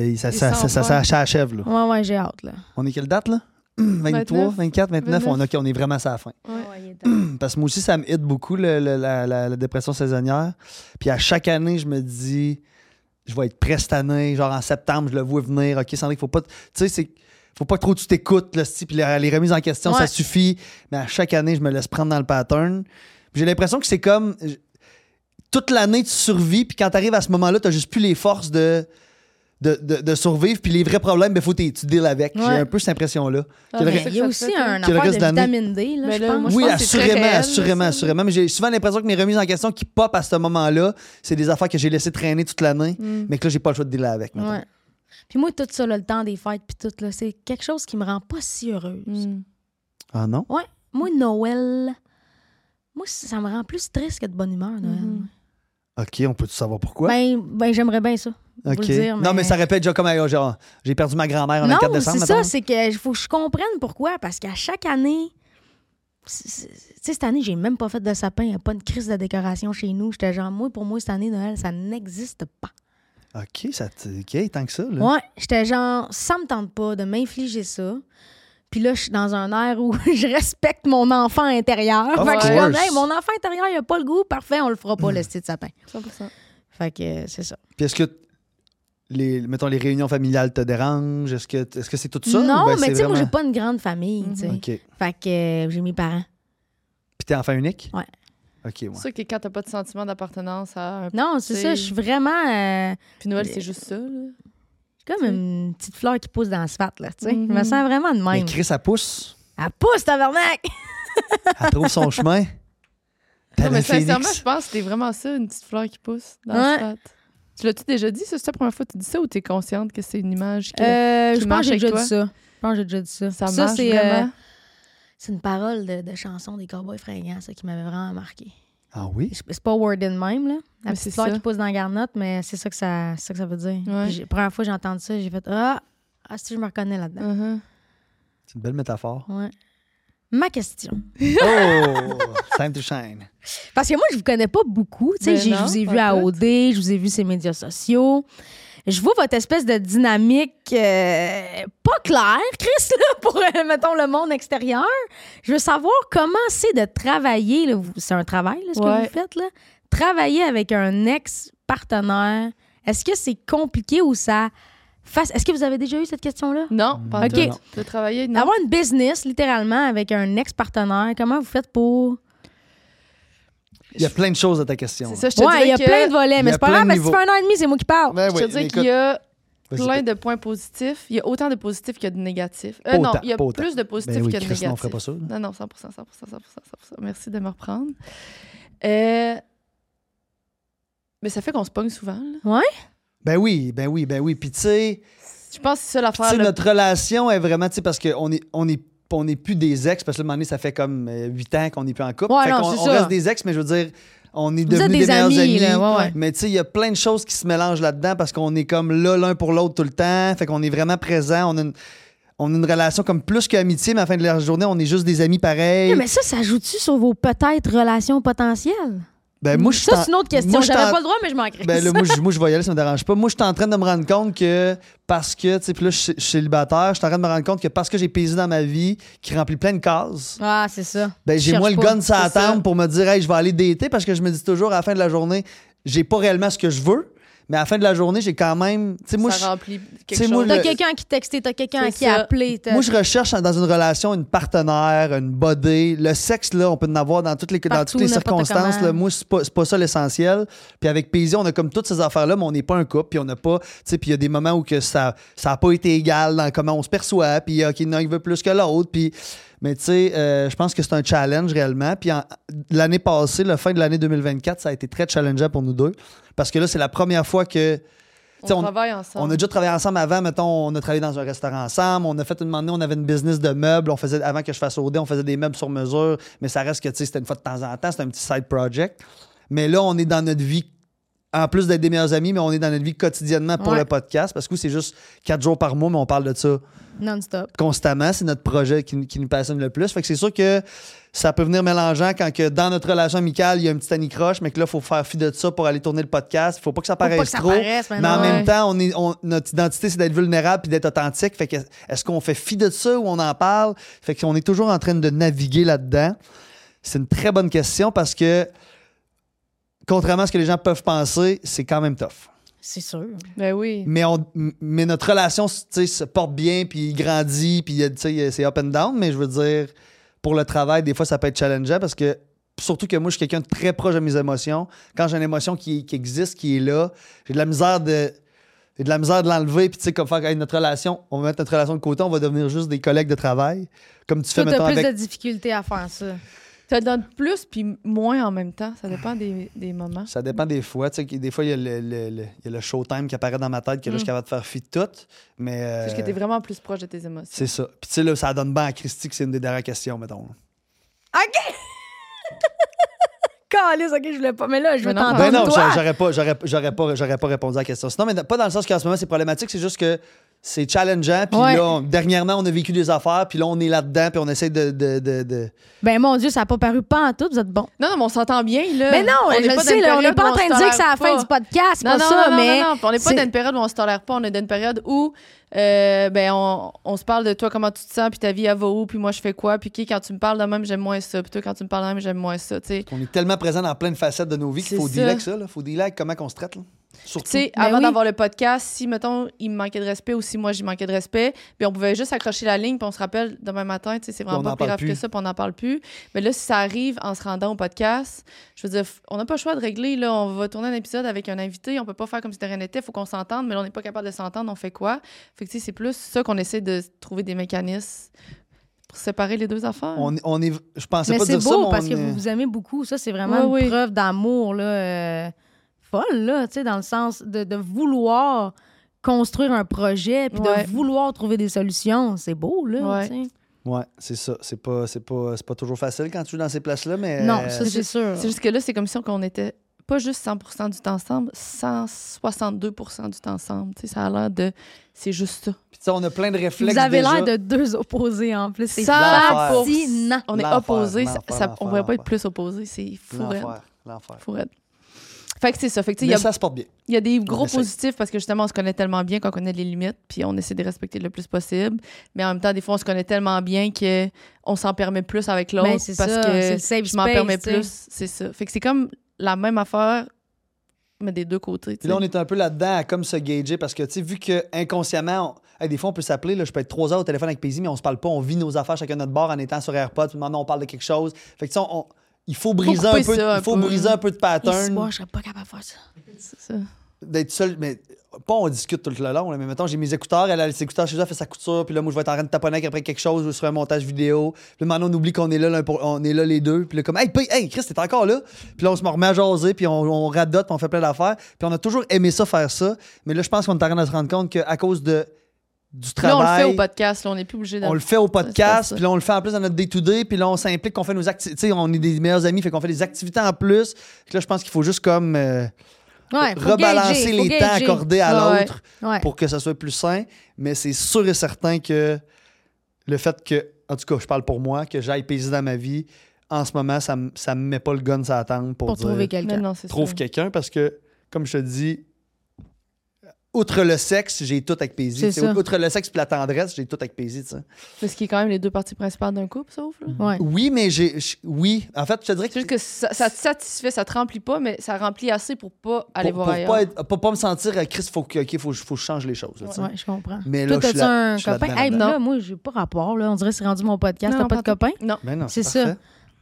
Ça achève, là. Ouais, j'ai hâte, là. On est quelle date, là? 23, 24, 29, 29. on est vraiment à la fin. Ouais. il est temps. Parce que moi aussi, ça me hit beaucoup, la dépression saisonnière. Puis à chaque année, je me dis, je vais être prêt cette année. Genre en septembre, je le vois venir. OK, Sandrine, faut pas. Tu sais, faut pas que trop tu t'écoutes, là, puis les remises en question, Ouais. ça suffit. Mais à chaque année, je me laisse prendre dans le pattern. Puis j'ai l'impression que c'est comme. Toute l'année, tu survis, puis quand t'arrives à ce moment-là, t'as juste plus les forces de survivre, puis les vrais problèmes, ben, faut que tu deals avec. Ouais. J'ai un peu cette impression-là. Ah, Que le mais reste- Il y a aussi un Que le affaire reste de d'année- vitamine D, là, Mais je là, pense. moi, je Oui, pense que c'est très réel, assurément. ça. Mais j'ai souvent l'impression que mes remises en question qui pop à ce moment-là, c'est des affaires que j'ai laissées traîner toute l'année, Mm. mais que là, j'ai pas le choix de dealer avec. mettons. Ouais. Puis moi, tout ça, là, le temps des fêtes, puis tout, là, c'est quelque chose qui me rend pas si heureuse. Mm. Ah non? Moi, Noël, ça me rend plus triste que de bonne humeur, Noël. Mhm. OK, on peut-tu savoir pourquoi? Ben, j'aimerais bien ça. vous OK. le dire, Non, mais ça répète déjà comme genre, j'ai perdu ma grand-mère le 24 Non, décembre. c'est ça, mettons. c'est que faut que je comprenne pourquoi. Parce qu'à chaque année, tu sais, cette année, j'ai même pas fait de sapin. Il n'y a pas une crise de décoration chez nous. J'étais genre, pour moi, cette année, Noël, ça n'existe pas. OK, OK, tant que ça. Là. Ouais, j'étais genre, ça me tente pas de m'infliger ça. Puis là, je suis dans un air où je respecte mon enfant intérieur. Of Fait que je suis comme, course. hey, mon enfant intérieur, il a pas le goût. Parfait, on le fera pas, le style de sapin. 100%. Fait que c'est ça. Puis est-ce que, mettons, les réunions familiales te dérangent? Est-ce que c'est tout ça? Non, ou ben, mais c'est tu sais, moi, j'ai vraiment- pas une grande famille, tu sais. OK. Puis Fait que j'ai mes parents. t'es enfant unique? Ouais. OK, ouais. C'est sûr que quand t'as pas de sentiment d'appartenance à un... Non, c'est C'est- ça, je suis vraiment... Puis Noël, c'est juste ça. Là. comme une petite fleur qui pousse dans l'asphalte, là, tu sais. Je me sens vraiment de Mais même. Chris, elle pousse. Elle pousse, tabarnak! Elle trouve son chemin. Non, Tel mais un sincèrement, phénix. je pense que c'était vraiment ça, une petite fleur qui pousse dans Ouais. l'asphalte. Tu l'as-tu déjà dit, ça? C'est la première fois que tu dis ça ou t'es consciente que c'est une image qui Je pense marche que j'ai avec déjà toi? dit ça. Je pense que j'ai déjà dit ça. ça Ça, marche c'est vraiment? c'est une parole de chanson des Cowboys fringants, ça, qui m'avait vraiment marqué. Ah oui? C'est pas word in même, là. La Mais petite c'est fleur ça. qui pousse dans la garnotte, mais c'est ça que ça veut dire. Ouais. Puis la première fois que j'ai entendu ça, j'ai fait si je me reconnais là-dedans. Uh-huh. C'est une belle métaphore. Ouais. Ma question. Oh! Time to shine. Parce que moi, je vous connais pas beaucoup. Tu sais, Ben je non, vous ai pas vu à tout. OD, je vous ai vu sur les médias sociaux. Je vois votre espèce de dynamique pas claire, Chris, là, pour, mettons, le monde extérieur. Je veux savoir comment c'est de travailler. Là, c'est un travail, là, ce que Ouais. vous faites. Là. Travailler avec un ex-partenaire. Est-ce que c'est compliqué ou ça... Est-ce que vous avez déjà eu cette question-là? Non, pas Ok. tout. De travailler, non. Avoir une business, littéralement, avec un ex-partenaire, comment vous faites pour... Il y a plein de choses à ta question. C'est ça, je te Ouais, il y dirais a que... plein de volets, il y mais a c'est pas plein grave, de parce que ça niveaux. fait 1 an et demi, c'est moi qui parle. Ben Je oui, te dirais écoute, qu'il y a vas-y. plein de points positifs. Il y a autant de positifs que de négatifs. Pas non, autant, il y a pas autant. plus de positifs Ben oui, que de Chris, sinon, on négatifs. ferait pas ça, là. Non, 100%. Merci de me reprendre. Mais ça fait qu'on se pogne souvent. Là. Ben oui. Puis tu sais, Je pense que c'est ça tu sais, l'affaire. notre relation est vraiment, tu sais, parce qu'on est plus des ex, parce que là, à un moment donné, ça fait comme 8 ans qu'on n'est plus en couple. Ouais, fait non, qu'on c'est on ça. reste des ex, mais je veux dire, on est Vous êtes devenus des des meilleurs amis, amis. là, ouais. Mais tu sais, il y a plein de choses qui se mélangent là-dedans parce qu'on est comme là l'un pour l'autre tout le temps. Fait qu'on est vraiment présent. On a une relation comme plus qu'amitié, mais à la fin de la journée, on est juste des amis pareils. Mais ça joue-tu sur vos peut-être relations potentielles? Ben, moi, je Ça, c'est une autre question. moi, je J'avais t'en- pas le droit, mais je manquerais. Ben là, moi, je vais y aller, ça me dérange pas. Moi, je suis en train de me rendre compte que parce que, tu sais, puis là, je suis célibataire, je suis en train de me rendre compte que parce que j'ai paisé dans ma vie, qui remplit plein de cases, Ah, c'est ça. ben j'ai moins le gun sur la c'est ça. table pour me dire, hey, je vais aller dater parce que je me dis toujours à la fin de la journée, j'ai pas réellement ce que je veux, mais à la fin de la journée, j'ai quand même. Tu sais, moi, Ça remplit quelque sais, moi, chose. T'as le- quelqu'un qui textait, t'as quelqu'un C'est qui ça. a appelé. moi, je recherche dans une relation une partenaire, une body. Le sexe, là, on peut en avoir dans toutes les Partout, circonstances. n'importe comment. Là. Moi, c'est pas ça l'essentiel. Puis avec Paisy, on a comme toutes ces affaires-là, mais on n'est pas un couple. Puis on n'a pas. Tu sais, puis il y a des moments où que ça a pas été égal dans comment on se perçoit. Puis OK, non, il veut plus que l'autre. Puis. Mais tu sais, je pense que c'est un challenge réellement. Puis l'année passée, la fin de l'année 2024, ça a été très challengeant pour nous deux. Parce que là, c'est la première fois que. Tu sais, On travaille ensemble. On a déjà travaillé ensemble avant, mettons, on a travaillé dans un restaurant ensemble, on a fait une année, on avait une business de meubles, on faisait, avant que je fasse OD, on faisait des meubles sur mesure, mais ça reste que, tu sais, c'était une fois de temps en temps, c'était un petit side project. Mais là, on est dans notre vie, en plus d'être des meilleurs amis, mais on est dans notre vie quotidiennement pour Ouais. le podcast, parce que c'est juste 4 jours par mois, mais on parle de ça Non-stop. constamment. C'est notre projet qui nous passionne le plus. Fait que c'est sûr que ça peut venir mélangeant quand que dans notre relation amicale, il y a un petit anicroche, mais que là, il faut faire fi de ça pour aller tourner le podcast. Il faut pas que ça Faut pas paraisse que ça trop. paraisse, mais mais en non. même temps, notre identité, c'est d'être vulnérable puis d'être authentique. Fait que est-ce qu'on fait fi de ça ou on en parle? Fait qu'on est toujours en train de naviguer là-dedans. C'est une très bonne question parce que, contrairement à ce que les gens peuvent penser, c'est quand même tough. C'est sûr. Ben oui. Mais notre relation, tu sais, se porte bien, puis il grandit, puis tu sais, c'est up and down. Mais je veux dire, pour le travail, des fois, ça peut être challengeant parce que, surtout que moi, je suis quelqu'un de très proche de mes émotions. Quand j'ai une émotion qui existe, qui est là, j'ai de la misère de l'enlever, puis tu sais, comme faire avec notre relation, on va mettre notre relation de côté, on va devenir juste des collègues de travail. Comme tu fais, Toi, mettons, t'as plus avec. de difficultés à faire ça. Ça donne plus puis moins en même temps. Ça dépend des moments. Ça dépend des fois. Tu sais, des fois, il y a le showtime qui apparaît dans ma tête, que là, je suis capable de faire fi de tout. Mais. C'est juste que t'es vraiment plus proche de tes émotions. C'est ça. Puis tu sais, là, ça donne bien à Christy que c'est une des dernières questions, mettons. OK! Calice, OK, je voulais pas. Mais là, je veux Mais non, t'entendre, Ben non, toi. j'aurais pas répondu à la question. Sinon, mais pas dans le sens qu'en ce moment, c'est problématique, c'est juste que c'est challengeant. Puis Ouais. là, dernièrement, on a vécu des affaires, puis là, on est là-dedans, puis on essaie de... Ben mon Dieu, ça n'a pas paru pas en tout, vous êtes bon. Non, mais on s'entend bien, là. Mais non, On est je pas le dans sais, une là, on n'est période pas où en train de se dire que c'est la tolère fin pas. du podcast, c'est Non, pas non, ça, non, mais... non, on n'est pas c'est- dans une période où on se tolère pas. On est dans une période où on se parle de toi, comment tu te sens, puis ta vie, elle va où, puis moi, je fais quoi, puis quand tu me parles de même, j'aime moins ça, puis toi, quand tu me parles de même, j'aime moins ça, tu sais. On est tellement présent dans plein de facettes de nos vies qu'il faut C'est dealer ça. avec ça. Il faut dealer avec comment on se traite. Là. Surtout. Tu sais, Ben avant oui. d'avoir le podcast, si, mettons, il me manquait de respect ou si moi, j'y manquais de respect, puis on pouvait juste accrocher la ligne, puis on se rappelle demain matin, tu sais, c'est Puis on vraiment n'en pas plus parle grave que plus. ça, puis on n'en parle plus. Mais là, si ça arrive en se rendant au podcast, je veux dire, on n'a pas le choix de régler, là, on va tourner un épisode avec un invité, on peut pas faire comme si de rien n'était, il faut qu'on s'entende, mais là, on n'est pas capable de s'entendre, on fait quoi? Fait que, tu sais, c'est plus ça qu'on essaie de trouver des mécanismes pour séparer les deux affaires. On est, je pensais Mais pas c'est dire ça, beau mais parce on que est- vous vous aimez beaucoup. Ça, c'est vraiment Oui, une oui. preuve d'amour, là, folle, là, tu sais, dans le sens de vouloir construire un projet puis Ouais. de vouloir trouver des solutions. C'est beau, là, Ouais. tu sais. Ouais, c'est ça. C'est pas toujours facile quand tu es dans ces places-là, mais. Non, ça, c'est sûr. C'est juste que là, c'est comme si on était pas juste 100% du temps ensemble, 162% du temps ensemble. Tu sais, ça a l'air de... C'est juste ça. Puis tu sais, on a plein de réflexes. Vous avez déjà. l'air de deux opposés, en plus. C'est Ça, fascinant. On est L'enfer, opposés. l'enfer, On pourrait pas être l'enfer. plus opposés. C'est fou raide. L'enfer. Fou raide. Fait que c'est ça. Fait que tu sais, Mais ça se porte bien. il y a des gros essaie. positifs parce que justement, on se connaît tellement bien qu'on connaît les limites, puis on essaie de respecter le plus possible. Mais en même temps, des fois, on se connaît tellement bien qu'on s'en permet plus avec l'autre Ben, c'est parce ça, que c'est le safe je m'en space, permets tu sais. plus. C'est ça. Fait que c'est comme la même affaire, mais des deux côtés. tu Puis là, sais. on est un peu là-dedans à comme se gager parce que, tu sais, vu que inconsciemment, hey, des fois, on peut s'appeler, là, je peux être 3 heures au téléphone avec Paisy, mais on se parle pas, on vit nos affaires chacun de notre bord en étant sur AirPods, puis maintenant, on parle de quelque chose. Fait que, tu sais, il faut briser couper un peu, ça un il faut peu. briser un peu de Et pattern, moi, je serais pas capable de faire ça. C'est ça. d'être seul, mais pas on discute tout le long, là, mais mettons, j'ai mes écouteurs, elle a ses écouteurs chez elle, elle fait sa couture, puis là, moi, je vais être en train de taponner après quelque chose ou sur un montage vidéo. Puis là, maintenant, on oublie qu'on est là, on est là les deux, puis là, comme, hey, Chris, t'es encore là? Puis là, on se remet à jaser, puis on radote, puis on fait plein d'affaires. Puis on a toujours aimé ça, faire ça, mais là, je pense qu'on est en train de se rendre compte qu'à cause du Là, on le travail. fait au podcast. Là, on n'est plus obligé de... On le fait au podcast, ça. puis là, on le fait en plus dans notre day-to-day, puis là, on s'implique qu'on fait nos activités. Tu sais, on est des meilleurs amis, fait qu'on fait des activités en plus. Puis là, je pense qu'il faut juste comme Ouais, faut rebalancer gager, faut les temps gager. accordés à Ouais. l'autre Ouais. pour que ça soit plus sain. Mais c'est sûr et certain que le fait que, en tout cas, je parle pour moi, que j'aille paisier dans ma vie, en ce moment, ça me met pas le gun sur la table pour Pour dire trouver Mais quelqu'un. non, c'est trouve ça. quelqu'un parce que, comme je te dis, outre le sexe, j'ai tout avec Paisy. C'est Tu sais, ça. outre le sexe et la tendresse, j'ai tout avec Paisy, tu sais. C'est ce qui est quand même les deux parties principales d'un couple, sauf. Là. Ouais. Oui, mais oui. En fait, je te dirais C'est juste que ça te satisfait, ça te remplit pas, mais ça remplit assez pour pas aller voir ailleurs. pas me sentir Chris, faut que je change les choses. là, tu sais. Ouais, je comprends. Mais là, Toi, je suis t'as-tu là- un je suis copain? là-dedans, Hey, là-dedans. là, moi, j'ai pas rapport. Là. On dirait que c'est rendu mon podcast. Non, T'as pas de pas copain? Non. Ben non, C'est c'est ça. parfait.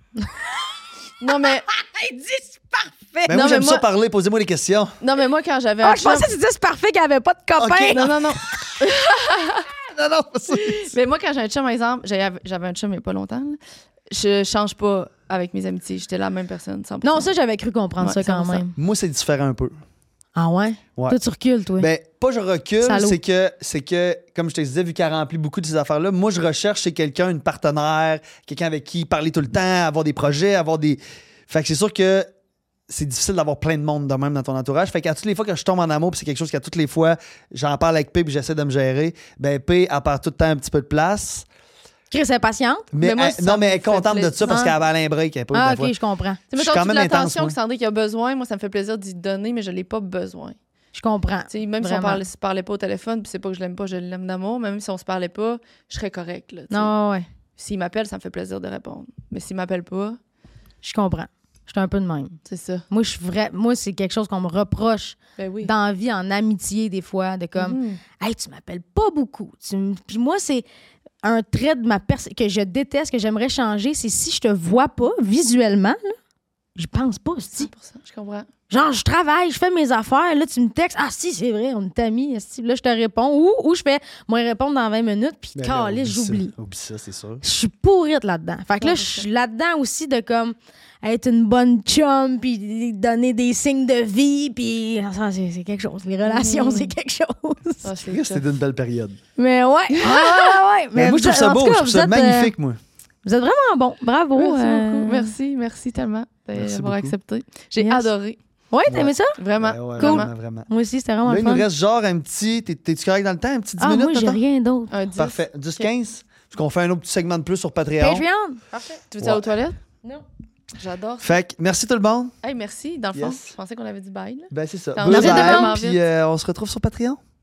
Non, mais, Hey, dis, c'est parfait! Ben Non, moi, j'aime mais ça moi- parler, posez-moi des questions. non, mais moi, quand j'avais Ah, un je chum... pensais que tu disais c'est parfait qu'il n'y avait pas de copain. Ok, Non, non, non. Non, non, c'est- Mais moi, quand j'ai un chum, par exemple, j'avais un chum il y a pas longtemps, là, je change pas avec mes amitiés. J'étais la même personne, 100%. Non, ça, j'avais cru comprendre Ouais, ça quand 100%. même. Moi, c'est différent un peu. Ah ouais? Ouais. Toi, tu recules, toi. Ben, pas je recule, Salaud. c'est que, comme je te disais, vu qu'elle remplit beaucoup de ces affaires-là, moi, je recherche chez quelqu'un, une partenaire, quelqu'un avec qui parler tout le temps, avoir des projets, avoir des. Fait que c'est sûr que c'est difficile d'avoir plein de monde de même dans ton entourage. Fait qu'à toutes les fois que je tombe en amour, puis c'est quelque chose qu'à toutes les fois, j'en parle avec P puis j'essaie de me gérer, ben P, elle perd tout le temps un petit peu de place. Chris est patiente. Mais, Mais moi, elle- ça non, mais elle est me fait contente de ça plaisir. parce qu'elle avait un break un peu. Ah, des fois. OK, je comprends. Tu sais, je suis mettons, quand toute même intense, l'attention moi. que Sandrine a besoin, moi, ça me fait plaisir d'y donner, mais je l'ai pas besoin. Je comprends. Tu sais, même si on Vraiment. se parlait pas au téléphone, puis c'est pas que je l'aime pas, je l'aime d'amour, même si on se parlait pas, je serais correcte. Là, tu sais. Non, ouais. S'il m'appelle, ça me fait plaisir de répondre. Mais s'il m'appelle pas, Je comprends. Je suis un peu de même. c'est ça. Moi, Moi, c'est quelque chose qu'on me reproche Ben oui. dans la vie, en amitié, des fois, de comme, Mhm. hey, tu m'appelles pas beaucoup. Puis moi, c'est un trait de ma personne que je déteste, que j'aimerais changer, c'est si je te vois pas visuellement, là, je pense pas, si. 100%, je comprends. Genre, je travaille, je fais mes affaires, là, tu me textes, ah si, c'est vrai, on est amis, esti. Là, je te réponds, ou je fais, moi, répondre dans 20 minutes, puis Ben là, calisse, oublie ça. j'oublie. Oublie ça, c'est sûr. Je suis pourrite là-dedans. Fait que là, je suis là-dedans aussi de comme être une bonne chum, puis donner des signes de vie, puis ça, c'est quelque chose. Les relations, c'est quelque chose. Ah, c'est C'était tough. une belle période. Mais ouais. Ouais. Mais moi, je trouve ça beau, je trouve ça magnifique, moi. Vous êtes vraiment bon. Bravo. Merci beaucoup. Merci tellement Merci d'avoir beaucoup. accepté. J'ai Yes. adoré. Ouais, t'as aimé ça? Vraiment. Ouais, ouais, Cool. Vraiment. Moi aussi, c'était vraiment Là, le il nous fun. reste genre un petit. T'es-tu correct dans le temps? Un petit 10 Ah, minutes, moi, j'ai mettons? rien d'autre. Un 10. Parfait. 10-15? Parce qu'on fait un autre petit segment de plus sur Patreon. Patreon? Parfait. Tu veux dire Ouais. aux toilettes? Non. J'adore ça. Fait que merci tout le monde. Hey, merci. Dans le fond, Yes. je pensais qu'on avait dit bye. Là. Ben, c'est ça. T'en Bye as fait bye, vraiment puis vite. on se retrouve sur Patreon.